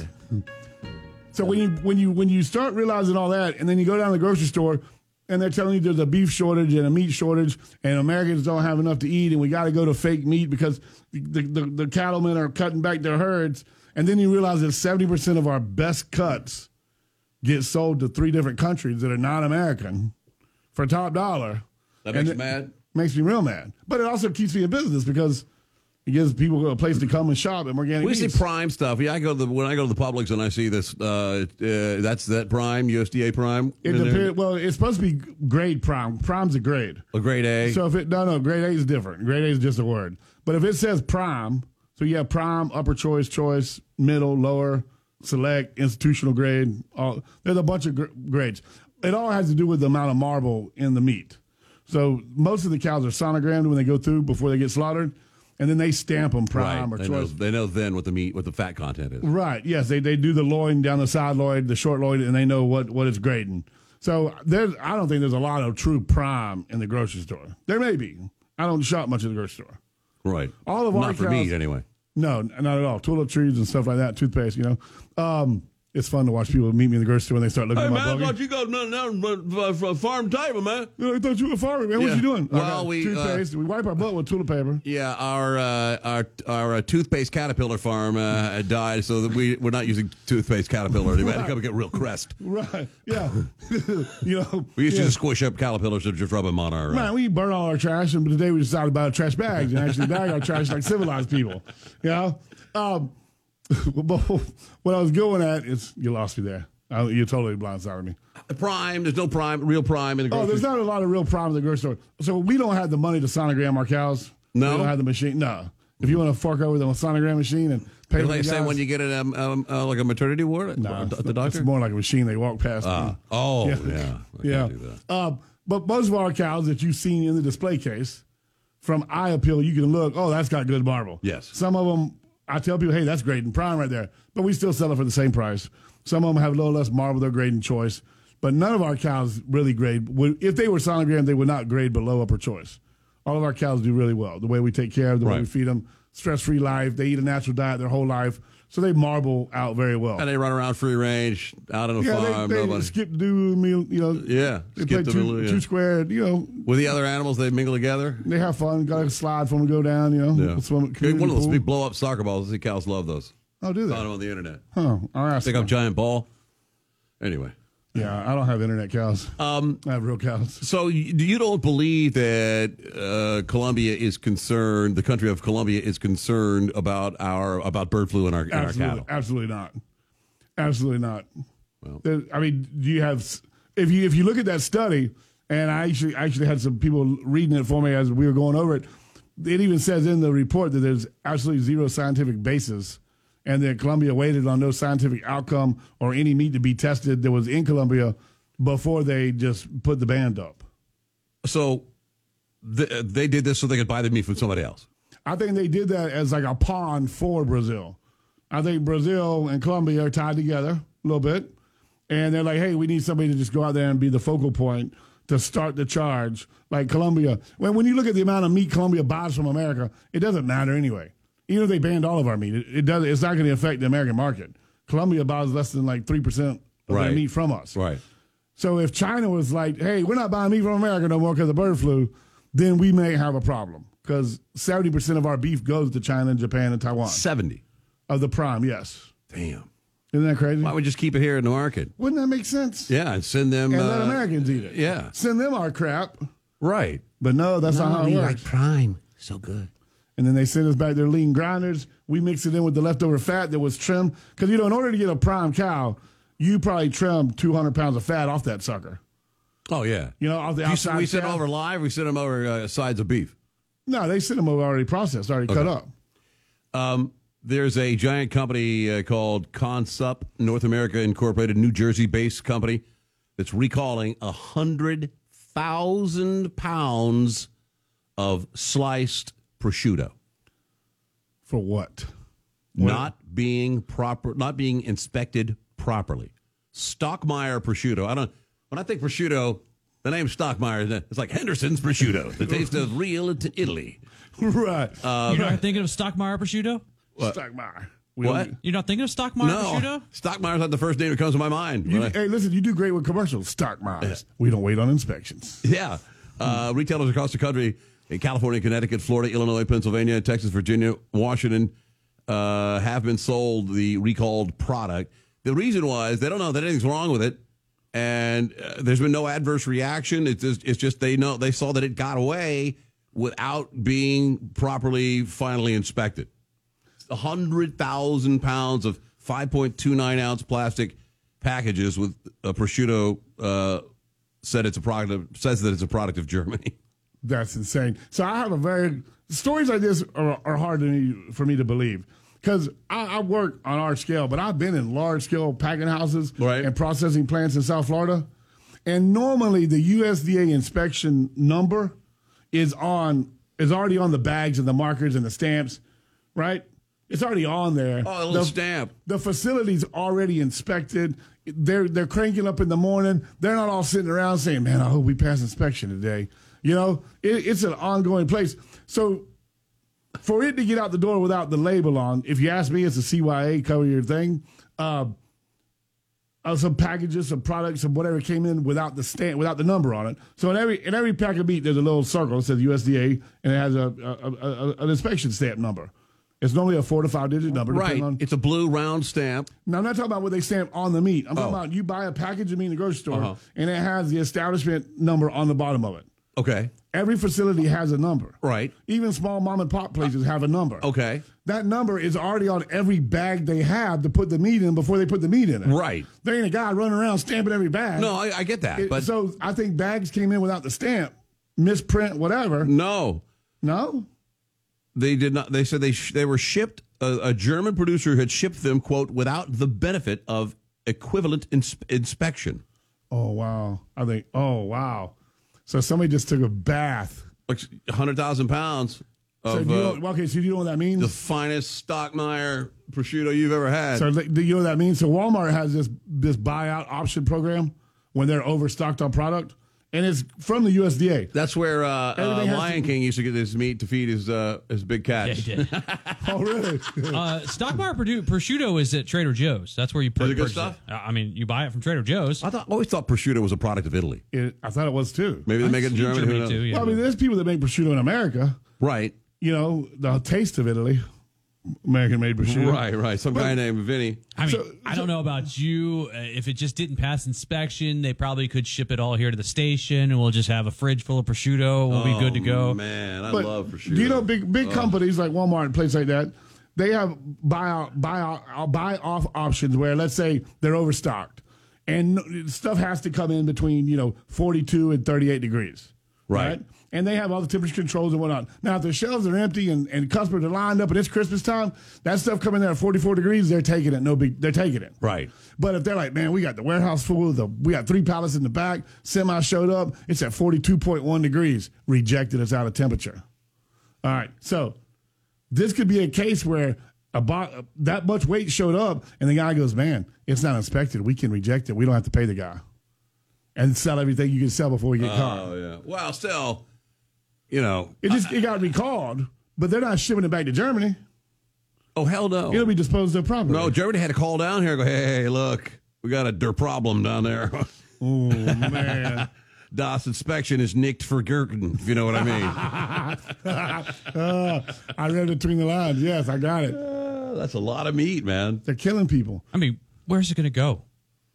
So when you when you when you start realizing all that, and then you go down to the grocery store, and they're telling you there's a beef shortage and a meat shortage, and Americans don't have enough to eat, and we got to go to fake meat because the, the the cattlemen are cutting back their herds, and then you realize that seventy percent of our best cuts get sold to three different countries that are non-American for top dollar. That makes you mad? Makes me real mad. But it also keeps me in business because it gives people a place to come and shop at organic We see meats. Prime stuff. Yeah, I go to the when I go to the Publix and I see this. Uh, uh, that's that Prime, U S D A Prime. It in there? depends. Well, it's supposed to be grade prime. Prime's a grade. A grade A. So if it no no grade A is different. Grade A is just a word. But if it says prime, so you have prime, upper choice, choice, middle, lower, select, institutional grade. All, there's a bunch of gr- grades. It all has to do with the amount of marble in the meat. So most of the cows are sonogrammed when they go through before they get slaughtered, and then they stamp them prime right. or they know, choice. they know then what the meat, what the fat content is. Right. Yes, they they do the loin down the side loin, the short loin, and they know what, what it's grading. So there's I don't think there's a lot of true prime in the grocery store. There may be. I don't shop much at the grocery store. Right. All of Not our for cows- meat anyway. No, not at all. Toiletries and stuff like that, toothpaste. You know, um, it's fun to watch people meet me in the grocery store when they start looking Hey at my man, I buggy. thought you got nothing down from farm table, man. I thought you were a farmer, man. What Yeah. you doing? I Well, got we, uh, toothpaste. we wipe our butt with toilet paper. Yeah, our uh, our our uh, toothpaste caterpillar farm uh, died, so that we we're not using toothpaste caterpillar. We had to Right. come and get real crest. Right. Yeah. you know. We used yeah. to just squish up caterpillars and just rub them on our. Uh, Man, we burn all our trash, and today we decided to buy trash bags and actually bag our trash like civilized people. You know? Um, but what I was going at is, you lost me there. I, you totally blindsided me. Prime, there's no prime, real prime in the Oh, grocery. there's not a lot of real prime in the grocery store. So we don't have the money to sonogram our cows. No? We don't have the machine. No. If you want to fork over the sonogram machine and pay Do for they the say guys, when you get it, um, um, uh, like a maternity ward no, at it's, the doctor? it's more like a machine they walk past. Ah. me. Oh, yeah. Yeah. I Yeah. can't do that. Um, but most of our cows that you've seen in the display case, from eye appeal, you can look, oh, that's got good marble. Yes. Some of them, I tell people, hey, that's grading prime right there. But we still sell it for the same price. Some of them have a little less marble, they're grading choice. But none of our cows really grade. would- If they were sonogrammed, they would not grade below upper choice. All of our cows do really well. The way we take care of them, the way Right. we feed them, stress-free life. They eat a natural diet their whole life. So they marble out very well. And they run around free range, out on a yeah, farm. they, they nobody. skip do meal, you know. Yeah, They skip play the two, middle, yeah. two square, you know. With the other animals, they mingle together. They have fun. Got a slide for them to go down, you know. Yeah. Swim at Big- community one of those pool. big blow up soccer balls. The cows love those. Oh, do they? Found them on the internet. Huh. I'll ask Pick them. up giant ball. Anyway. Yeah, I don't have internet cows. Um, I have real cows. So you, you don't believe that uh, Colombia is concerned, the country of Colombia is concerned about our about bird flu in our, in our Absolutely, cattle? absolutely not. Absolutely not. There- I mean, do you have if you if you look at that study, and I actually actually had some people reading it for me as we were going over it. It even says in the report that there's absolutely zero scientific basis, and that Colombia waited on no scientific outcome or any meat to be tested that was in Colombia before they just put the ban up. So th- they did this so they could buy the meat from somebody else. I think they did that as like a pawn for Brazil. I think Brazil and Colombia are tied together a little bit. And they're like, hey, we need somebody to just go out there and be the focal point to start the charge. Like Colombia. When, when you look at the amount of meat Colombia buys from America, it doesn't matter anyway. Even if they banned all of our meat, it, it does, it's not going to affect the American market. Colombia buys less than like three percent of Right. their meat from us. Right. So if China was like, hey, we're not buying meat from America no more because of bird flu, then we may have a problem. Because seventy percent of our beef goes to China and Japan and Taiwan. seventy Of the prime, yes. Damn. Isn't that crazy? Why don't we just keep it here in the market? Wouldn't that make sense? Yeah, and send them. And uh, let Americans eat it. Yeah. Send them our crap. Right. But no, that's No, not how it we works. like prime. So good. And then they send us back their lean grinders. We mix it in with the leftover fat that was trimmed. Because, you know, in order to get a prime cow, you probably trim two hundred pounds of fat off that sucker. Oh, yeah. You know, off the Do you- outside we send them calf. over live. We send them over uh, sides of beef. No, they send them over already processed, already cut Okay. up. Um, there's a giant company uh, called Consup North America Incorporated, New Jersey-based company that's recalling a hundred thousand pounds of sliced prosciutto. For what? Not being proper, not being inspected properly. Stockmeyer prosciutto. I don't. When I think prosciutto, the name Stockmeyer, it's like Henderson's prosciutto. The taste of real Italy. Right. Uh, You're not thinking of Stockmeyer prosciutto? What? Stockmeyer. What? You're not thinking of Stockmeyer No. prosciutto? Stockmeyer's not the first name that comes to my mind. You, When I- hey, listen, you do great with commercials. Stockmeyers. We don't wait on inspections. Yeah. Uh, retailers across the country in California, Connecticut, Florida, Illinois, Pennsylvania, Texas, Virginia, Washington uh, have been sold the recalled product. The reason was they don't know that anything's wrong with it, and uh, there's been no adverse reaction. It's just, it's just they know they saw that it got away without being properly finally inspected. one hundred thousand pounds of five point two nine ounce plastic packages with a prosciutto uh, said it's a product of, says that it's a product of Germany. That's insane. So I have a very stories like this are, are hard to me, for me to believe because I, I work on our scale, but I've been in large scale packing houses right. and processing plants in South Florida, and normally the U S D A inspection number is on is already on the bags and the markers and the stamps, right? It's already on there. Oh, a little the, stamp. The facility's already inspected. They're they're cranking up in the morning. They're not all sitting around saying, "Man, I hope we pass inspection today." You know, it, it's an ongoing place. So for it to get out the door without the label on, if you ask me, it's a C Y A cover your thing. Uh, uh, some packages, some products, some whatever came in without the stamp, without the number on it. So in every in every pack of meat, there's a little circle that says U S D A, and it has a, a, a, a an inspection stamp number. It's normally a four to five digit number. Right. On, it's a blue round stamp. Now, I'm not talking about what they stamp on the meat. I'm talking Oh. about you buy a package of meat in the grocery store, Uh-huh. and it has the establishment number on the bottom of it. Okay. Every facility has a number. Right. Even small mom and pop places have a number. Okay. That number is already on every bag they have to put the meat in before they put the meat in it. Right. There ain't a guy running around stamping every bag. No, I, I get that. It- but so I think bags came in without the stamp, misprint, whatever. no, No? they did not. They said they sh- they were shipped. A, a German producer had shipped them, quote, without the benefit of equivalent ins- inspection. Oh, wow. I think, oh, wow. So somebody just took a bath. Like one hundred thousand pounds So of do you uh, know, okay, so do you know what that means? the finest Stockmeyer prosciutto you've ever had. So do you know what that means? So Walmart has this this buyout option program when they're overstocked on product, and it's from the U S D A. That's where uh, uh, Everything has Lion to- King used to get his meat to feed his uh, his big Yeah, cats. he did. Oh, really? uh, Stockmeyer produ- prosciutto is at Trader Joe's. That's where you pur- Is it good purchase stuff? it. I mean, you buy it from Trader Joe's. I thought always thought prosciutto was a product of Italy. It, I thought it was too. Maybe they make it in Germany. who knows? too. Yeah. Well, I mean, there's people that make prosciutto in America. Right. You know, the taste of Italy, American-made prosciutto. Right, right. Some guy named Vinny. I mean, So- I don't know about you. Uh, if it just didn't pass inspection, they probably could ship it all here to the station, and we'll just have a fridge full of prosciutto. We'll be good to go. Oh, Man, I But love prosciutto. do you know big big Oh. companies like Walmart and places like that? They have buy out, buy out, uh, buy off options where let's say they're overstocked, and no- stuff has to come in between you know forty-two and thirty-eight degrees, Right. And they have all the temperature controls and whatnot. Now, if the shelves are empty and, and customers are lined up and it's Christmas time, that stuff coming there at forty-four degrees, they're taking it. No big, they're taking it. Right. But if they're like, man, we got the warehouse full, the we got three pallets in the back, semi showed up, it's at forty-two point one degrees, rejected, it's out of temperature. All right, so this could be a case where a bo- that much weight showed up, and the guy goes, man, it's not inspected. We can reject it. We don't have to pay the guy. And sell everything you can sell before we get caught. Oh, yeah. Well, still, you know. It just it got recalled, but they're not shipping it back to Germany. Oh, hell no. It'll be disposed of properly. No, Germany had to call down here and go, hey, hey, look, we got a der problem down there. Oh, man. Das Inspection is nicked for Gurken, if you know what I mean. uh, I read between the lines. Yes, I got it. Uh, that's a lot of meat, man. They're killing people. I mean, where's it going to go?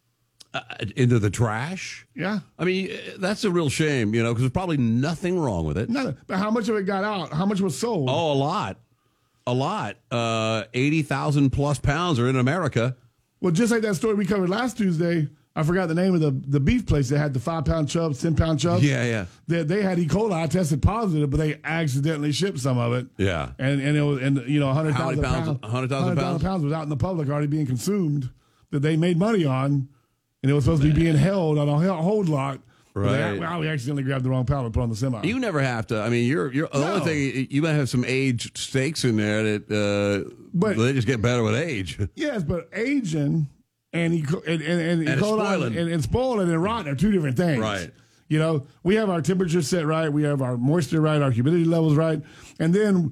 Uh, into the trash? Yeah. I mean, uh, that's a real shame, you know, because there's probably nothing wrong with it. Nothing. But how much of it got out? How much was sold? Oh, a lot. A lot. Uh, eighty thousand plus pounds are in America. Well, just like that story we covered last Tuesday, I forgot the name of the, the beef place that had the five pound chubs, ten pound chubs. Yeah, yeah. They, they had E. coli tested positive, but they accidentally shipped some of it. Yeah. And and it was and you know one hundred How many thousand pounds? pounds, one hundred thousand pounds? pounds was out in the public already being consumed that they made money on, and it was supposed to be being held on a hold lot. But Right. They, well, we accidentally grabbed the wrong pallet and put on the semi. You never have to. I mean, you're you're the No. only thing you might have some aged steaks in there that, uh, But- they just get better with age. Yes, but aging and E. co- and and, and, E. And coli spoiling. and, and spoiling and rotten are two different things. Right. You know, we have our temperature set right, we have our moisture right, our humidity levels right, and then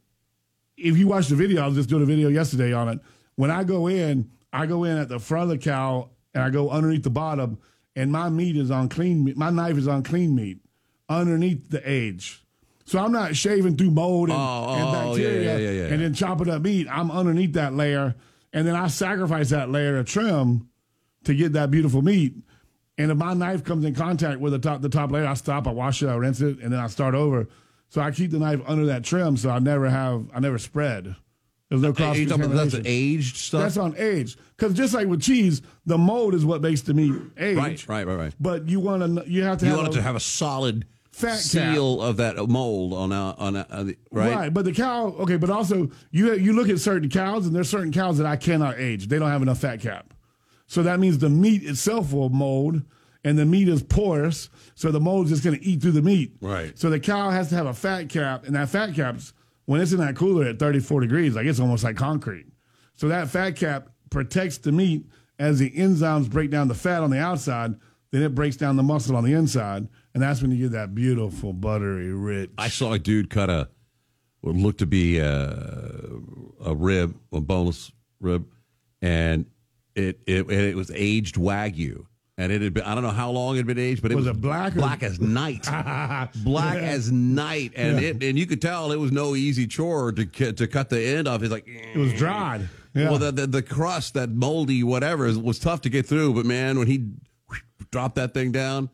if you watch the video, I was just doing a video yesterday on it. When I go in, I go in at the front of the cow and I go underneath the bottom, and my meat is on clean meat. My knife is on clean meat underneath the age. So I'm not shaving through mold and, Oh, and oh, bacteria yeah, yeah, yeah, yeah. and then chopping up meat. I'm underneath that layer, and then I sacrifice that layer of trim to get that beautiful meat. And if my knife comes in contact with the top the top layer, I stop, I wash it, I rinse it, and then I start over. So I keep the knife under that trim, so I never have I never spread. There's no cross Are you talking about that's contamination. aged stuff? That's on age, because just like with cheese, the mold is what makes the meat age. Right, right, right, right. But you want to you have to You have want a, it to have a solid fat seal of that mold on a, on a, on the, right? But the cow, okay, but also you you look at certain cows, and there's certain cows that I cannot age. They don't have enough fat cap. So that means the meat itself will mold, and the meat is porous, so the mold is just going to eat through the meat. Right. So the cow has to have a fat cap, and that fat cap's, when it's in that cooler at thirty-four degrees, like it's almost like concrete. So that fat cap protects the meat as the enzymes break down the fat on the outside, then it breaks down the muscle on the inside, and that's when you get that beautiful, buttery, rich. I saw a dude cut a what looked to be a, a rib, a boneless rib, and it it it was aged Wagyu. And it had been, I don't know how long it had been aged, but it Was was, it black or- black as night. Black Yeah. as night. And Yeah. it and you could tell it was no easy chore to cu- to cut the end off. It's like, It was dried. Yeah. well, the, the, the crust, that moldy whatever, was tough to get through. But man, when he dropped that thing down,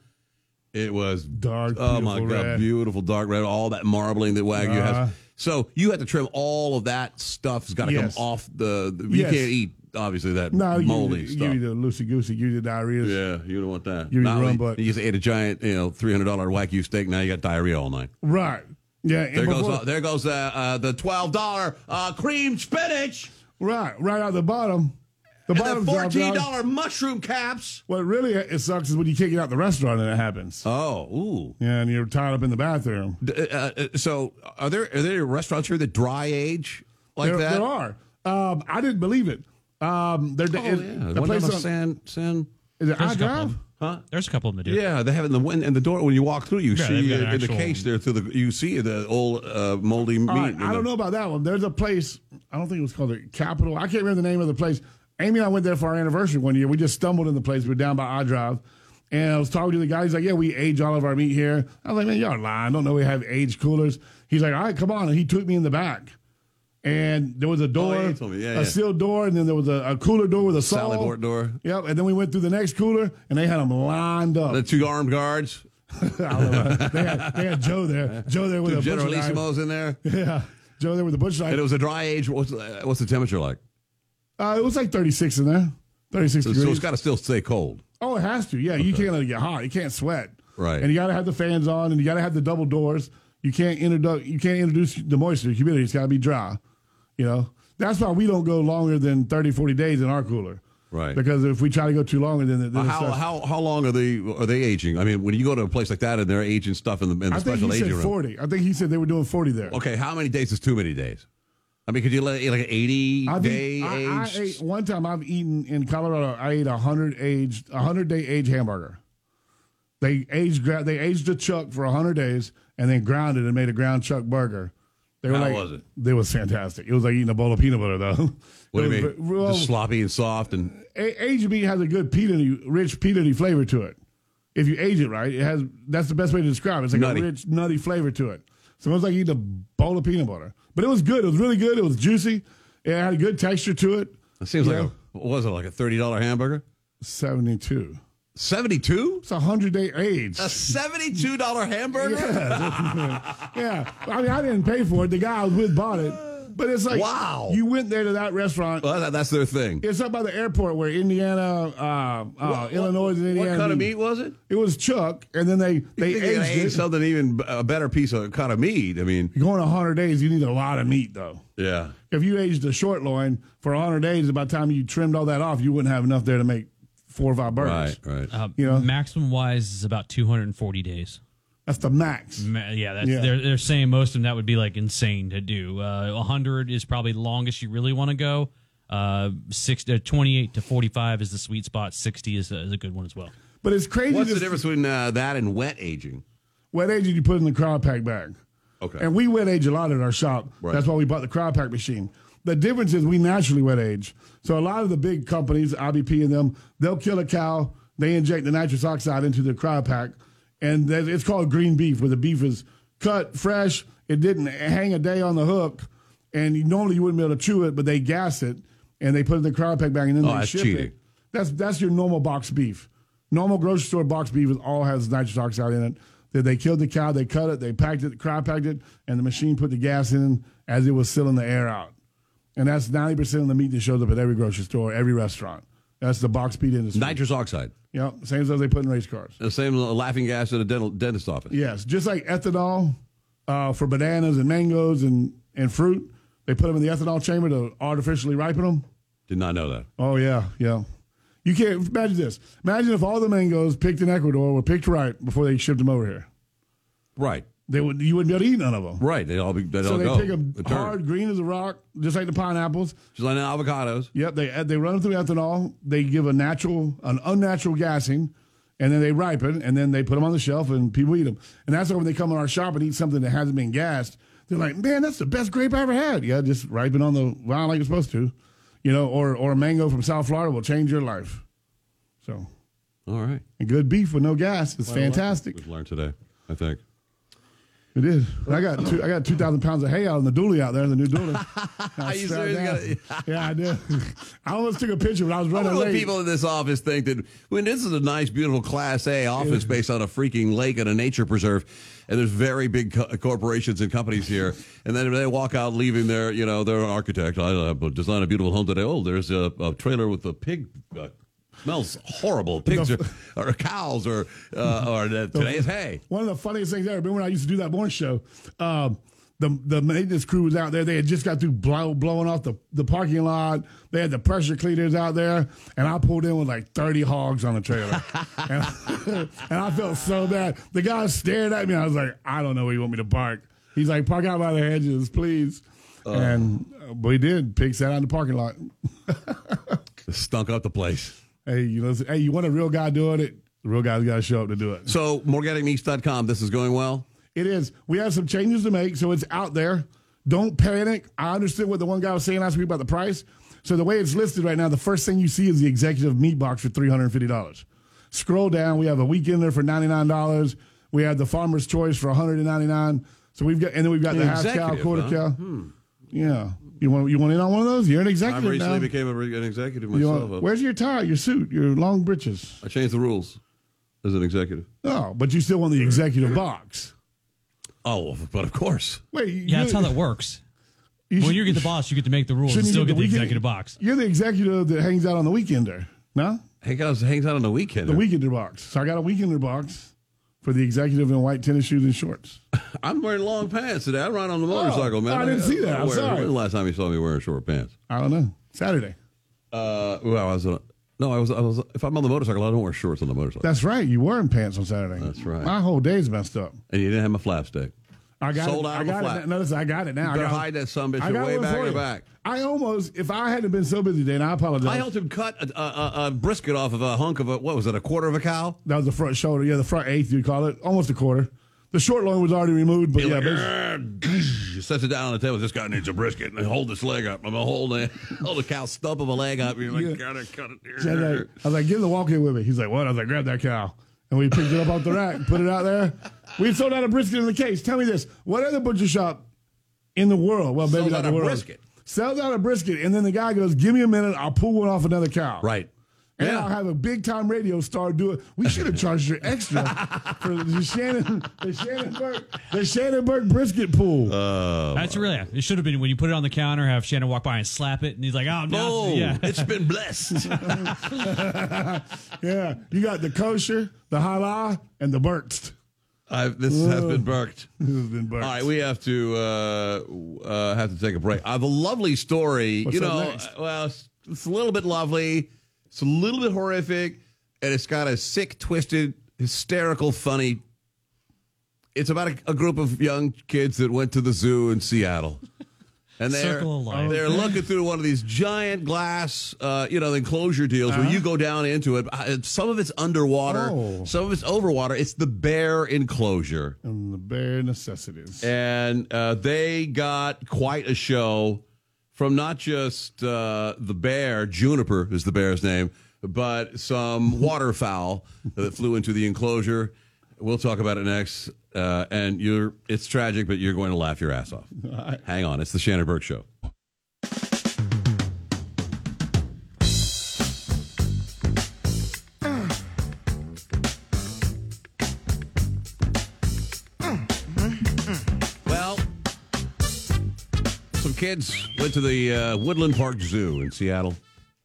it was dark. Oh my beautiful God, red. beautiful dark red, all that marbling that Wagyu Uh-huh. has. So you have to trim all of that stuff. It's got to Yes. come off the. the you Yes. can't eat obviously that No, you moldy give, you- stuff. give you the loosey goosey, give you the diarrhea. Yeah, you don't want that. You Now, run, you, but- you just ate a giant, you know, three hundred dollar Wagyu steak. Now you got diarrhea all night. Right. Yeah. and There goes, before- uh, there goes uh, uh, the twelve dollar uh, cream spinach. Right, right out the bottom. The And bottom the drops fourteen out. dollar mushroom caps. What really it sucks is when you can't get out the restaurant and it happens. Oh, ooh. Yeah, and you're tied up in the bathroom. D- Uh, uh, so, are there are there restaurants here that dry age like there, that? there are. Um, I didn't believe it. Um, there, Oh, it, yeah. the One place down on on, San, San, is it There's I a couple of Drive? them. huh? There's a couple of them that do. Yeah, they have it in the win- in the door when you walk through. You Yeah, see they've got uh, an in the actual- case there through the. You see the old uh, moldy meat. All right, in I the- don't know about that one. There's a place, I don't think it was called the Capitol. I can't remember the name of the place. Amy and I went there for our anniversary one year. We just stumbled in the place. We were down by I Drive. And I was talking to the guy. He's like, yeah, we age all of our meat here. I was like, man, y'all lying. I don't know we have aged coolers. He's like, all right, come on. And he took me in the back. And there was a door, Oh, yeah, he told me. Yeah, a yeah. sealed door, and then there was a, a cooler door with a saw. Sally Port door. Yep. And then we went through the next cooler, and they had them lined up. The two armed guards. I don't know. They had, they had Joe there. Joe there with Two a butcher knife. Generalisimos in there. Yeah. Joe there with a butcher knife. And it was a dry age. What's, uh, what's the temperature like? Uh, it was like thirty-six in there. thirty-six So, degrees. so it's got to still stay cold. Oh, it has to. Yeah, you can't let it get hot. You can't sweat. Right. And you got to have the fans on, and you got to have the double doors. You can't introduce. You can't introduce the moisture, humidity. It's got to be dry. You know, that's why we don't go longer than thirty, forty days in our cooler. Right. Because if we try to go too long, then, then Uh, it how, starts- how how long are they are they aging? I mean, when you go to a place like that and they're aging stuff in the, in the I think special he aging said room. forty. I think he said they were doing forty there. Okay, how many days is too many days? I mean, could you let like an eighty I've day eat- I, I age? ate one time. I've eaten in Colorado. I ate a hundred aged, a hundred day aged hamburger. They aged, gra- they aged a chuck for a hundred days, and then ground it and made a ground chuck burger. They were How like, was it? It was fantastic. It was like eating a bowl of peanut butter, though. What do It you was mean? ve- well, Just sloppy and soft and a- aged meat has a good peanutty, rich peanutty flavor to it. If you age it right, it has. That's the best way to describe it. It's like Nutty. a rich, nutty flavor to it. So it was like eating a bowl of peanut butter. But it was good. It was really good. It was juicy. It had a good texture to it. it seems You like know? a, what was it like a thirty dollar hamburger? seventy-two. Seventy two? It's a hundred day age. A seventy two dollar hamburger? Yeah. yeah. I mean, I didn't pay for it. The guy I was with bought it. But it's like, Wow. you went there to that restaurant. Well, that, that's their thing. It's up by the airport where Indiana, uh, uh, Illinois, and Indiana. What kind of meat was it? It was chuck, and then they they You think they aged ate it. something even b- a better piece of cut of meat. I mean, Going one hundred days, you need a lot of meat, though. yeah. If you aged a short loin for one hundred days, by the time you trimmed all that off, you wouldn't have enough there to make four or five burgers. Right, right. Uh, You know? maximum wise is about two hundred forty days. That's the max. Ma- yeah, that's, Yeah. They're, they're saying most of them that would be like insane to do. Uh, one hundred is probably the longest you really want to go. Uh, six, uh, twenty-eight to forty-five is the sweet spot. sixty is a, is a good one as well. But it's crazy. What's to the difference between uh, that and wet aging? Wet aging, you put in the crowd pack bag. Okay. And we wet age a lot at our shop. Right. That's why we bought the crowd pack machine. The difference is we naturally wet age. So a lot of the big companies, I B P and them, they'll kill a cow. They inject the nitrous oxide into the crowd pack. And it's called green beef, where the beef is cut fresh. It didn't hang a day on the hook. And you, normally you wouldn't be able to chew it, but they gas it. And they put it in the crowd pack bag and then Oh, they that's ship cheating. it. That's, that's your normal box beef. Normal grocery store box beef is all has nitrous oxide in it. They, they killed the cow, they cut it, they packed it, crowd packed it, and the machine put the gas in as it was sealing the air out. And that's ninety percent of the meat that shows up at every grocery store, every restaurant. That's the box beef industry. Nitrous oxide. Yep, same as they put in race cars. The same laughing gas at a dental dentist office. Yes, just like ethanol uh, for bananas and mangoes and, and fruit. They put them in the ethanol chamber to artificially ripen them. Did not know that. Oh, yeah, yeah. You can't imagine this. Imagine if all the mangoes picked in Ecuador were picked ripe before they shipped them over here. Right. They would. You wouldn't be able to eat none of them. Right. They all be. They So all they go. pick them Return. hard, green as a rock, just like the pineapples. Just like the avocados. Yep. They they run them through ethanol. They give a natural, an unnatural gassing, and then they ripen, and then they put them on the shelf, and people eat them. And that's why when they come in our shop and eat something that hasn't been gassed, they're like, "Man, that's the best grape I ever had." Yeah, just ripen on the vine like it's supposed to, you know. Or or a mango from South Florida will change your life. So, all right. And good beef with no gas is Well, I like fantastic. what We've learned today, I think. It is. I got two, I got two thousand pounds of hay out in the dually out there, the new dually. I you strapped seriously down. Yeah, I did. I almost took a picture when I was I running wonder what late. people in this office think that when this is a nice, beautiful Class A office based on a freaking lake and a nature preserve, and there's very big co- corporations and companies here, and then they walk out leaving their, you know, their architect. I uh, designed a beautiful home today. Oh, there's a, a trailer with a pig. Uh, smells horrible. Pigs or, or cows or uh, or uh, today's hay. One of the funniest things ever. Remember when I used to do that morning show? Um, the the maintenance crew was out there. They had just got through blow, blowing off the, the parking lot. They had the pressure cleaners out there, and I pulled in with like thirty hogs on the trailer, and, and I felt so bad. The guy stared at me. I was like, I don't know where you want me to park. He's like, park out by the hedges, please. Uh, and uh, we did. Pig sat out in the parking lot. Stunk up the place. Hey, you know, hey, you want a real guy doing it? The real guy's got to show up to do it. So, morganic meats dot com, this is going well? It is. We have some changes to make, so it's out there. Don't panic. I understood what the one guy was saying last week about the price. So the way it's listed right now, the first thing you see is the executive meat box for three hundred fifty dollars. Scroll down. We have a weekender for ninety-nine dollars. We have the farmer's choice for one hundred ninety-nine dollars. So we've got, and then we've got the, The half cow, executive, quarter huh? cow. Hmm. Yeah. You want you want in on one of those? You're an I executive recently now. became a, an executive You myself. want- where's your tie, your suit, your long breeches? I changed the rules as an executive. No, but you still want the executive box. Oh, but of course. Wait, Yeah, that's how that works. You when should- you get the boss, you get to make the rules and Shouldn't you still get the weekend- executive box. You're the executive that hangs out on the weekender, no? Hangs out, hangs out on the weekend. The weekender box. So I got a weekender box for the executive in white tennis shoes and shorts. I'm wearing long pants today. I ride on the motorcycle, man. I didn't see that. I'm Where- sorry. When's the last time you saw me wearing short pants? I don't know. Saturday. Uh, well, I was. Uh, no, I was. I was. If I'm on the motorcycle, I don't wear shorts on the motorcycle. That's right. You were in pants on Saturday. That's right. My whole day's messed up. And you didn't have my flap stick. I got Sold it. out I of a got flat. it. Notice I got it now. You I better got, hide that sumbitch I got way one back for in the you. back. I almost, if I hadn't been so busy today, and I apologize. I helped him cut a, a, a, a brisket off of a hunk of a, what was it, a quarter of a cow? That was the front shoulder. Yeah, the front eighth, you'd call it. Almost a quarter. The short loin was already removed, but He yeah. like, basically- "Argh." Sets it down on the table. This guy needs a brisket. And I hold this leg up. I'm going to hold the, hold the cow stump of a leg up. You're like, Yeah. gotta cut it. So I, was like, I was like, get in the walk-in with me. He's like, what? I was like, grab that cow. And we picked it up off the rack and put it out there. We sold out a brisket in the case. Tell me this. What other butcher shop in the world, well, maybe Sells not out the a world, brisket. sells out a brisket, and then the guy goes, give me a minute, I'll pull one off another cow. Right. And Yeah. I'll have a big-time radio star do it. We should have charged her extra for the Shannon, the Shannon Burke, the Shannon Burke brisket pool. Oh. That's really, it should have been when you put it on the counter, have Shannon walk by and slap it, and he's like, oh, no. Oh, yeah. it's been blessed. Yeah, you got the kosher, the halal, and the burked. I've, this has been burked. This has been burked. All right, we have to uh, uh, have to take a break. I have a lovely story. What's you up know, next? uh, well, it's, it's a little bit lovely. It's a little bit horrific, and it's got a sick, twisted, hysterical, funny. It's about a, a group of young kids that went to the zoo in Seattle, And they're, Circle of life. they're looking through one of these giant glass, uh, you know, enclosure deals Uh-huh. where you go down into it. Uh, Some of it's underwater, Oh. some of it's over water. It's the bear enclosure. And the bare necessities. And uh, they got quite a show from not just uh, the bear, Juniper is the bear's name, but some waterfowl that flew into the enclosure. We'll talk about it next. Uh, and you're it's tragic, but you're going to laugh your ass off. Right. Hang on. It's the Shannon Burke Show. Well, some kids went to the uh, Woodland Park Zoo in Seattle.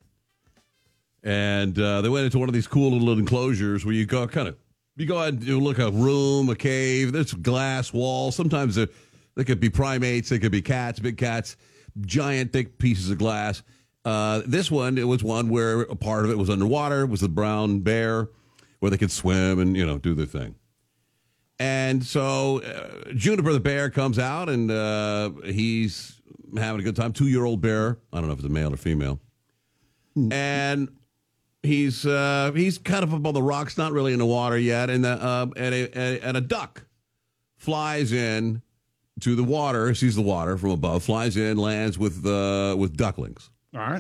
And uh, they went into one of these cool little enclosures where you go kind of, you go out and you look a room, a cave, there's glass walls. Sometimes there, there could be primates, there could be cats, big cats, giant thick pieces of glass. Uh, this one, it was one where a part of it was underwater, it was the brown bear, where they could swim and, you know, do their thing. And so uh, Juniper the bear comes out, and uh, he's having a good time. Two-year-old bear. I don't know if it's a male or female. And he's uh, he's kind of up on the rocks, not really in the water yet. And, the, uh, and, a, and, and a duck flies in to the water, sees the water from above, flies in, lands with uh, with ducklings. All right.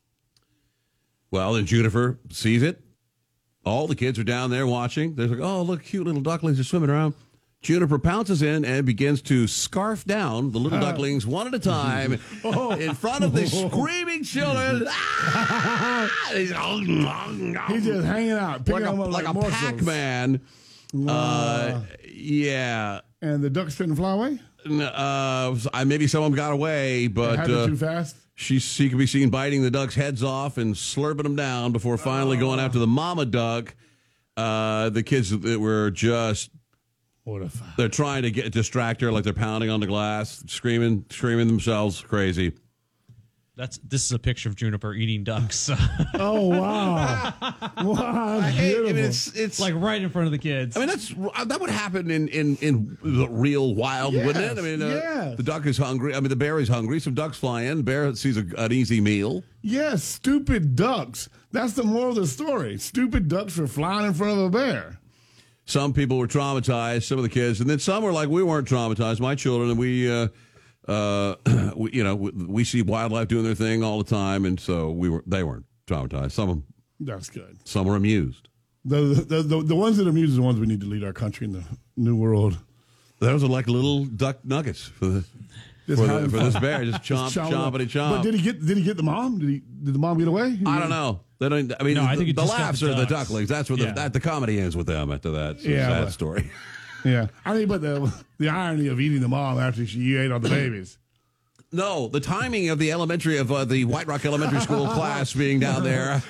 Well, then Juniper sees it. All the kids are down there watching. They're like, oh, look, cute little ducklings are swimming around. Juniper pounces in and begins to scarf down the little ducklings one at a time Oh. in front of the screaming children. Ah! He's, He's just hanging out, picking like a, them up like like a morsels. Pac-Man. Uh, yeah. And the ducks couldn't fly away? Uh, I- maybe some of them got away, but Had it uh, too fast? She, she could be seen biting the ducks' heads off and slurping them down before finally going after the mama duck. Uh, the kids that were just, what a they're trying to get distract her, like they're pounding on the glass, screaming, screaming themselves crazy. That's this is a picture of Juniper eating ducks. Oh wow! Wow, that's Hey, I mean, beautiful. it's it's like right in front of the kids. I mean, that's that would happen in in in the real wild, Yes, wouldn't it? I mean, uh, yes. the duck is hungry. I mean, the bear is hungry. Some ducks fly in. The bear sees a, an easy meal. Yes, stupid ducks. That's the moral of the story. Stupid ducks were flying in front of a bear. Some people were traumatized, some of the kids, and then some were like, we weren't traumatized. My children, and we, uh, uh, we, you know, we, we see wildlife doing their thing all the time, and so we were. They weren't traumatized. Some of them, That's good. some were amused. The the, the the ones that amuse are the ones we need to lead our country in the new world. Those are like little duck nuggets for the Just for, having the, for fun. this bear. Just chomp, Just chomping up. chompity chomp. But did he get did he get the mom? Did he did the mom get away? I don't know. They don't. I mean, No, I the, think it the just got laughs the are the ducks. ducklings. That's where the Yeah. that, the comedy ends with them after that. It's a Yeah, sad but- story. Yeah, I mean, but the the irony of eating the mom after she ate all the babies. No, the timing of the elementary of uh, the White Rock Elementary School class being down there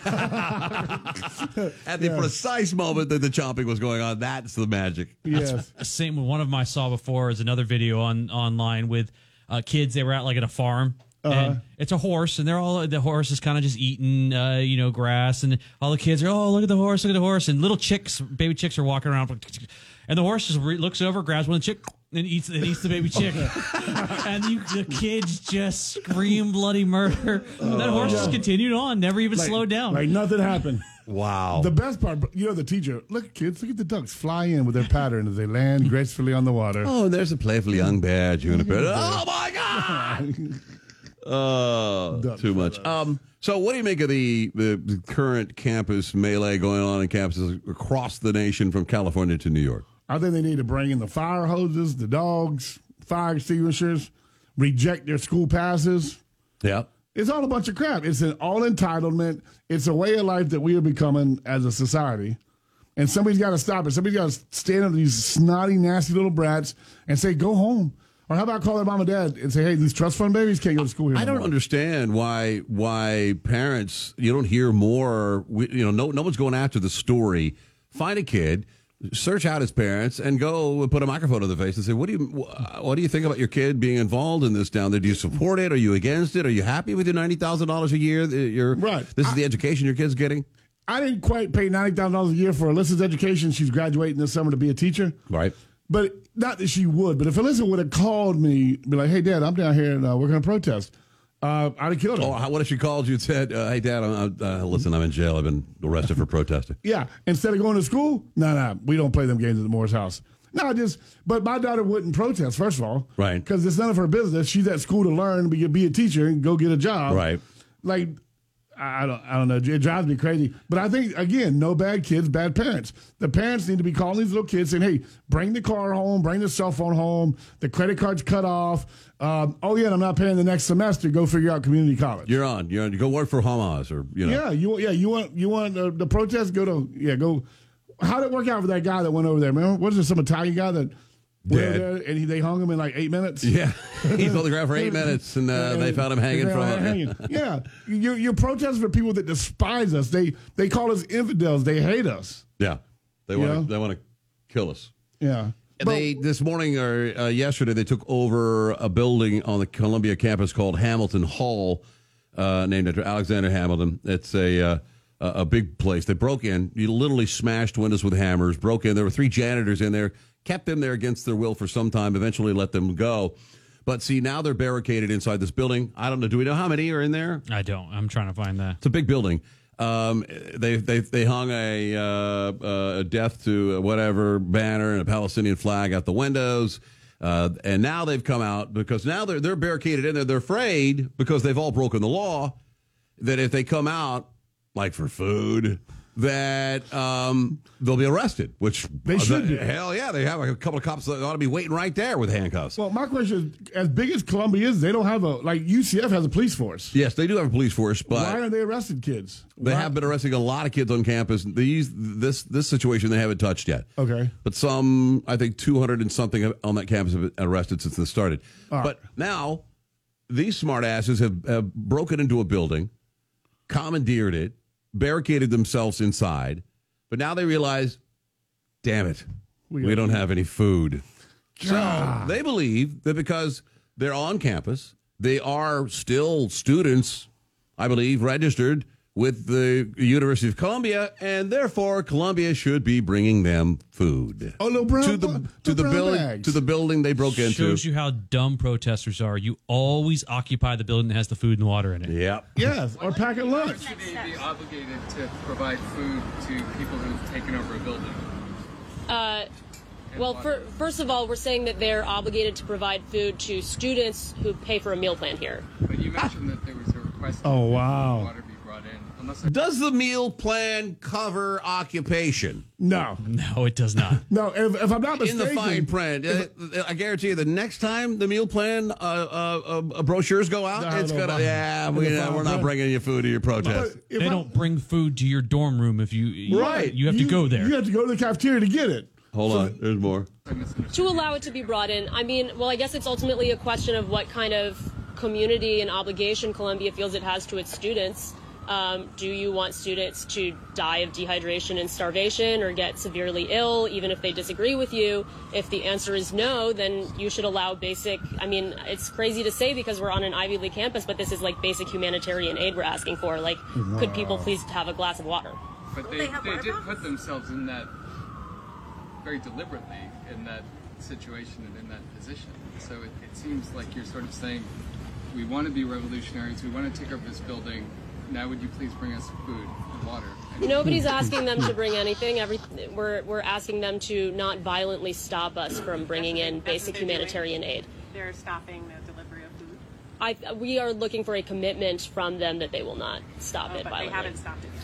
at the Yeah. precise moment that the chomping was going on. That's the magic. Yes. Same with one of them I saw before is another video on online with uh, kids. They were out like at a farm. Uh-huh. And it's a horse, and they're all the horse is kind of just eating, uh, you know, grass, and all the kids are, oh, look at the horse, look at the horse, and little chicks, baby chicks, are walking around, and the horse just re- looks over, grabs one chick, and eats and eats the baby chick, and you, the kids just scream bloody murder. And that horse just continued on, never even Like- slowed down. Like nothing happened. Wow. The best part, you know, the teacher. Look, kids, look at the ducks fly in with their pattern as they land gracefully on the water. Oh, and there's a playful young bear, Juniper. Oh my God! Oh, too much. Um, so, what do you make of the, the the current campus melee going on in campuses across the nation, from California to New York? I think they need to bring in the fire hoses, the dogs, fire extinguishers, reject their school passes. Yeah. It's all a bunch of crap. It's an all entitlement. It's a way of life that we are becoming as a society. And somebody's got to stop it. Somebody's got to stand up to these snotty, nasty little brats and say, go home. Or how about calling mom and dad and say, hey, these trust fund babies can't go to school here I no don't more. understand why why parents, you don't hear more. we- You know, no no one's going after the story. Find a kid, search out his parents, and go and put a microphone on their face and say, what do you wh- what do you think about your kid being involved in this down there? Do you support it? Are you against it? Are you happy with your ninety thousand dollars a year? that You're, Right. This is the education your kid's getting. I didn't quite pay ninety thousand dollars a year for Alyssa's education. She's graduating this summer to be a teacher. Right. But not that she would, but if Alyssa would have called me, be like, hey, Dad, I'm down here and uh, we're going to protest, uh, I'd have killed her. Or what if she called you and said, uh, hey, Dad, I'm, uh, listen, I'm in jail. I've been arrested for protesting. Yeah. Instead of going to school, no, no, we don't play them games at the Moore's house. No, just, but my daughter wouldn't protest, first of all. Right. Because it's none of her business. She's at school to learn, be, be a teacher, and go get a job. Right. Like, I don't, I don't know. It drives me crazy. But I think, again, no bad kids, bad parents. The parents need to be calling these little kids saying, hey, bring the car home, bring the cell phone home, the credit card's cut off. Um, oh, yeah, and I'm not paying the next semester. Go figure out community college. You're on. You're on. You go work for Hamas or, you know. Yeah, you, yeah, you want you want uh, the protest? Go to, yeah, go. How did it work out for that guy that went over there? Remember, was there some Italian guy that went over there and he, they hung him in like eight minutes? Yeah. He photographed for eight minutes and uh, they found him hanging from it. Hanging. Yeah. You're, you're protesting for people that despise us. They they call us infidels. They hate us. Yeah. They You know? want to they want to kill us. Yeah. They this morning or uh, yesterday they took over a building on the Columbia campus called Hamilton Hall, uh, named after Alexander Hamilton. It's a uh, a big place. They broke in. You literally smashed windows with hammers. Broke in. There were three janitors in there. Kept them there against their will for some time. Eventually let them go. But see, now they're barricaded inside this building. I don't know. Do we know how many are in there? I don't. I'm trying to find that. It's a big building. Um, they they they hung a, uh, a death to whatever banner and a Palestinian flag out the windows, uh, and now they've come out because now they're they're barricaded in there. They're afraid because they've all broken the law that if they come out like for food, that um, they'll be arrested. Which They should be. Hell yeah, they have a couple of cops that ought to be waiting right there with handcuffs. Well, my question is, as big as Columbia is, they don't have a, like U C F has a police force. Yes, they do have a police force, but why aren't they arresting kids? They Why- have been arresting a lot of kids on campus. These this this situation they haven't touched yet. Okay. But some, I think, two hundred and something on that campus have been arrested since this started. All right. But now, these smartasses have, have broken into a building, commandeered it, barricaded themselves inside. But now they realize, damn it, We we, got don't food. have any food. God. So they believe that because they're on campus, they are still students, I believe, registered with the University of Columbia, and therefore Columbia should be bringing them food. Oh, little brown to the bu- to the brown building bags. to the building they broke into. Shows you how dumb protesters are. You always occupy the building that has the food and water in it. Yep. Yes, or pack a lunch. Should they be obligated to provide food to people who've taken over a building? Uh, well, for, first of all, we're saying that they're obligated to provide food to students who pay for a meal plan here. But you mentioned that there was a request Oh, that wow. water be brought in. Unless I- Does the meal plan cover occupation? No. No, it does not. No, if, if I'm not In mistaken. the fine print, uh, I guarantee you, the next time the meal plan uh, uh, uh, brochures go out, No, it's no, gonna no. yeah, In we, the uh, fine we're not print. bringing you food to your protest. If They I- don't bring food to your dorm room if you, you Right. You have to go there. You have to go to the cafeteria to get it. Hold on, there's more. To allow it to be brought in, I mean, well, I guess it's ultimately a question of what kind of community and obligation Columbia feels it has to its students. Um, do you want students to die of dehydration and starvation or get severely ill, even if they disagree with you? If the answer is no, then you should allow basic, I mean, it's crazy to say because we're on an Ivy League campus, but this is like basic humanitarian aid we're asking for. Like, could people please have a glass of water? But they, they did put themselves in that very deliberately in that situation and in that position. So it, it seems like you're sort of saying, we want to be revolutionaries, we want to take over this building. Now would you please bring us food and water? And Nobody's asking them to bring anything. Every, we're, we're asking them to not violently stop us from bringing in basic humanitarian aid. They're stopping the delivery of food. I, we are looking for a commitment from them that they will not stop Oh, it but violently. they haven't stopped it yet.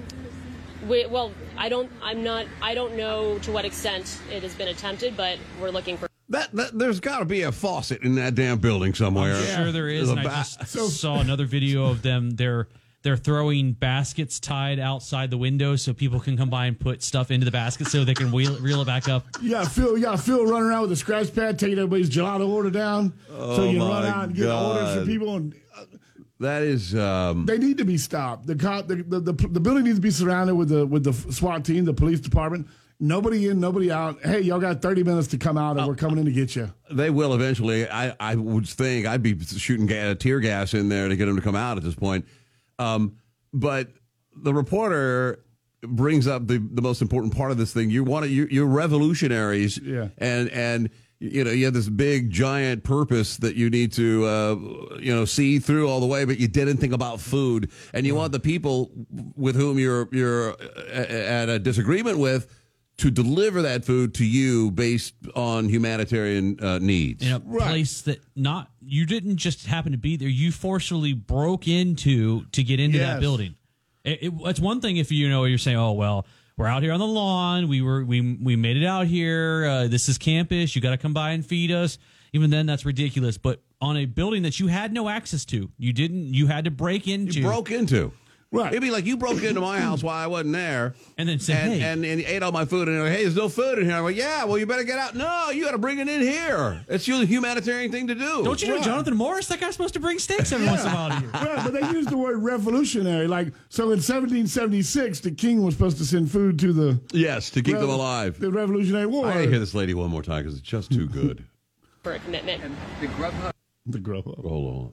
We, well, I don't. I'm not. I don't know to what extent it has been attempted, but we're looking for. That, that there's got to be a faucet in that damn building somewhere. I'm sure there is. There's And a I ba- just saw another video of them. They're they're throwing baskets tied outside the window so people can come by and put stuff into the basket so they can wheel, reel it back up. You got Phil. You got Phil running around with a scratch pad, taking everybody's gelato order down, Oh, so you can run my out and get orders God. for people. And That is. Um, they need to be stopped. The, cop, the, the the the building needs to be surrounded with the with the SWAT team, the police department. Nobody in, nobody out. Hey, y'all got thirty minutes to come out, and we're coming in to get you. They will eventually. I, I would think I'd be shooting ga- tear gas in there to get them to come out at this point. Um, but the reporter brings up the, the most important part of this thing. You want to, you're, you're revolutionaries, Yeah. and and you know you have this big giant purpose that you need to uh, you know see through all the way, but you didn't think about food, and you want the people with whom you're you're at a disagreement with to deliver that food to you based on humanitarian uh, needs. In a place that not you didn't just happen to be there. You forcibly broke into to get into Yes. that building. It, it, it's one thing if you know you're saying, "Oh well, we're out here on the lawn. We were we we made it out here. Uh, this is campus. You got to come by and feed us." Even then, that's ridiculous. But on a building that you had no access to, you didn't. You had to break into. You broke into. Right. It'd be like you broke into my house while I wasn't there. And then said, and, hey. and, and ate all my food. And you're like, hey, there's no food in here. I'm like, yeah, well, you better get out. No, you got to bring it in here. It's your humanitarian thing to do. Don't you know Right. Jonathan Morris? That guy's supposed to bring steaks every once in a while to you. Right, but they used the word revolutionary. Like, so in seventeen seventy-six, the king was supposed to send food to the Yes, to keep Rev- them alive. the Revolutionary War. I gotta hear this lady one more time because it's just too good. For a commitment. And the Grubhub. The Grubhub. Hold on.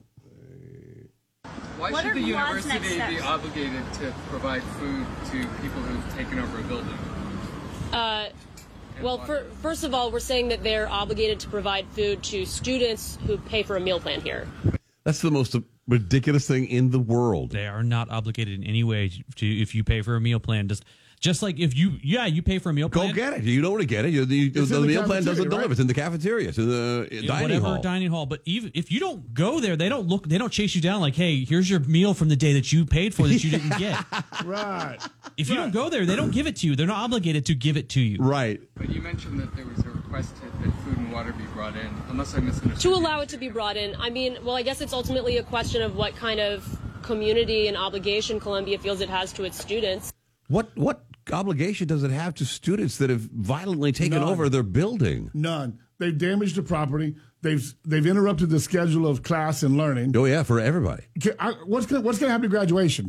Why What should are the Muad's next university be steps? obligated to provide food to people who've taken over a building? Uh, well, for, first of all, we're saying that they're obligated to provide food to students who pay for a meal plan here. That's the most ridiculous thing in the world. They are not obligated in any way to if you pay for a meal plan. Just just like if you yeah you pay for a meal Go plan. get it. You don't want to get it. You, you, the, in the meal plan doesn't cafeteria, deliver. right? It's in the cafeteria. It's in the uh, in dining whatever hall. dining hall. But even if you don't go there, they don't look. They don't chase you down like, "Hey, here's your meal from the day that you paid for that you didn't get." Right. If you don't go there, they don't give it to you. They're not obligated to give it to you. Right. But you mentioned that there was a request to, that food and water be brought in, unless I misunderstood. To allow it to be brought in, I mean, well, I guess it's ultimately a question of what kind of community and obligation Columbia feels it has to its students. What what obligation does it have to students that have violently taken None. over their building? None. They've damaged the property. They've they've interrupted the schedule of class and learning. Oh yeah, for everybody. Can- I- What's gonna, what's going to happen to graduation?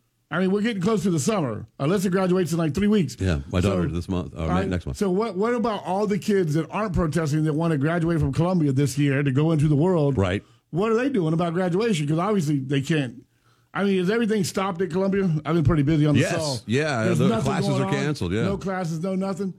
I mean, we're getting close to the summer. Alyssa graduates in like three weeks. Yeah, my So- daughter this month or All right, next month. So what what about all the kids that aren't protesting that want to graduate from Columbia this year to go into the world? Right. What are they doing about graduation? Because obviously they can't. I mean, is everything stopped at Columbia? I've been pretty busy on the Yes. Saul. Yeah, There's the nothing classes going are on. canceled, yeah. No classes, no nothing.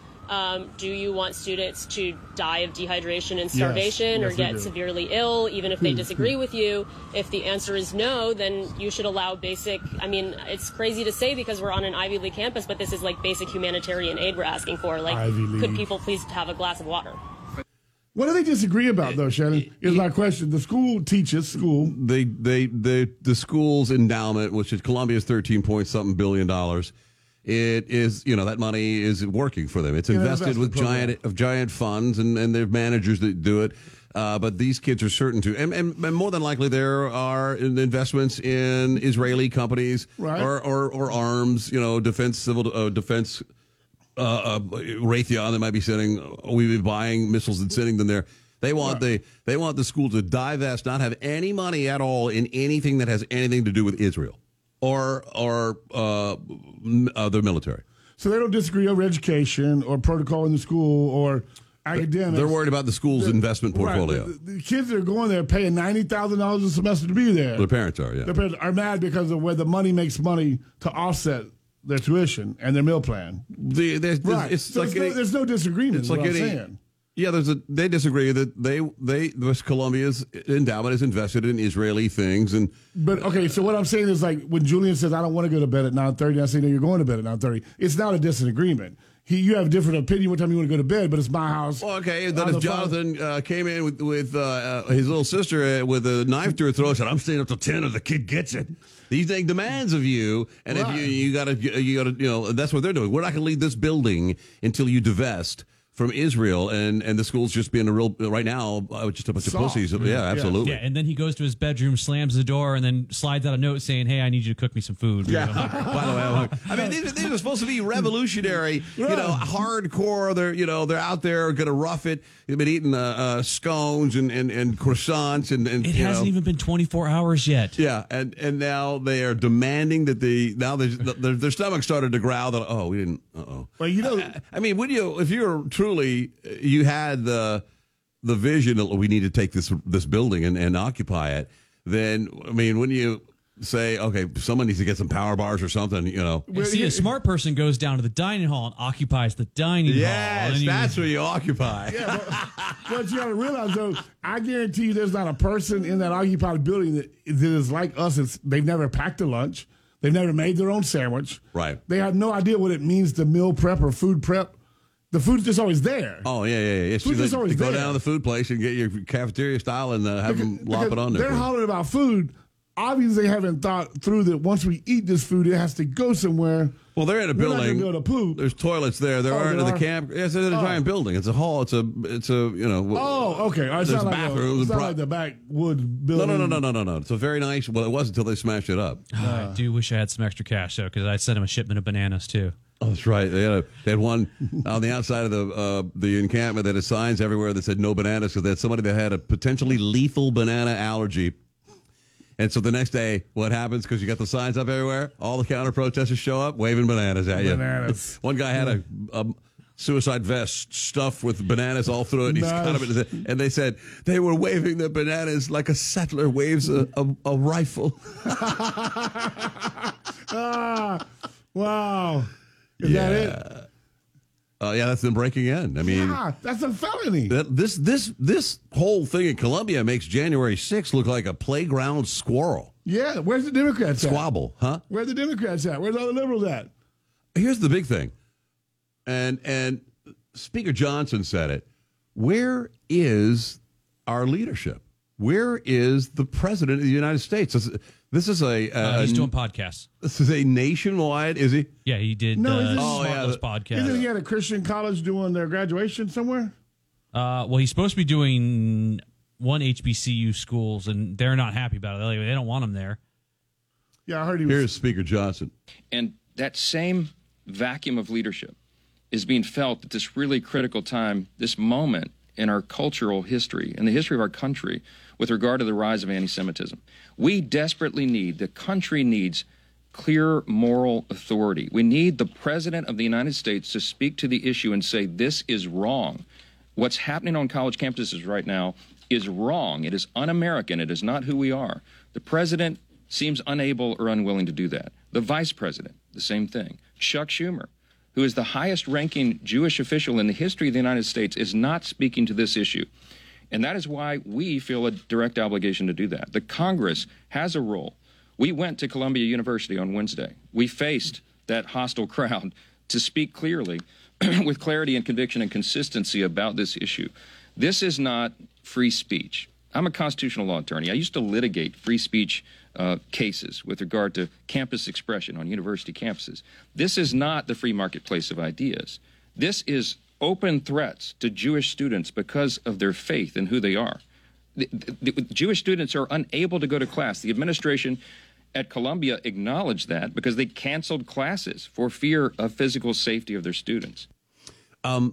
Um, do you want students to die of dehydration and starvation Yes, or we get do. severely ill, even if they disagree with you? If the answer is no, then you should allow basic, I mean, it's crazy to say because we're on an Ivy League campus, but this is like basic humanitarian aid we're asking for. Like, Ivy League. could people please have a glass of water? What do they disagree about, though, Shannon? Is my question. The school teaches school. They they they the school's endowment, which is Columbia's thirteen point something billion dollars. It is, you know, that money is working for them. It's Yeah, invested with investment program. giant of giant funds, and and their managers that do it. Uh, but these kids are certain to, and, and, and more than likely there are investments in Israeli companies Right. or, or or arms, you know, defense civil uh, defense. Uh, uh, Raytheon, they might be sending. We've been buying missiles and sending them there. They want the they want the school to divest, not have any money at all in anything that has anything to do with Israel or or uh, m- uh, their military. So they don't disagree over education or protocol in the school or academics. They're worried about the school's The- investment right. portfolio. The, the kids that are going there paying ninety thousand dollars a semester to be there. Their parents are, yeah. Their parents are mad because of where the money makes money to offset their tuition and their meal plan. The, there's, Right. It's So like there's, no, any- there's no disagreement. It's It's like what I'm any- saying. Yeah, there's a. They disagree that they they West Columbia's endowment is invested in Israeli things, and But okay, so what I'm saying is like when Julian says I don't want to go to bed at nine thirty, I say no, you're going to bed at nine thirty. It's not a disagreement. He, you have a different opinion what time you want to go to bed, but it's my house. Well, okay, then I'm if the father. Jonathan uh, came in with with uh, uh, his little sister uh, with a knife to her throat, said, "I'm staying up till ten, or the kid gets it." These thing demands of you, and if you you got to you got to you know that's what they're doing. We're not going to leave this building until you divest from Israel, and and the school's just being a real right now uh, just a bunch Soft. of pussies. Yeah, absolutely. Yeah, and then he goes to his bedroom, slams the door, and then slides out a note saying, "Hey, I need you to cook me some food." Yeah. By the way, I'm hungry. I mean, these, these are supposed to be revolutionary, you know, hardcore. They're, you know, they're out there going to rough it. They've been eating uh, uh, scones and, and, and croissants, and, and It you hasn't know. even been twenty-four hours yet. Yeah, and, and now they are demanding that the now their their their stomach started to growl that oh we didn't uh oh. Well, you know, I, I mean, would you if you're truly you had the the vision that we need to take this this building and, and occupy it, then I mean, wouldn't you say, okay, someone needs to get some power bars or something, you know. You see, a smart person goes down to the dining hall and occupies the dining yes, hall. Yes, that's where you occupy. Yeah, but, but you got to realize, though, I guarantee you there's not a person in that occupied building that, that is like us. It's, they've never packed a lunch. They've never made their own sandwich. Right. They have no idea what it means to meal prep or food prep. The food's just always there. Oh, yeah, yeah, yeah. It's Food's just just always to go there. down to the food place and get your cafeteria style and uh, have Because- them lop because it on there. They're for you. hollering about food. Obviously, they haven't thought through that once we eat this food, it has to go somewhere. Well, they're in a We're not gonna building. be able to poop. There's toilets there. There Oh, are there in the are? camp. Yes, it's a Oh. giant building. It's a hall. It's a. It's a. You know. Oh, okay. All right, it's There's not, like, a, bathrooms. it's and not pro- like the backwoods no, building. no, no, no, no, no, no. It's a very nice. Well, it was until they smashed it up. I do wish I had some extra cash, though, because I sent him a shipment of bananas, too. Oh, that's right. They had, a, they had one on the outside of the uh, the encampment that had signs everywhere that said no bananas because they had somebody that had a potentially lethal banana allergy. And so the next day, what happens? Because you got the signs up everywhere, all the counter protesters show up waving bananas at you. Bananas. One guy had a, a suicide vest stuffed with bananas all through it. And, he's Nice. kind of, and they said they were waving the bananas like a settler waves a, a, a rifle. Ah, wow. Is yeah. that it? Uh, yeah, that's them breaking in. I mean, Yeah, that's a felony. that, this this this whole thing in Columbia makes January sixth look like a playground squirrel. Yeah, where's the Democrats at? Squabble, huh? Where are the Democrats at? Where's all the liberals at? Here's the big thing, and and Speaker Johnson said it. Where is our leadership? Where is the president of the United States? This, this is a, a Uh, he's doing podcasts. This is a nationwide. Is he? Yeah, he did No, uh, he's just- Oh, yeah, Smartless the- podcast. Isn't he at a Christian college doing their graduation somewhere? Uh, well, he's supposed to be doing one H B C U schools, and they're not happy about it. They they don't want him there. Yeah, I heard he was. Here's Speaker Johnson. And that same vacuum of leadership is being felt at this really critical time, this moment in our cultural history, in the history of our country, with regard to the rise of anti-Semitism. We desperately need, the country needs clear moral authority. We need the President of the United States to speak to the issue and say, this is wrong. What's happening on college campuses right now is wrong. It is un-American. It is not who we are. The President seems unable or unwilling to do that. The Vice President, the same thing. Chuck Schumer, who is the highest-ranking Jewish official in the history of the United States, is not speaking to this issue. And that is why we feel a direct obligation to do that. The Congress has a role. We went to Columbia University on Wednesday. We faced that hostile crowd to speak clearly, with clarity and conviction and consistency about this issue. This is not free speech. I'm a constitutional law attorney. I used to litigate free speech uh, cases with regard to campus expression on university campuses. This is not the free marketplace of ideas. This is open threats to Jewish students because of their faith and who they are. The, the, the Jewish students are unable to go to class. The administration at Columbia acknowledged that because they canceled classes for fear of physical safety of their students. Um,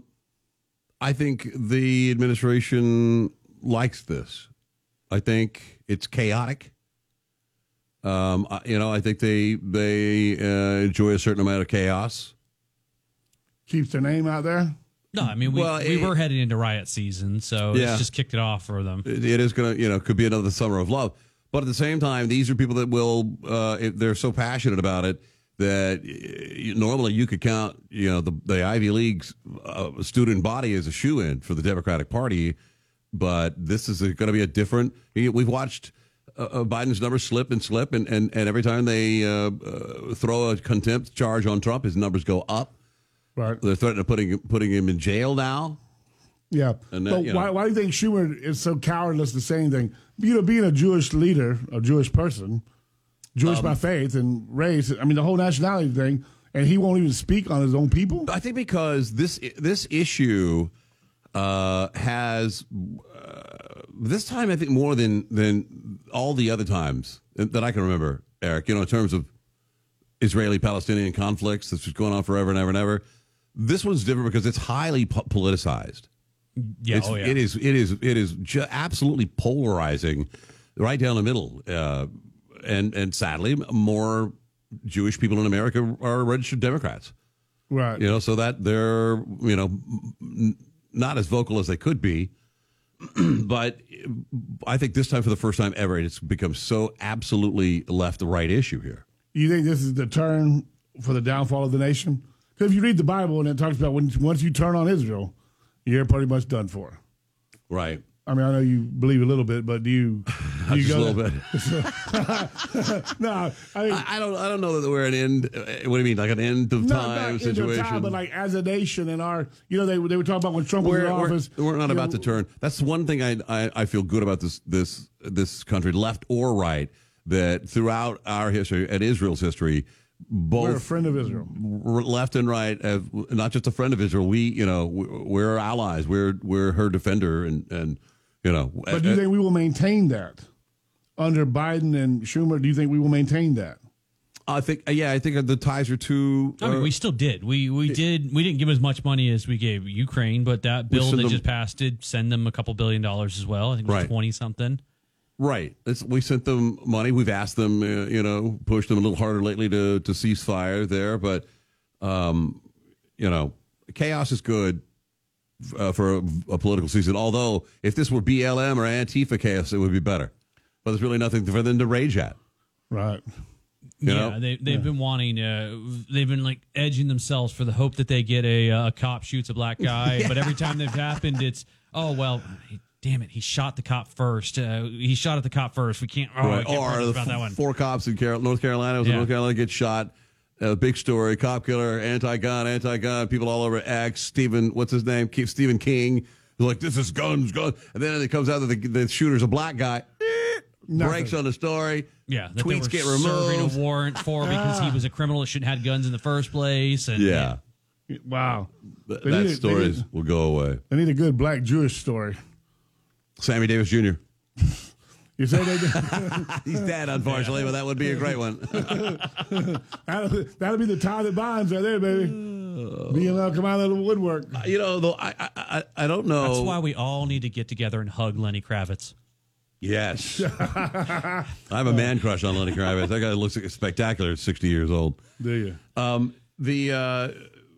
I think the administration likes this. I think it's chaotic. Um, I- you know, I think they they uh, enjoy a certain amount of chaos. Keeps their name out there. No, I mean, we, Well, we it- were heading into riot season, so Yeah. it's just kicked it off for them. It, it is going to, you know, could be another summer of love. But at the same time, these are people that will, uh, if they're so passionate about it that uh, normally you could count, you know, the, the Ivy League's uh, student body as a shoe-in for the Democratic Party. But this is going to be a different. We've watched uh, uh, Biden's numbers slip and slip, and, and, and every time they uh, uh, throw a contempt charge on Trump, his numbers go up. Right. They're threatening putting putting him in jail now. Yeah. And that, but you know. why, why do you think Schumer is so cowardless to say anything? You know, being a Jewish leader, a Jewish person, Jewish Um, by faith and race, I mean, the whole nationality thing, and he won't even speak on his own people? I think because this this issue uh, has uh, this time I think more than than all the other times that I can remember, Eric. You know, in terms of Israeli-Palestinian conflicts that's just going on forever and ever and ever. This one's different because it's highly po- politicized. Yeah, It's, oh, yeah. it is. It is. It is ju- absolutely polarizing, right down the middle. Uh, and and sadly, more Jewish people in America are registered Democrats. Right. You know, so that they're you know n- not as vocal as they could be, but I think this time, for the first time ever, it's become so absolutely left-right issue here. You think this is the turn for the downfall of the nation? Because if you read the Bible and it talks about when once you turn on Israel, you're pretty much done for. Right. I mean, I know you believe a little bit, but do you? Do you Just go a little bit. no, I mean, I, I don't. I don't know that we're an end. uh, What do you mean, like an end of no, time not situation? end of time, but like as a nation and our, you know, they they were talking about when Trump was We're, in we're, office. we're not you about know, to turn. That's one thing I, I I feel good about this this this country, left or right, that throughout our history and Israel's history, both We're a friend of Israel. r- left and right, have, not just a friend of Israel. We, you know, we- we're allies. We're we're her defender, and and you know. But do you think we will maintain that under Biden and Schumer? Do you think we will maintain that? I think, yeah, I think the ties are too. I mean, uh, we still did. We we did. We didn't give as much money as we gave Ukraine, but that We bill sent they them- just passed did send them a couple billion dollars as well. I think it was Right. twenty something. Right. It's, we sent them money. We've asked them, uh, you know, pushed them a little harder lately to, to cease fire there. But, um, you know, chaos is good uh, for a, a political season. Although, if this were B L M or Antifa chaos, it would be better. But there's really nothing for them to rage at. Right. You yeah, know? they they've been wanting. Uh, they've been like edging themselves for the hope that they get a, a cop shoots a black guy. Yeah. But every time they've happened, it's oh well. Damn it! He shot the cop first. Uh, he shot at the cop first. We can't. Oh, I Right. can't Or press the about that f- one. four cops in Carol- North Carolina. Was in Yeah. North Carolina get shot. Uh, big story. Cop killer, anti-gun, anti-gun. People all over X. Stephen, what's his name? Keep Stephen King. They're like, this is guns, guns. And then it comes out that the, the shooter's a black guy. Nothing. Breaks on the story. Yeah, that they Tweets were get serving removed. a warrant for because he was a criminal that shouldn't have had guns in the first place. And Yeah. Wow. Th- They that need a- story they is- need- will go away. They need a good black Jewish story. Sammy Davis Junior You say they did? He's dead, unfortunately, but that would be a great one. that'll, that'll be the tie that binds right there, baby. B L M come out of the woodwork. You know, though, I, I, I, I don't know. That's why we all need to get together and hug Lenny Kravitz. Yes. I have a man crush on Lenny Kravitz. That guy looks like spectacular at sixty years old. Do you? Um, the uh,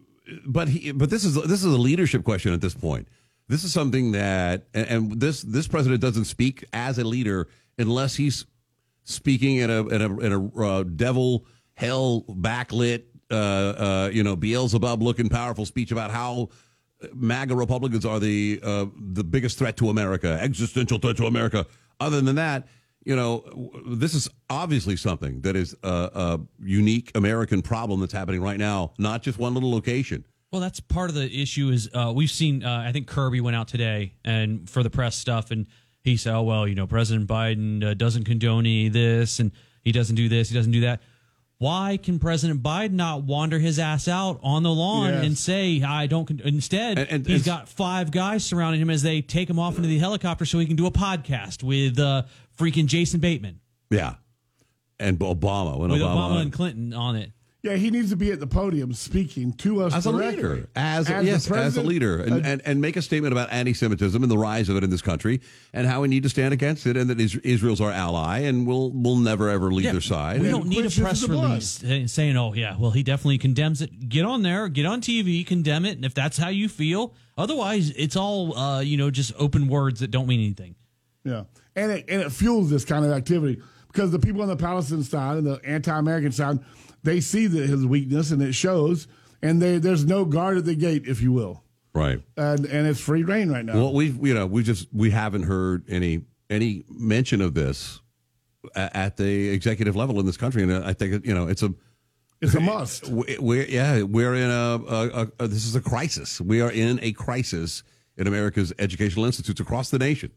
but he but this is this is a leadership question at this point. This is something that and, and this this president doesn't speak as a leader unless he's speaking in a in a, in a uh, devil hell backlit uh, uh, you know Beelzebub looking powerful speech about how MAGA Republicans are the uh, the biggest threat to America, existential threat to America. Other than that, you know, w- this is obviously something that is a, a unique American problem that's happening right now, not just one little location. Well, that's part of the issue is uh, we've seen, uh, I think Kirby went out today and for the press stuff, and he said, oh, well, you know, President Biden uh, doesn't condone any of this, and he doesn't do this, he doesn't do that. Why can President Biden not wander his ass out on the lawn Yes. and say, I don't, con-? Instead, And- and- he's and- got five guys surrounding him as they take him off into the helicopter so he can do a podcast with uh, freaking Jason Bateman, Yeah. And Obama. When with Obama, Obama and Clinton on it. Yeah, he needs to be at the podium speaking to us as a directly. leader, as, As the yes, as a president, leader, and, uh, and and make a statement about anti-Semitism and the rise of it in this country, and how we need to stand against it, and that Is- Israel's our ally, and we'll we'll never ever leave Yeah, their side. We And- don't need a Quenches press the blood. release say- saying, "Oh yeah, well he definitely condemns it." Get on there, get on T V, condemn it, and if that's how you feel, otherwise it's all uh, you know, just open words that don't mean anything. Yeah, and it and it fuels this kind of activity because the people on the Palestinian side and the anti-American side, they see the, his weakness and it shows, and they, there's no guard at the gate, if you will, right. and and it's free reign right now. Well, we've you know we just we haven't heard any any mention of this a- at the executive level in this country, and I think you know it's a it's a must. we- we're yeah we're in a, a, a, a this is a crisis. We are in a crisis in America's educational institutes across the nation,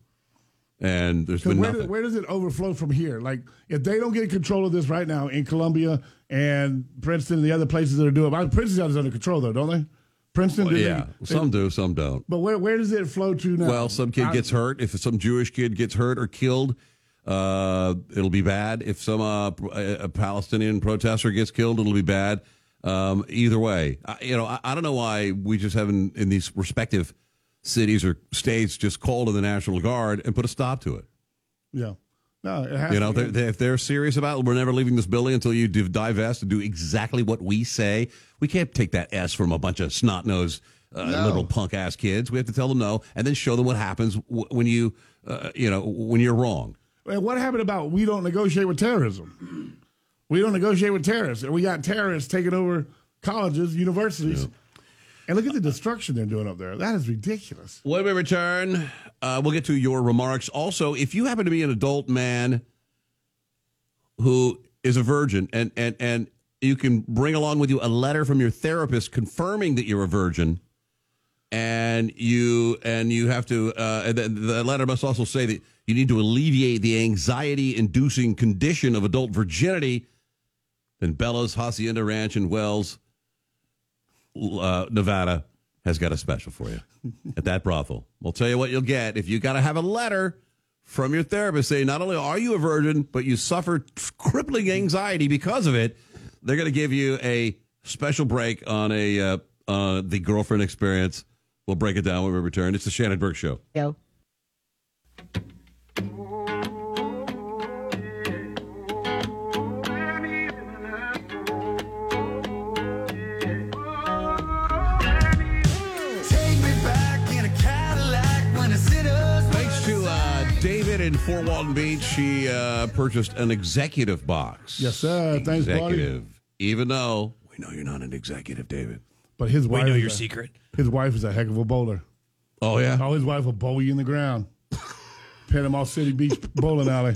and there's 'Cause been where, nothing. does, where does it overflow from here? Like, if they don't get control of this right now in Columbia and Princeton and the other places that are doing it, Princeton is under control, though, don't they? Princeton, Well, do yeah, they, some do, some don't. But where where does it flow to now? Well, some kid I- gets hurt. If some Jewish kid gets hurt or killed, uh, it'll be bad. If some uh, a Palestinian protester gets killed, it'll be bad. Um, either way, I, you know, I, I don't know why we just haven't in these respective cities or states just called in the National Guard and put a stop to it. Yeah. No, it has You know, to they they if they're serious about it, we're never leaving this building until you div- divest and do exactly what we say. We can't take that S from a bunch of snot-nosed uh, No. liberal punk ass kids. We have to tell them no, and then show them what happens w- when you, uh, you know, when you're wrong. And what happened about we don't negotiate with terrorism? We don't negotiate with terrorists, and we got terrorists taking over colleges, universities. And look at the destruction they're doing up there. That is ridiculous. When we return, uh, we'll get to your remarks. Also, if you happen to be an adult man who is a virgin, and, and, and you can bring along with you a letter from your therapist confirming that you're a virgin, and you and you have to, uh, the, the letter must also say that you need to alleviate the anxiety-inducing condition of adult virginity, then Bella's Hacienda Ranch in Wells, Uh, Nevada has got a special for you at that brothel. We'll tell you what you'll get if you got to have a letter from your therapist saying not only are you a virgin, but you suffer crippling anxiety because of it. They're going to give you a special break on a uh, uh, the girlfriend experience. We'll break it down when we return. It's the Shannon Burke Show. Yo. Thanks to uh, David in Fort Walton Beach, he uh, purchased an executive box. Yes, sir. Thanks, buddy. Executive. Even though we know you're not an executive, David. But his wife know is your a- secret. His wife is a heck of a bowler. Oh, yeah? Oh, his wife will bowl you in the ground. Panama City Beach bowling alley.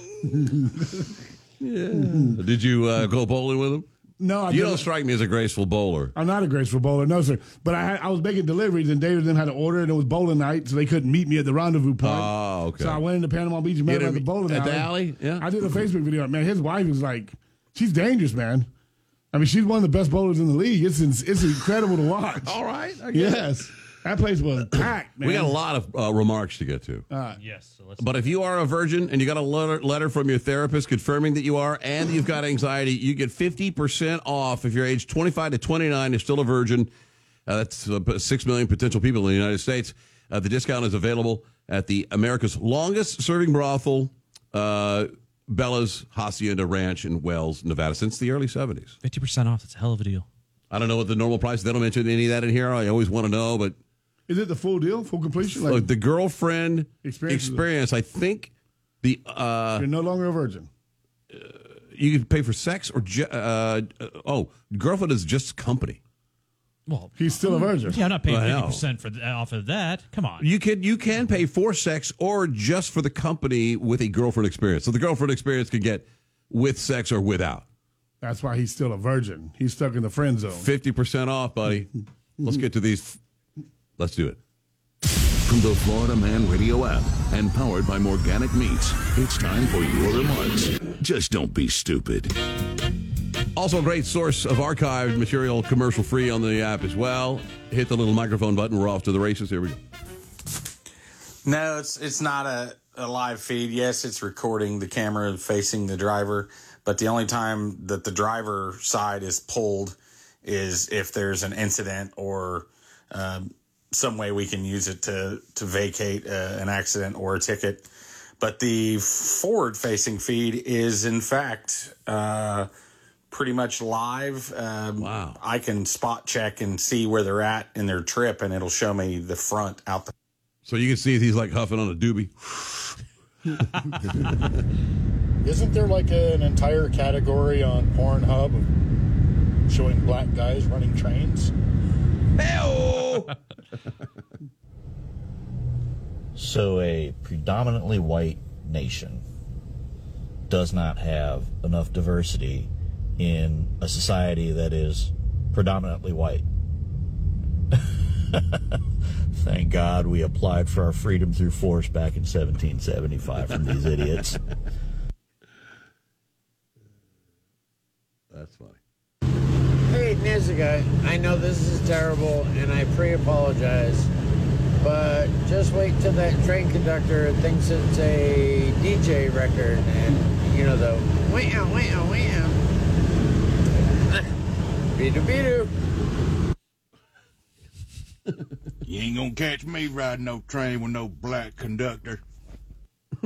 Yeah. Did you uh, go bowling with him? No, I You didn't. don't strike me as a graceful bowler. I'm not a graceful bowler, no, sir. But I had, I was making deliveries, and David then had to order, and it was bowling night, so they couldn't meet me at the rendezvous point. Oh, okay. So I went into Panama Beach and met Get him at him the bowling at alley. the alley? Yeah. I did a Facebook video. Man, his wife is like, she's dangerous, man. I mean, she's one of the best bowlers in the league. It's it's incredible to watch. All right. I get Yes. That place was packed, man. We got a lot of uh, remarks to get to. Uh, Yes. So let's But if you are a virgin and you got a letter, letter from your therapist confirming that you are and you've got anxiety, you get fifty percent off if you're age twenty-five to twenty-nine and still a virgin. Uh, that's uh, six million potential people in the United States. Uh, the discount is available at the America's longest serving brothel, uh, Bella's Hacienda Ranch in Wells, Nevada, since the early seventies. fifty percent off. That's a hell of a deal. I don't know what the normal price is. They don't mention any of that in here. I always want to know, but Is it the full deal, full completion? Like, look, the girlfriend Experience experience, is- I think the uh, you're no longer a virgin. you can pay for sex or ju- uh, uh, oh, girlfriend is just company. Well, He's still a virgin. yeah, I'm not paying I know. fifty percent for th- off of that. Come on. You can you can pay for sex or just for the company with a girlfriend experience. So the girlfriend experience can get with sex or without. That's why he's still a virgin. He's stuck in the friend zone. Fifty percent off, buddy. Let's get to these. Let's do it. From the Florida Man Radio app and powered by Morganic Meats, it's time for your remarks. Just don't be stupid. Also, a great source of archived material, commercial free on the app as well. Hit the little microphone button. We're off to the races. Here we go. No, it's it's not a, a live feed. Yes, it's recording the camera facing the driver, but the only time that the driver side is pulled is if there's an incident or um, some way we can use it to to vacate uh, an accident or a ticket. But the forward-facing feed is, in fact, uh, pretty much live. Um, wow! I can spot check and see where they're at in their trip, and it'll show me the front out the. So you can see he's like huffing on a doobie. Isn't there like a, an entire category on Pornhub of showing black guys running trains? Hey-oh! So a predominantly white nation does not have enough diversity in a society that is predominantly white. Thank God we applied for our freedom through force back in seventeen seventy-five from these idiots. That's funny. Hey, Niziga, I know this is terrible, and I pre-apologize, but just wait till that train conductor thinks it's a D J record, and, you know, the wow, wow, wow. Beedoo-beedoo. You ain't gonna catch me riding no train with no black conductor. Oh,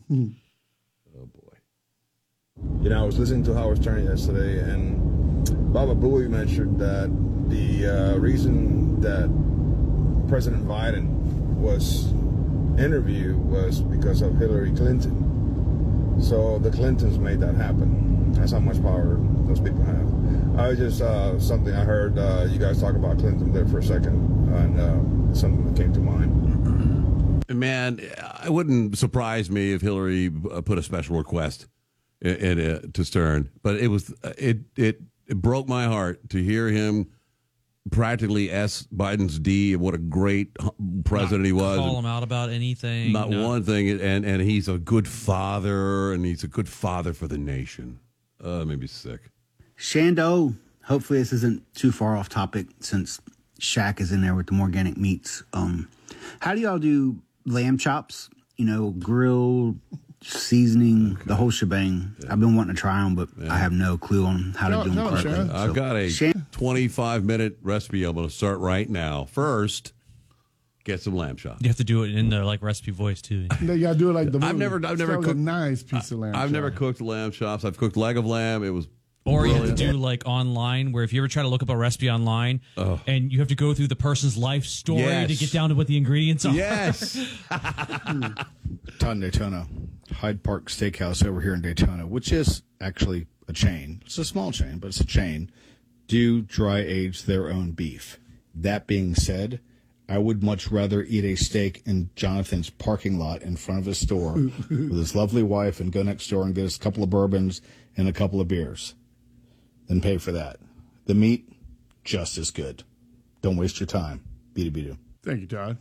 boy. You know, I was listening to Howard Stern yesterday, and Baba Booey mentioned that the uh, reason that President Biden was interviewed was because of Hillary Clinton. So the Clintons made that happen. That's how much power those people have. I was just uh, something I heard uh, you guys talk about Clinton there for a second, and uh, something that came to mind. Man, it wouldn't surprise me if Hillary put a special request in, in, uh, to Stern, but it was it, it it broke my heart to hear him practically S Biden's D of what a great president Not he was. Call him out about anything. Not no. one thing, and and he's a good father, and he's a good father for the nation. Uh, made me sick. Shando, hopefully this isn't too far off topic since Shaq is in there with the organic meats. Um, how do y'all do lamb chops? You know, grill, seasoning, okay. the whole shebang. Yeah. I've been wanting to try them, but yeah. I have no clue on how no, to do them no, correctly. I've so, got a Shan- twenty-five minute recipe I'm going to start right now. First, get some lamb chops. You have to do it in the like recipe voice too. No, you got to do it like the movie. I've never, I've never cooked a nice piece of lamb. I've chop. never cooked lamb chops. I've cooked leg of lamb. It was. Or brilliant. you have to do like online, where if you ever try to look up a recipe online, oh. and you have to go through the person's life story yes. to get down to what the ingredients are. Yes. Todd Daytona, Hyde Park Steakhouse over here in Daytona, which is actually a chain. It's a small chain, but it's a chain. Do dry age their own beef. That being said, I would much rather eat a steak in Jonathan's parking lot in front of his store with his lovely wife and go next door and get us a couple of bourbons and a couple of beers than pay for that. The meat, just as good. Don't waste your time. Beat beat it. Thank you, Todd.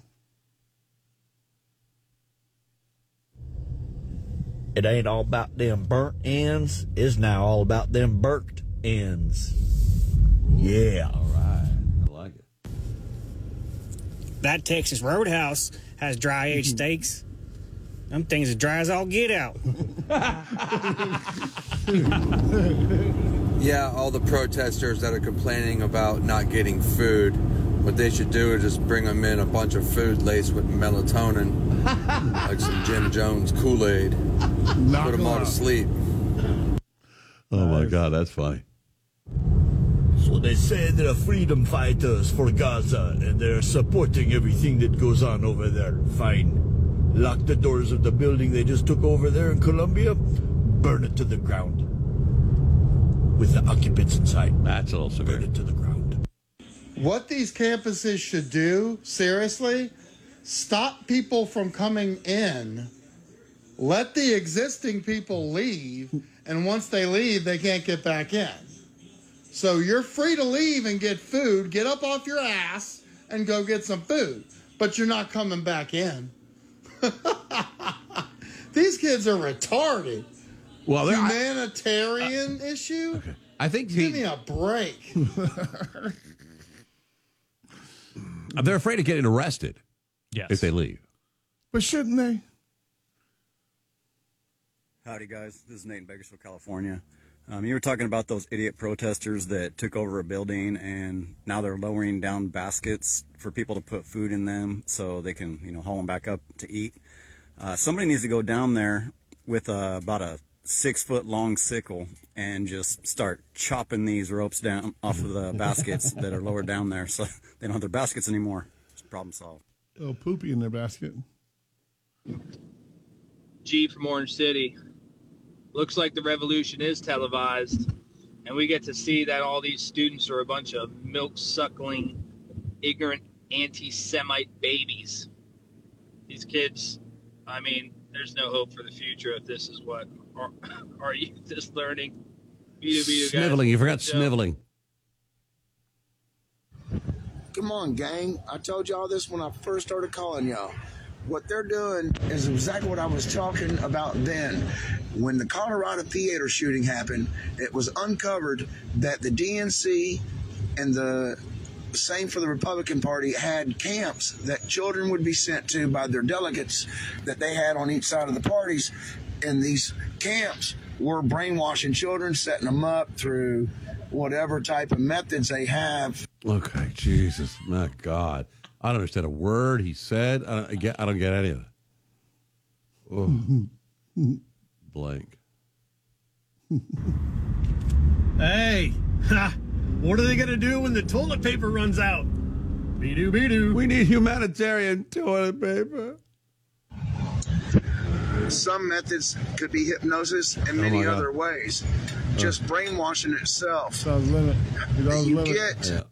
It ain't all about them burnt ends. It's now all about them burnt ends. Yeah. All right. I like it. That Texas Roadhouse has dry aged steaks. Them things as dry as all get out. Yeah, all the protesters that are complaining about not getting food, what they should do is just bring them in a bunch of food laced with melatonin, like some Jim Jones Kool-Aid. Put them all to sleep. Oh, my God, that's funny. So they say they're freedom fighters for Gaza, and they're supporting everything that goes on over there. Fine. Lock the doors of the building they just took over there in Colombia. Burn it to the ground. With the occupants inside. That's a little severe. Burn it to the ground. What these campuses should do, seriously, stop people from coming in. Let the existing people leave, and once they leave, they can't get back in. So you're free to leave and get food, get up off your ass, and go get some food. But you're not coming back in. These kids are retarded. Well, humanitarian I, uh, issue? Okay. I think Give he, me a break. They're afraid of getting arrested yes. if they leave. But shouldn't they? Howdy, guys. This is Nate in Bakersfield, California. Um, you were talking about those idiot protesters that took over a building and now they're lowering down baskets for people to put food in them so they can, you know, haul them back up to eat. Uh, somebody needs to go down there with uh, about a six-foot long sickle and just start chopping these ropes down off of the baskets that are lowered down there so they don't have their baskets anymore. It's problem solved. Oh, poopy in their basket. G from Orange City. Looks like the revolution is televised, and we get to see that all these students are a bunch of milk-suckling, ignorant, anti-Semite babies. These kids, I mean, there's no hope for the future if this is what our, our youth is learning. Sniveling, you forgot sniveling. Come on, gang. I told y'all this when I first started calling y'all. What they're doing is exactly what I was talking about then. When the Colorado theater shooting happened, it was uncovered that the D N C and the same for the Republican Party had camps that children would be sent to by their delegates that they had on each side of the parties. And these camps were brainwashing children, setting them up through whatever type of methods they have. Okay, Jesus, my God. I don't understand a word he said. I don't I get, I don't get any of it. Oh. Blank. Hey, ha, What are they going to do when the toilet paper runs out? Be-do, be-do. We need humanitarian toilet paper. Some methods could be hypnosis and Oh many my God. other ways. Just brainwashing itself. Sounds limit. You get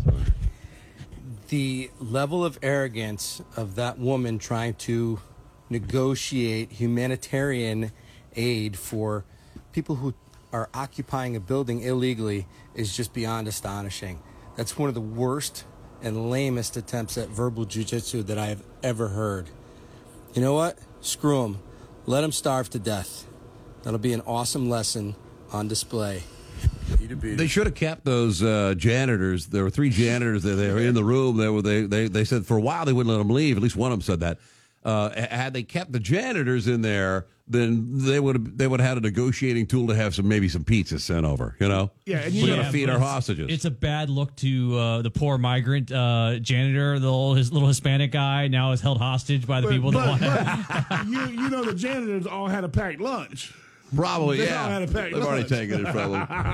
The level of arrogance of that woman trying to negotiate humanitarian aid for people who are occupying a building illegally is just beyond astonishing. That's one of the worst and lamest attempts at verbal jujitsu that I have ever heard. You know what? Screw them. Let them starve to death. That'll be an awesome lesson on display. They should have kept those uh, janitors. There were three janitors that they were in the room. They were they, they they said for a while they wouldn't let them leave. At least one of them said that. Uh, had they kept the janitors in there, then they would have they would have had a negotiating tool to have some maybe some pizza sent over. You know, Yeah, and we're yeah, gonna feed but our it's- hostages. It's a bad look to uh, the poor migrant uh, janitor, the little, his little Hispanic guy, now is held hostage by the people But, that want. but you, you know, the janitors all had a packed lunch. Probably, They yeah. all had a packed They've already lunch. taken it from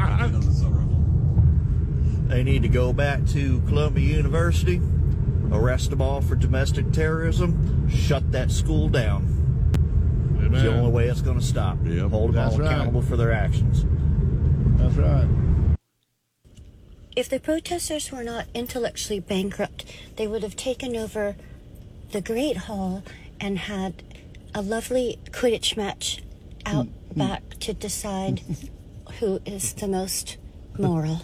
They need to go back to Columbia University, arrest them all for domestic terrorism, shut that school down. It's the Amen. only way it's going to stop. Hold them That's all right. accountable for their actions. That's right. If the protesters were not intellectually bankrupt, they would have taken over the Great Hall and had a lovely Quidditch match out back to decide who is the most moral.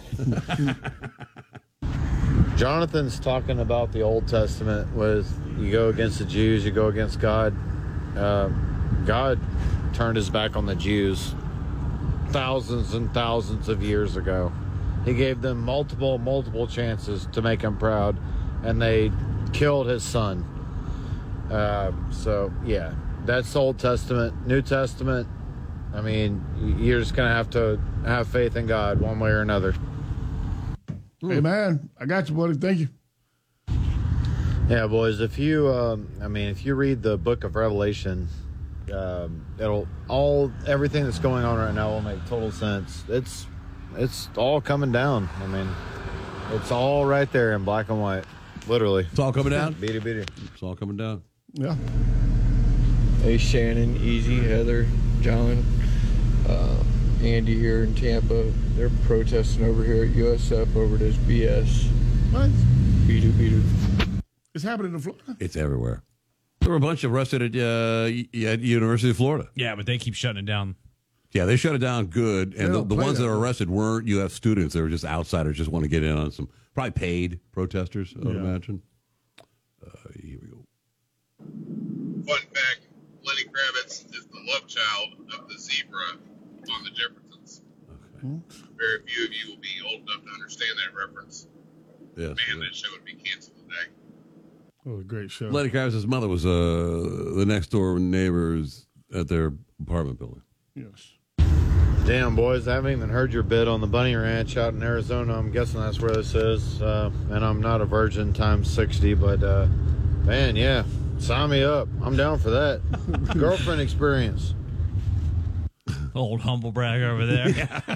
Jonathan's talking about the Old Testament with you go against the Jews, you go against God. Uh, God turned his back on the Jews thousands and thousands of years ago. He gave them multiple, multiple chances to make him proud, and they killed his son. Uh, so, yeah, that's Old Testament. New Testament, I mean, you're just going to have to have faith in God one way or another. Hey, man, I got you, buddy. Thank you. Yeah, boys, if you, um, I mean, if you read the book of Revelation, um, it'll all, everything that's going on right now will make total sense. It's, it's all coming down. I mean, it's all right there in black and white, literally. It's all coming down? Beady, beady. It's all coming down. Yeah. Hey, Shannon, Easy, Heather, John, uh, Andy here in Tampa. They're protesting over here at U S F over this B S. What? Beedoo, beedoo. It's happening in Florida. It's everywhere. There were a bunch arrested at, uh, at University of Florida. Yeah, but they keep shutting it down. Yeah, they shut it down good. They And the, don't the play ones that that were way. arrested weren't U F students. They were just outsiders, just want to get in on some, probably paid protesters, I would Yeah. imagine. Uh, here we go. Fun fact, Lenny Kravitz is the love child of the zebra on the Jeffersons. Very few of you will be old enough to understand that reference. Yes. Man, that show would be canceled today. Oh, a great show. Lenny Kravitz's mother was uh, the next door neighbors at their apartment building. Yes. Damn, boys, I haven't even heard your bit on the Bunny Ranch out in Arizona. I'm guessing that's where this is. Uh, and I'm not a virgin times sixty, but uh, man, yeah, sign me up. I'm down for that. Girlfriend experience. Old humble brag over there.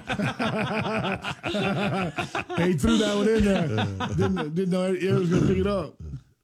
He threw that one in there. didn't, didn't know it was going to pick it up.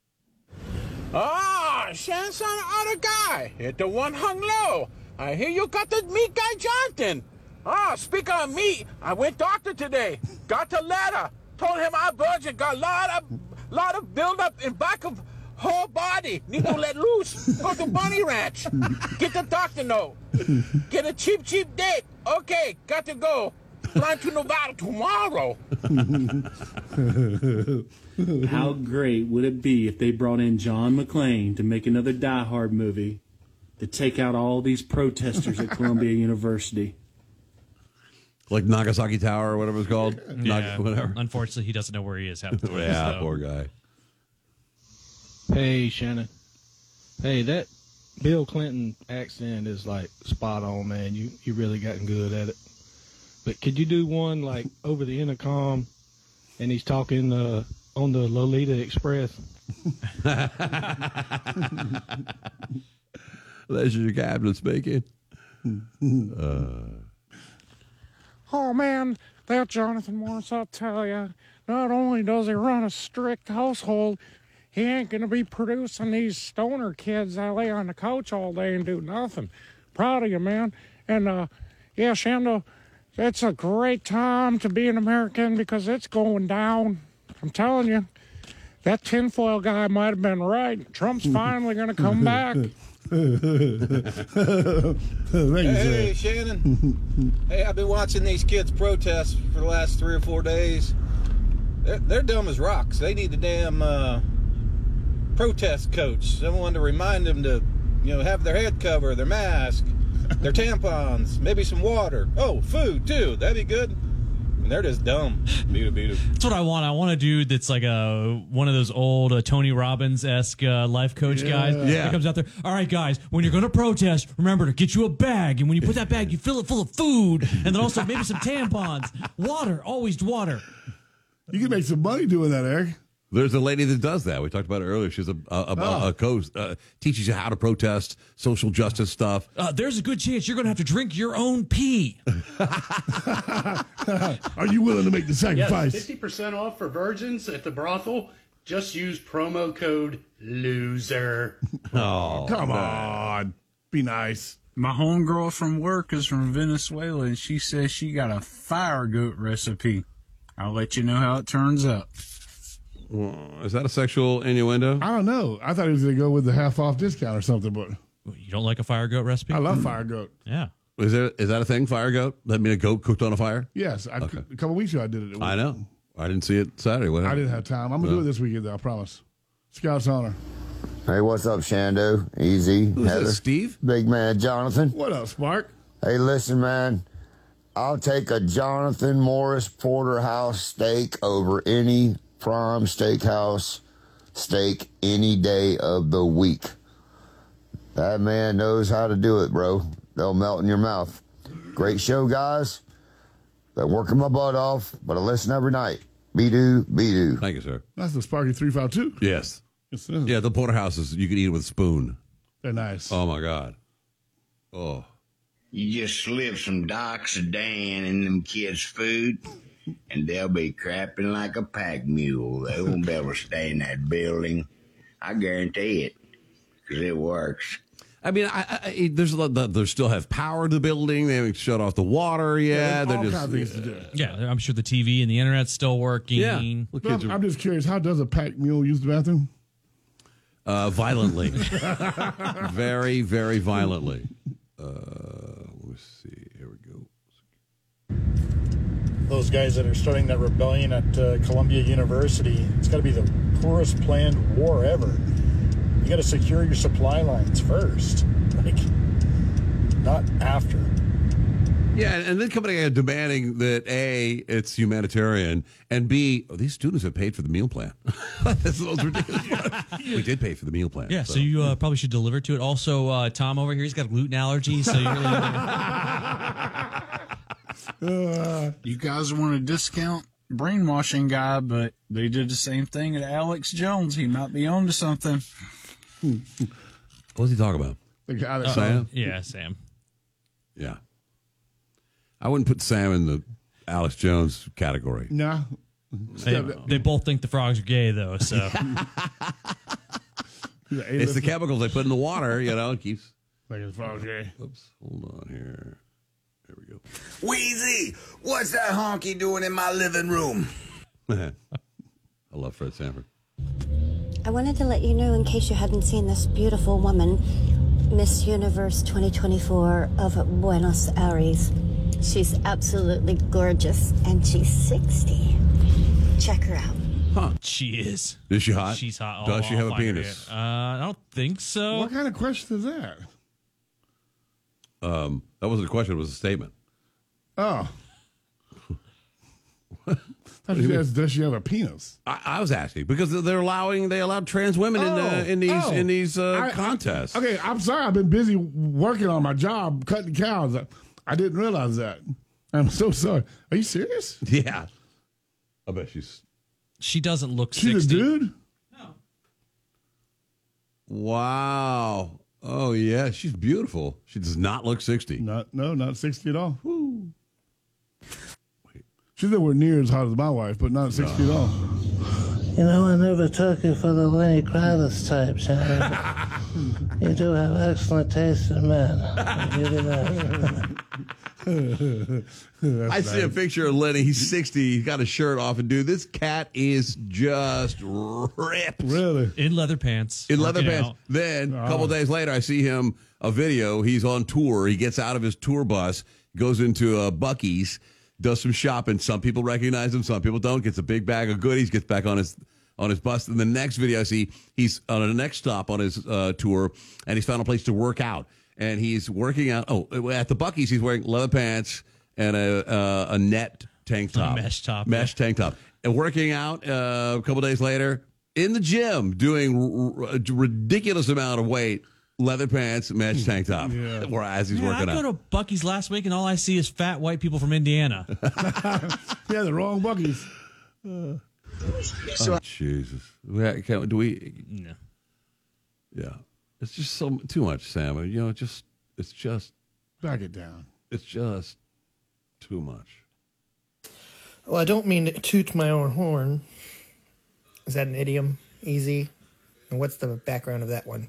Ah, Shanson, other guy. Hit the one hung low. I hear you got the meat guy Jonathan. Ah, speaking of meat, I went doctor today. Got the letter. Told him I budget. Got a lot of, lot of buildup in back of whole body. Need to let loose. Go to Bunny Ranch. Get the doctor note. Get a cheap, cheap date. Okay, got to go. Flying to Nevada tomorrow. How great would it be if they brought in John McClane to make another Die Hard movie to take out all these protesters at Columbia University? Like Nagasaki Tower or whatever it's called. Yeah, Nag- whatever. Unfortunately, he doesn't know where he is half the time. Yeah, so. poor guy. Hey, Shannon. Hey, that Bill Clinton accent is like spot on, man. You you really gotten good at it. But could you do one like over the intercom, and he's talking uh, on the Lolita Express? That's your captain speaking. Uh, Oh man, That Jonathan Morris, I'll tell you, not only does he run a strict household, he ain't going to be producing these stoner kids that lay on the couch all day and do nothing. Proud of you, man. And, uh, yeah, Shando, it's a great time to be an American because it's going down. I'm telling you, that tinfoil guy might have been right. Trump's finally going to come back. Hey, Shannon. Hey, I've been watching these kids protest for the last three or four days. They're, they're dumb as rocks. They need a damn uh, protest coach, someone to remind them to, you know, have their head cover, their mask, their tampons, maybe some water. Oh, food too. That'd be good. And they're just dumb. Beat it, beat it. That's what I want. I want a dude that's like a one of those old uh, Tony Robbins-esque uh, life coach Yeah. guys. Yeah. That comes out there. All right, guys, when you're going to protest, remember to get you a bag. And when you put that bag, you fill it full of food. And then also maybe some tampons. Water. Always water. You can make some money doing that, Eric. There's a lady that does that. We talked about it earlier. She's a a, a, Oh. a coach, uh, teaches you how to protest, social justice stuff. Uh, there's a good chance you're going to have to drink your own pee. Are you willing to make the Yes, sacrifice? fifty percent off for virgins at the brothel. Just use promo code LOSER. Oh, come on. Be nice. My homegirl from work is from Venezuela, and she says she got a fire goat recipe. I'll let you know how it turns out. Well, is that a sexual innuendo? I don't know. I thought he was going to go with the half off discount or something, but You don't like a fire goat recipe? I love fire goat. Yeah. Is there is that a thing? Fire goat? That mean a goat cooked on a fire? Yes, I, Okay. a couple weeks ago I did it. I know. I didn't see it Saturday. What I happened? didn't have time. I'm going to No. do it this weekend, though, I promise. Scout's honor. Hey, what's up, Shando? Easy. Who's Heather. this, Steve? Big man, Jonathan. What up, Spark? Hey, listen, man. I'll take a Jonathan Morris Porterhouse steak over any prime steakhouse steak any day of the week. That man knows how to do it, bro. They'll melt in your mouth. Great show, guys. Been working my butt off, but I listen every night. Be-do, be-do. Thank you, sir. That's the Sparky three five two. Yes. Yes, it is. Yeah, the porterhouses, you can eat it with a spoon. They're nice. Oh, my God. Oh. You just slip some Doxadan in them kids' food, and they'll be crapping like a pack mule. They won't be able to stay in that building. I guarantee it, because it works. I mean, I, I, there's a lot, they still have power to the building. They haven't shut off the water yet. Yeah, They're all just, kinds of things to do. Yeah, I'm sure the T V and the internet's still working. Yeah. But I'm, I'm just curious, how does a pack mule use the bathroom? Uh, violently. very, very violently. Uh, let's see. Here we go. Those guys that are starting that rebellion at uh, Columbia University, it's got to be the poorest planned war ever. You got to secure your supply lines first, like not after. Yeah, and then coming in demanding that A, it's humanitarian, and B, oh, these students have paid for the meal plan. That's the most ridiculous. We did pay for the meal plan. Yeah, so, you uh, probably should deliver to it. Also, uh, Tom over here, he's got a gluten allergy, so you really Uh, You guys want a discount brainwashing guy, but they did the same thing at Alex Jones. He might be on to something. What's he talking about? The guy that Sam? Yeah, Sam. Yeah. I wouldn't put Sam in the Alex Jones category. No. They, they both think the frogs are gay, though, so. It's the chemicals they put in the water, you know, it keeps. Like it's frog gay. Oops, hold on here. There we go. Wheezy, what's that honky doing in my living room? I love Fred Sanford. I wanted to let you know, in case you hadn't seen this beautiful woman, Miss Universe twenty twenty-four of Buenos Aires. She's absolutely gorgeous, and she's sixty. Check her out. Huh. She is. Is she hot? She's hot. Does I'll- she I'll have a find her penis? yet. Uh, I don't think so. What kind of question is that? Um, that wasn't a question, it was a statement. Oh. Thought you asked, does she have a penis? I, I was asking because they're allowing they allowed trans women in the in these oh. in these uh, I- contests. Okay, I'm sorry. I've been busy working on my job, cutting cows. I, I didn't realize that. I'm so sorry. Are you serious? Yeah. I bet she's She doesn't look She's sixty. a dude? wow. Oh yeah, she's beautiful. She does not look sixty. Not no, not sixty at all. Woo. She's nowhere near as hot as my wife, but not six feet tall. You know, I never took you for the Lenny Kravitz type, Shannon. You do have excellent taste in men. I'll give you that. I see a picture of Lenny. He's sixty. He's got his shirt off, and dude, this cat is just ripped. Really? In leather pants. In leather working pants. out. Then a Oh. couple days later, I see him a video. He's on tour. He gets out of his tour bus, goes into uh, Buc-ee's, does some shopping. Some people recognize him, some people don't. Gets a big bag of goodies, gets back on his on his bus. And the next video I see, he's on the next stop on his uh, tour, and he's found a place to work out. And he's working out. Oh, at the Buc-ee's, he's wearing leather pants and a uh, a net tank top, A mesh top, mesh tank top, and working out. Uh, a couple days later, in the gym, doing r- a ridiculous amount of weight, leather pants, mesh tank top. Yeah. Or as he's Man, working I out. go to Buc-ee's last week, and all I see is fat white people from Indiana. Yeah, the wrong Buc-ee's. Oh, Jesus. We- can- Do we? No. Yeah. It's just so too much, Sam. You know, just it's just Back it down. it's just too much. Well, I don't mean to toot my own horn. Is that an idiom? Easy. And what's the background of that one?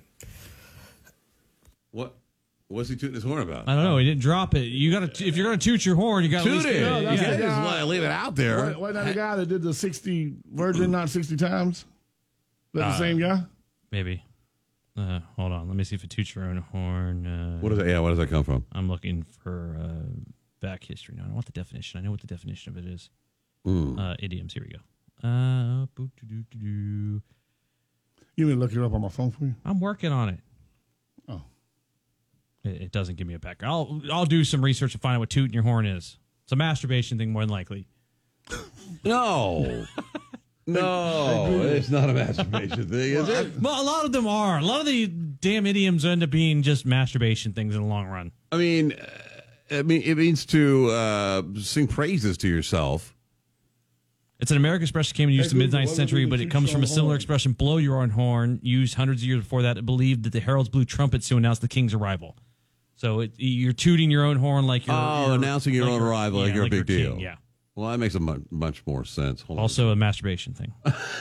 What? What's he tooting his horn about? I don't know. He didn't drop it. You got to if you're going to toot your horn, you got to Toot it. No, that's Yeah, the just guy- let- leave it out there. Wasn't wasn't that the guy that did the sixty Virgin, not sixty times? That the Uh, same guy? Maybe. Uh, hold on. Let me see if it toots your own horn. Uh, What is that? Yeah, where does that come from? I'm looking for uh, back history now. I don't want the definition. I know what the definition of it is. Mm. Uh, idioms. Here we go. Uh, boo-doo-doo-doo-doo. You mean look it up on my phone for you? I'm working on it. Oh. It, it doesn't give me a background. I'll I'll do some research to find out what tooting your horn is. It's a masturbation thing, more than likely. No. No, it's not a masturbation thing, is it? Well, a lot of them are. A lot of the damn idioms end up being just masturbation things in the long run. I mean, uh, I mean, it means to uh, sing praises to yourself. It's an American expression that came in use Hey, in the mid Google, ninth what century, would but be it the comes toot from a your similar horn? expression, blow your own horn, used hundreds of years before that. It believed that the heralds blew trumpets to announce the king's arrival. So it, you're tooting your own horn like you're... Oh, you're- announcing your like own you're- arrival yeah, like you're a big king, deal. Yeah. Well, that makes a much, much more sense. Hold on. Also a masturbation thing.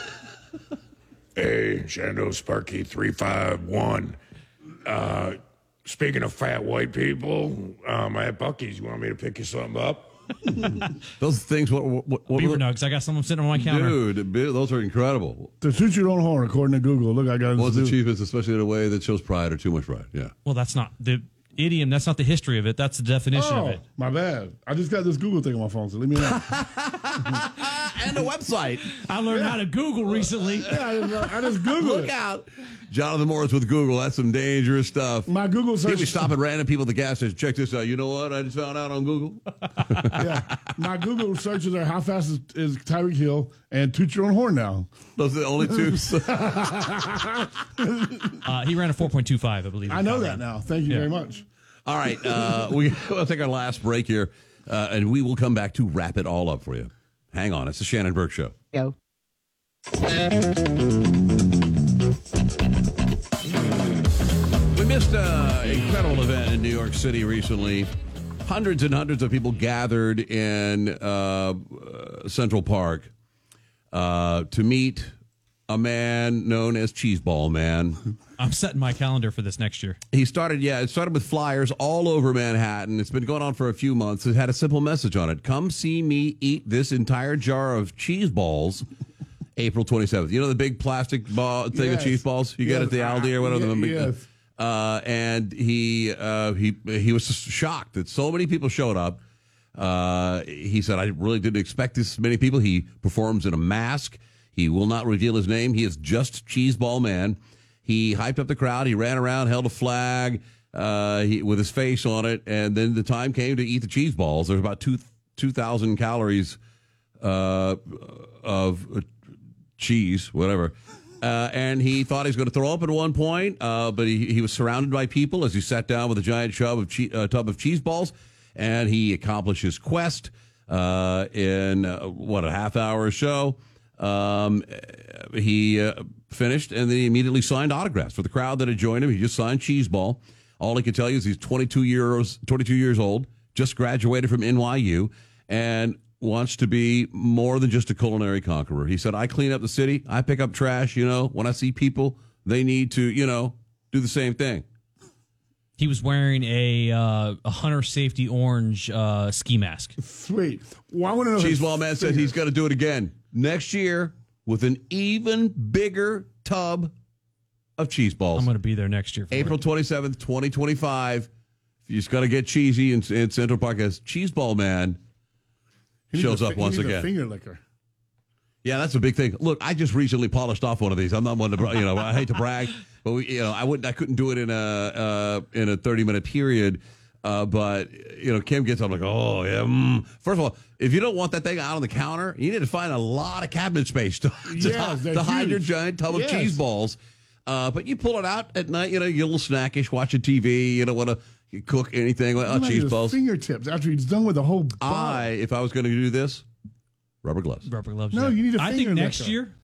Hey, Shando Sparky three five one. Uh, speaking of fat white people, um, I have Buc-ee's. You want me to pick you something up? Those things, what, what, what Beaver nugs. I got some of them sitting on my counter. Dude, bi- those are incredible. To toot your own horn, according to Google. Look, I got One's to achievements, especially in a way that shows pride or too much pride. Yeah. Well, that's not the idiom. That's not the history of it. That's the definition Oh, of it. my bad. I just got this Google thing on my phone, so leave me alone. And the website. I learned how to Google recently. Yeah, I just, I just Googled Look it. out. Jonathan Morris with Google. That's some dangerous stuff. My Google search. People stopping random people at the gas station. Check this out. You know what? I just found out on Google. Yeah, my Google searches are how fast is, is Tyreek Hill and toot your own horn now. Those are the only two. Uh, he ran a four point two five, I believe. I know that now. Thank you Yeah. very much. All right. Uh, we, we'll take our last break here, uh, and we will come back to wrap it all up for you. Hang on. It's the Shannon Burke Show. Go. We missed an incredible event in New York City recently. Hundreds and hundreds of people gathered in uh, uh, Central Park uh, to meet a man known as Cheeseball Man. I'm setting my calendar for this next year. He started, yeah, it started with flyers all over Manhattan. It's been going on for a few months. It had a simple message on it. Come see me eat this entire jar of cheese balls April twenty-seventh. You know the big plastic ball thing Yes. of cheese balls you get Yes. at the Aldi or whatever? Yeah, the- yes. Uh, and he uh, he he was just shocked that so many people showed up. Uh, he said, I really didn't expect this many people. He performs in a mask. He will not reveal his name. He is just Cheeseball Man. He hyped up the crowd. He ran around, held a flag uh, he, with his face on it, and then the time came to eat the cheese balls. There's about two two thousand calories uh, of uh, cheese, whatever. Uh, and he thought he was going to throw up at one point, uh, but he, he was surrounded by people as he sat down with a giant tub of, che- uh, tub of cheese balls, and he accomplished his quest uh, in, uh, what, a half hour show. Um, he uh, finished, and then he immediately signed autographs for the crowd that had joined him. He just signed Cheeseball. All he could tell you is he's twenty-two years, twenty-two years old, just graduated from N Y U, and wants to be more than just a culinary conqueror. He said, I clean up the city. I pick up trash. You know, when I see people, they need to, you know, do the same thing. He was wearing a uh, a hunter safety orange uh, ski mask. Sweet. Well, I want to know. Cheeseball Man said he's going to do it again next year with an even bigger tub of cheese balls. I'm going to be there next year. For April it. twenty-seventh, twenty twenty-five. If you just got to get cheesy in, in Central Park, as Cheeseball Man shows a, up once he needs again. A finger licker. Yeah, that's a big thing. Look, I just recently polished off one of these. I'm not one to, you know, I hate to brag, but we, you know, I wouldn't, I couldn't do it in a uh, in a thirty minute period. Uh, but you know, Kim gets, I'm like, oh yeah. Mm. First of all, if you don't want that thing out on the counter, you need to find a lot of cabinet space to, to, Yes, to hide huge. your giant tub Yes. of cheese balls. Uh, but you pull it out at night, you know, you're a little snackish, watching T V. You don't want to cook anything. Oh, He might cheese use balls. Fingertips after he's done with the whole. I, if I was going to do this, rubber gloves. Rubber gloves. No, yeah. you need a I finger think next licker. year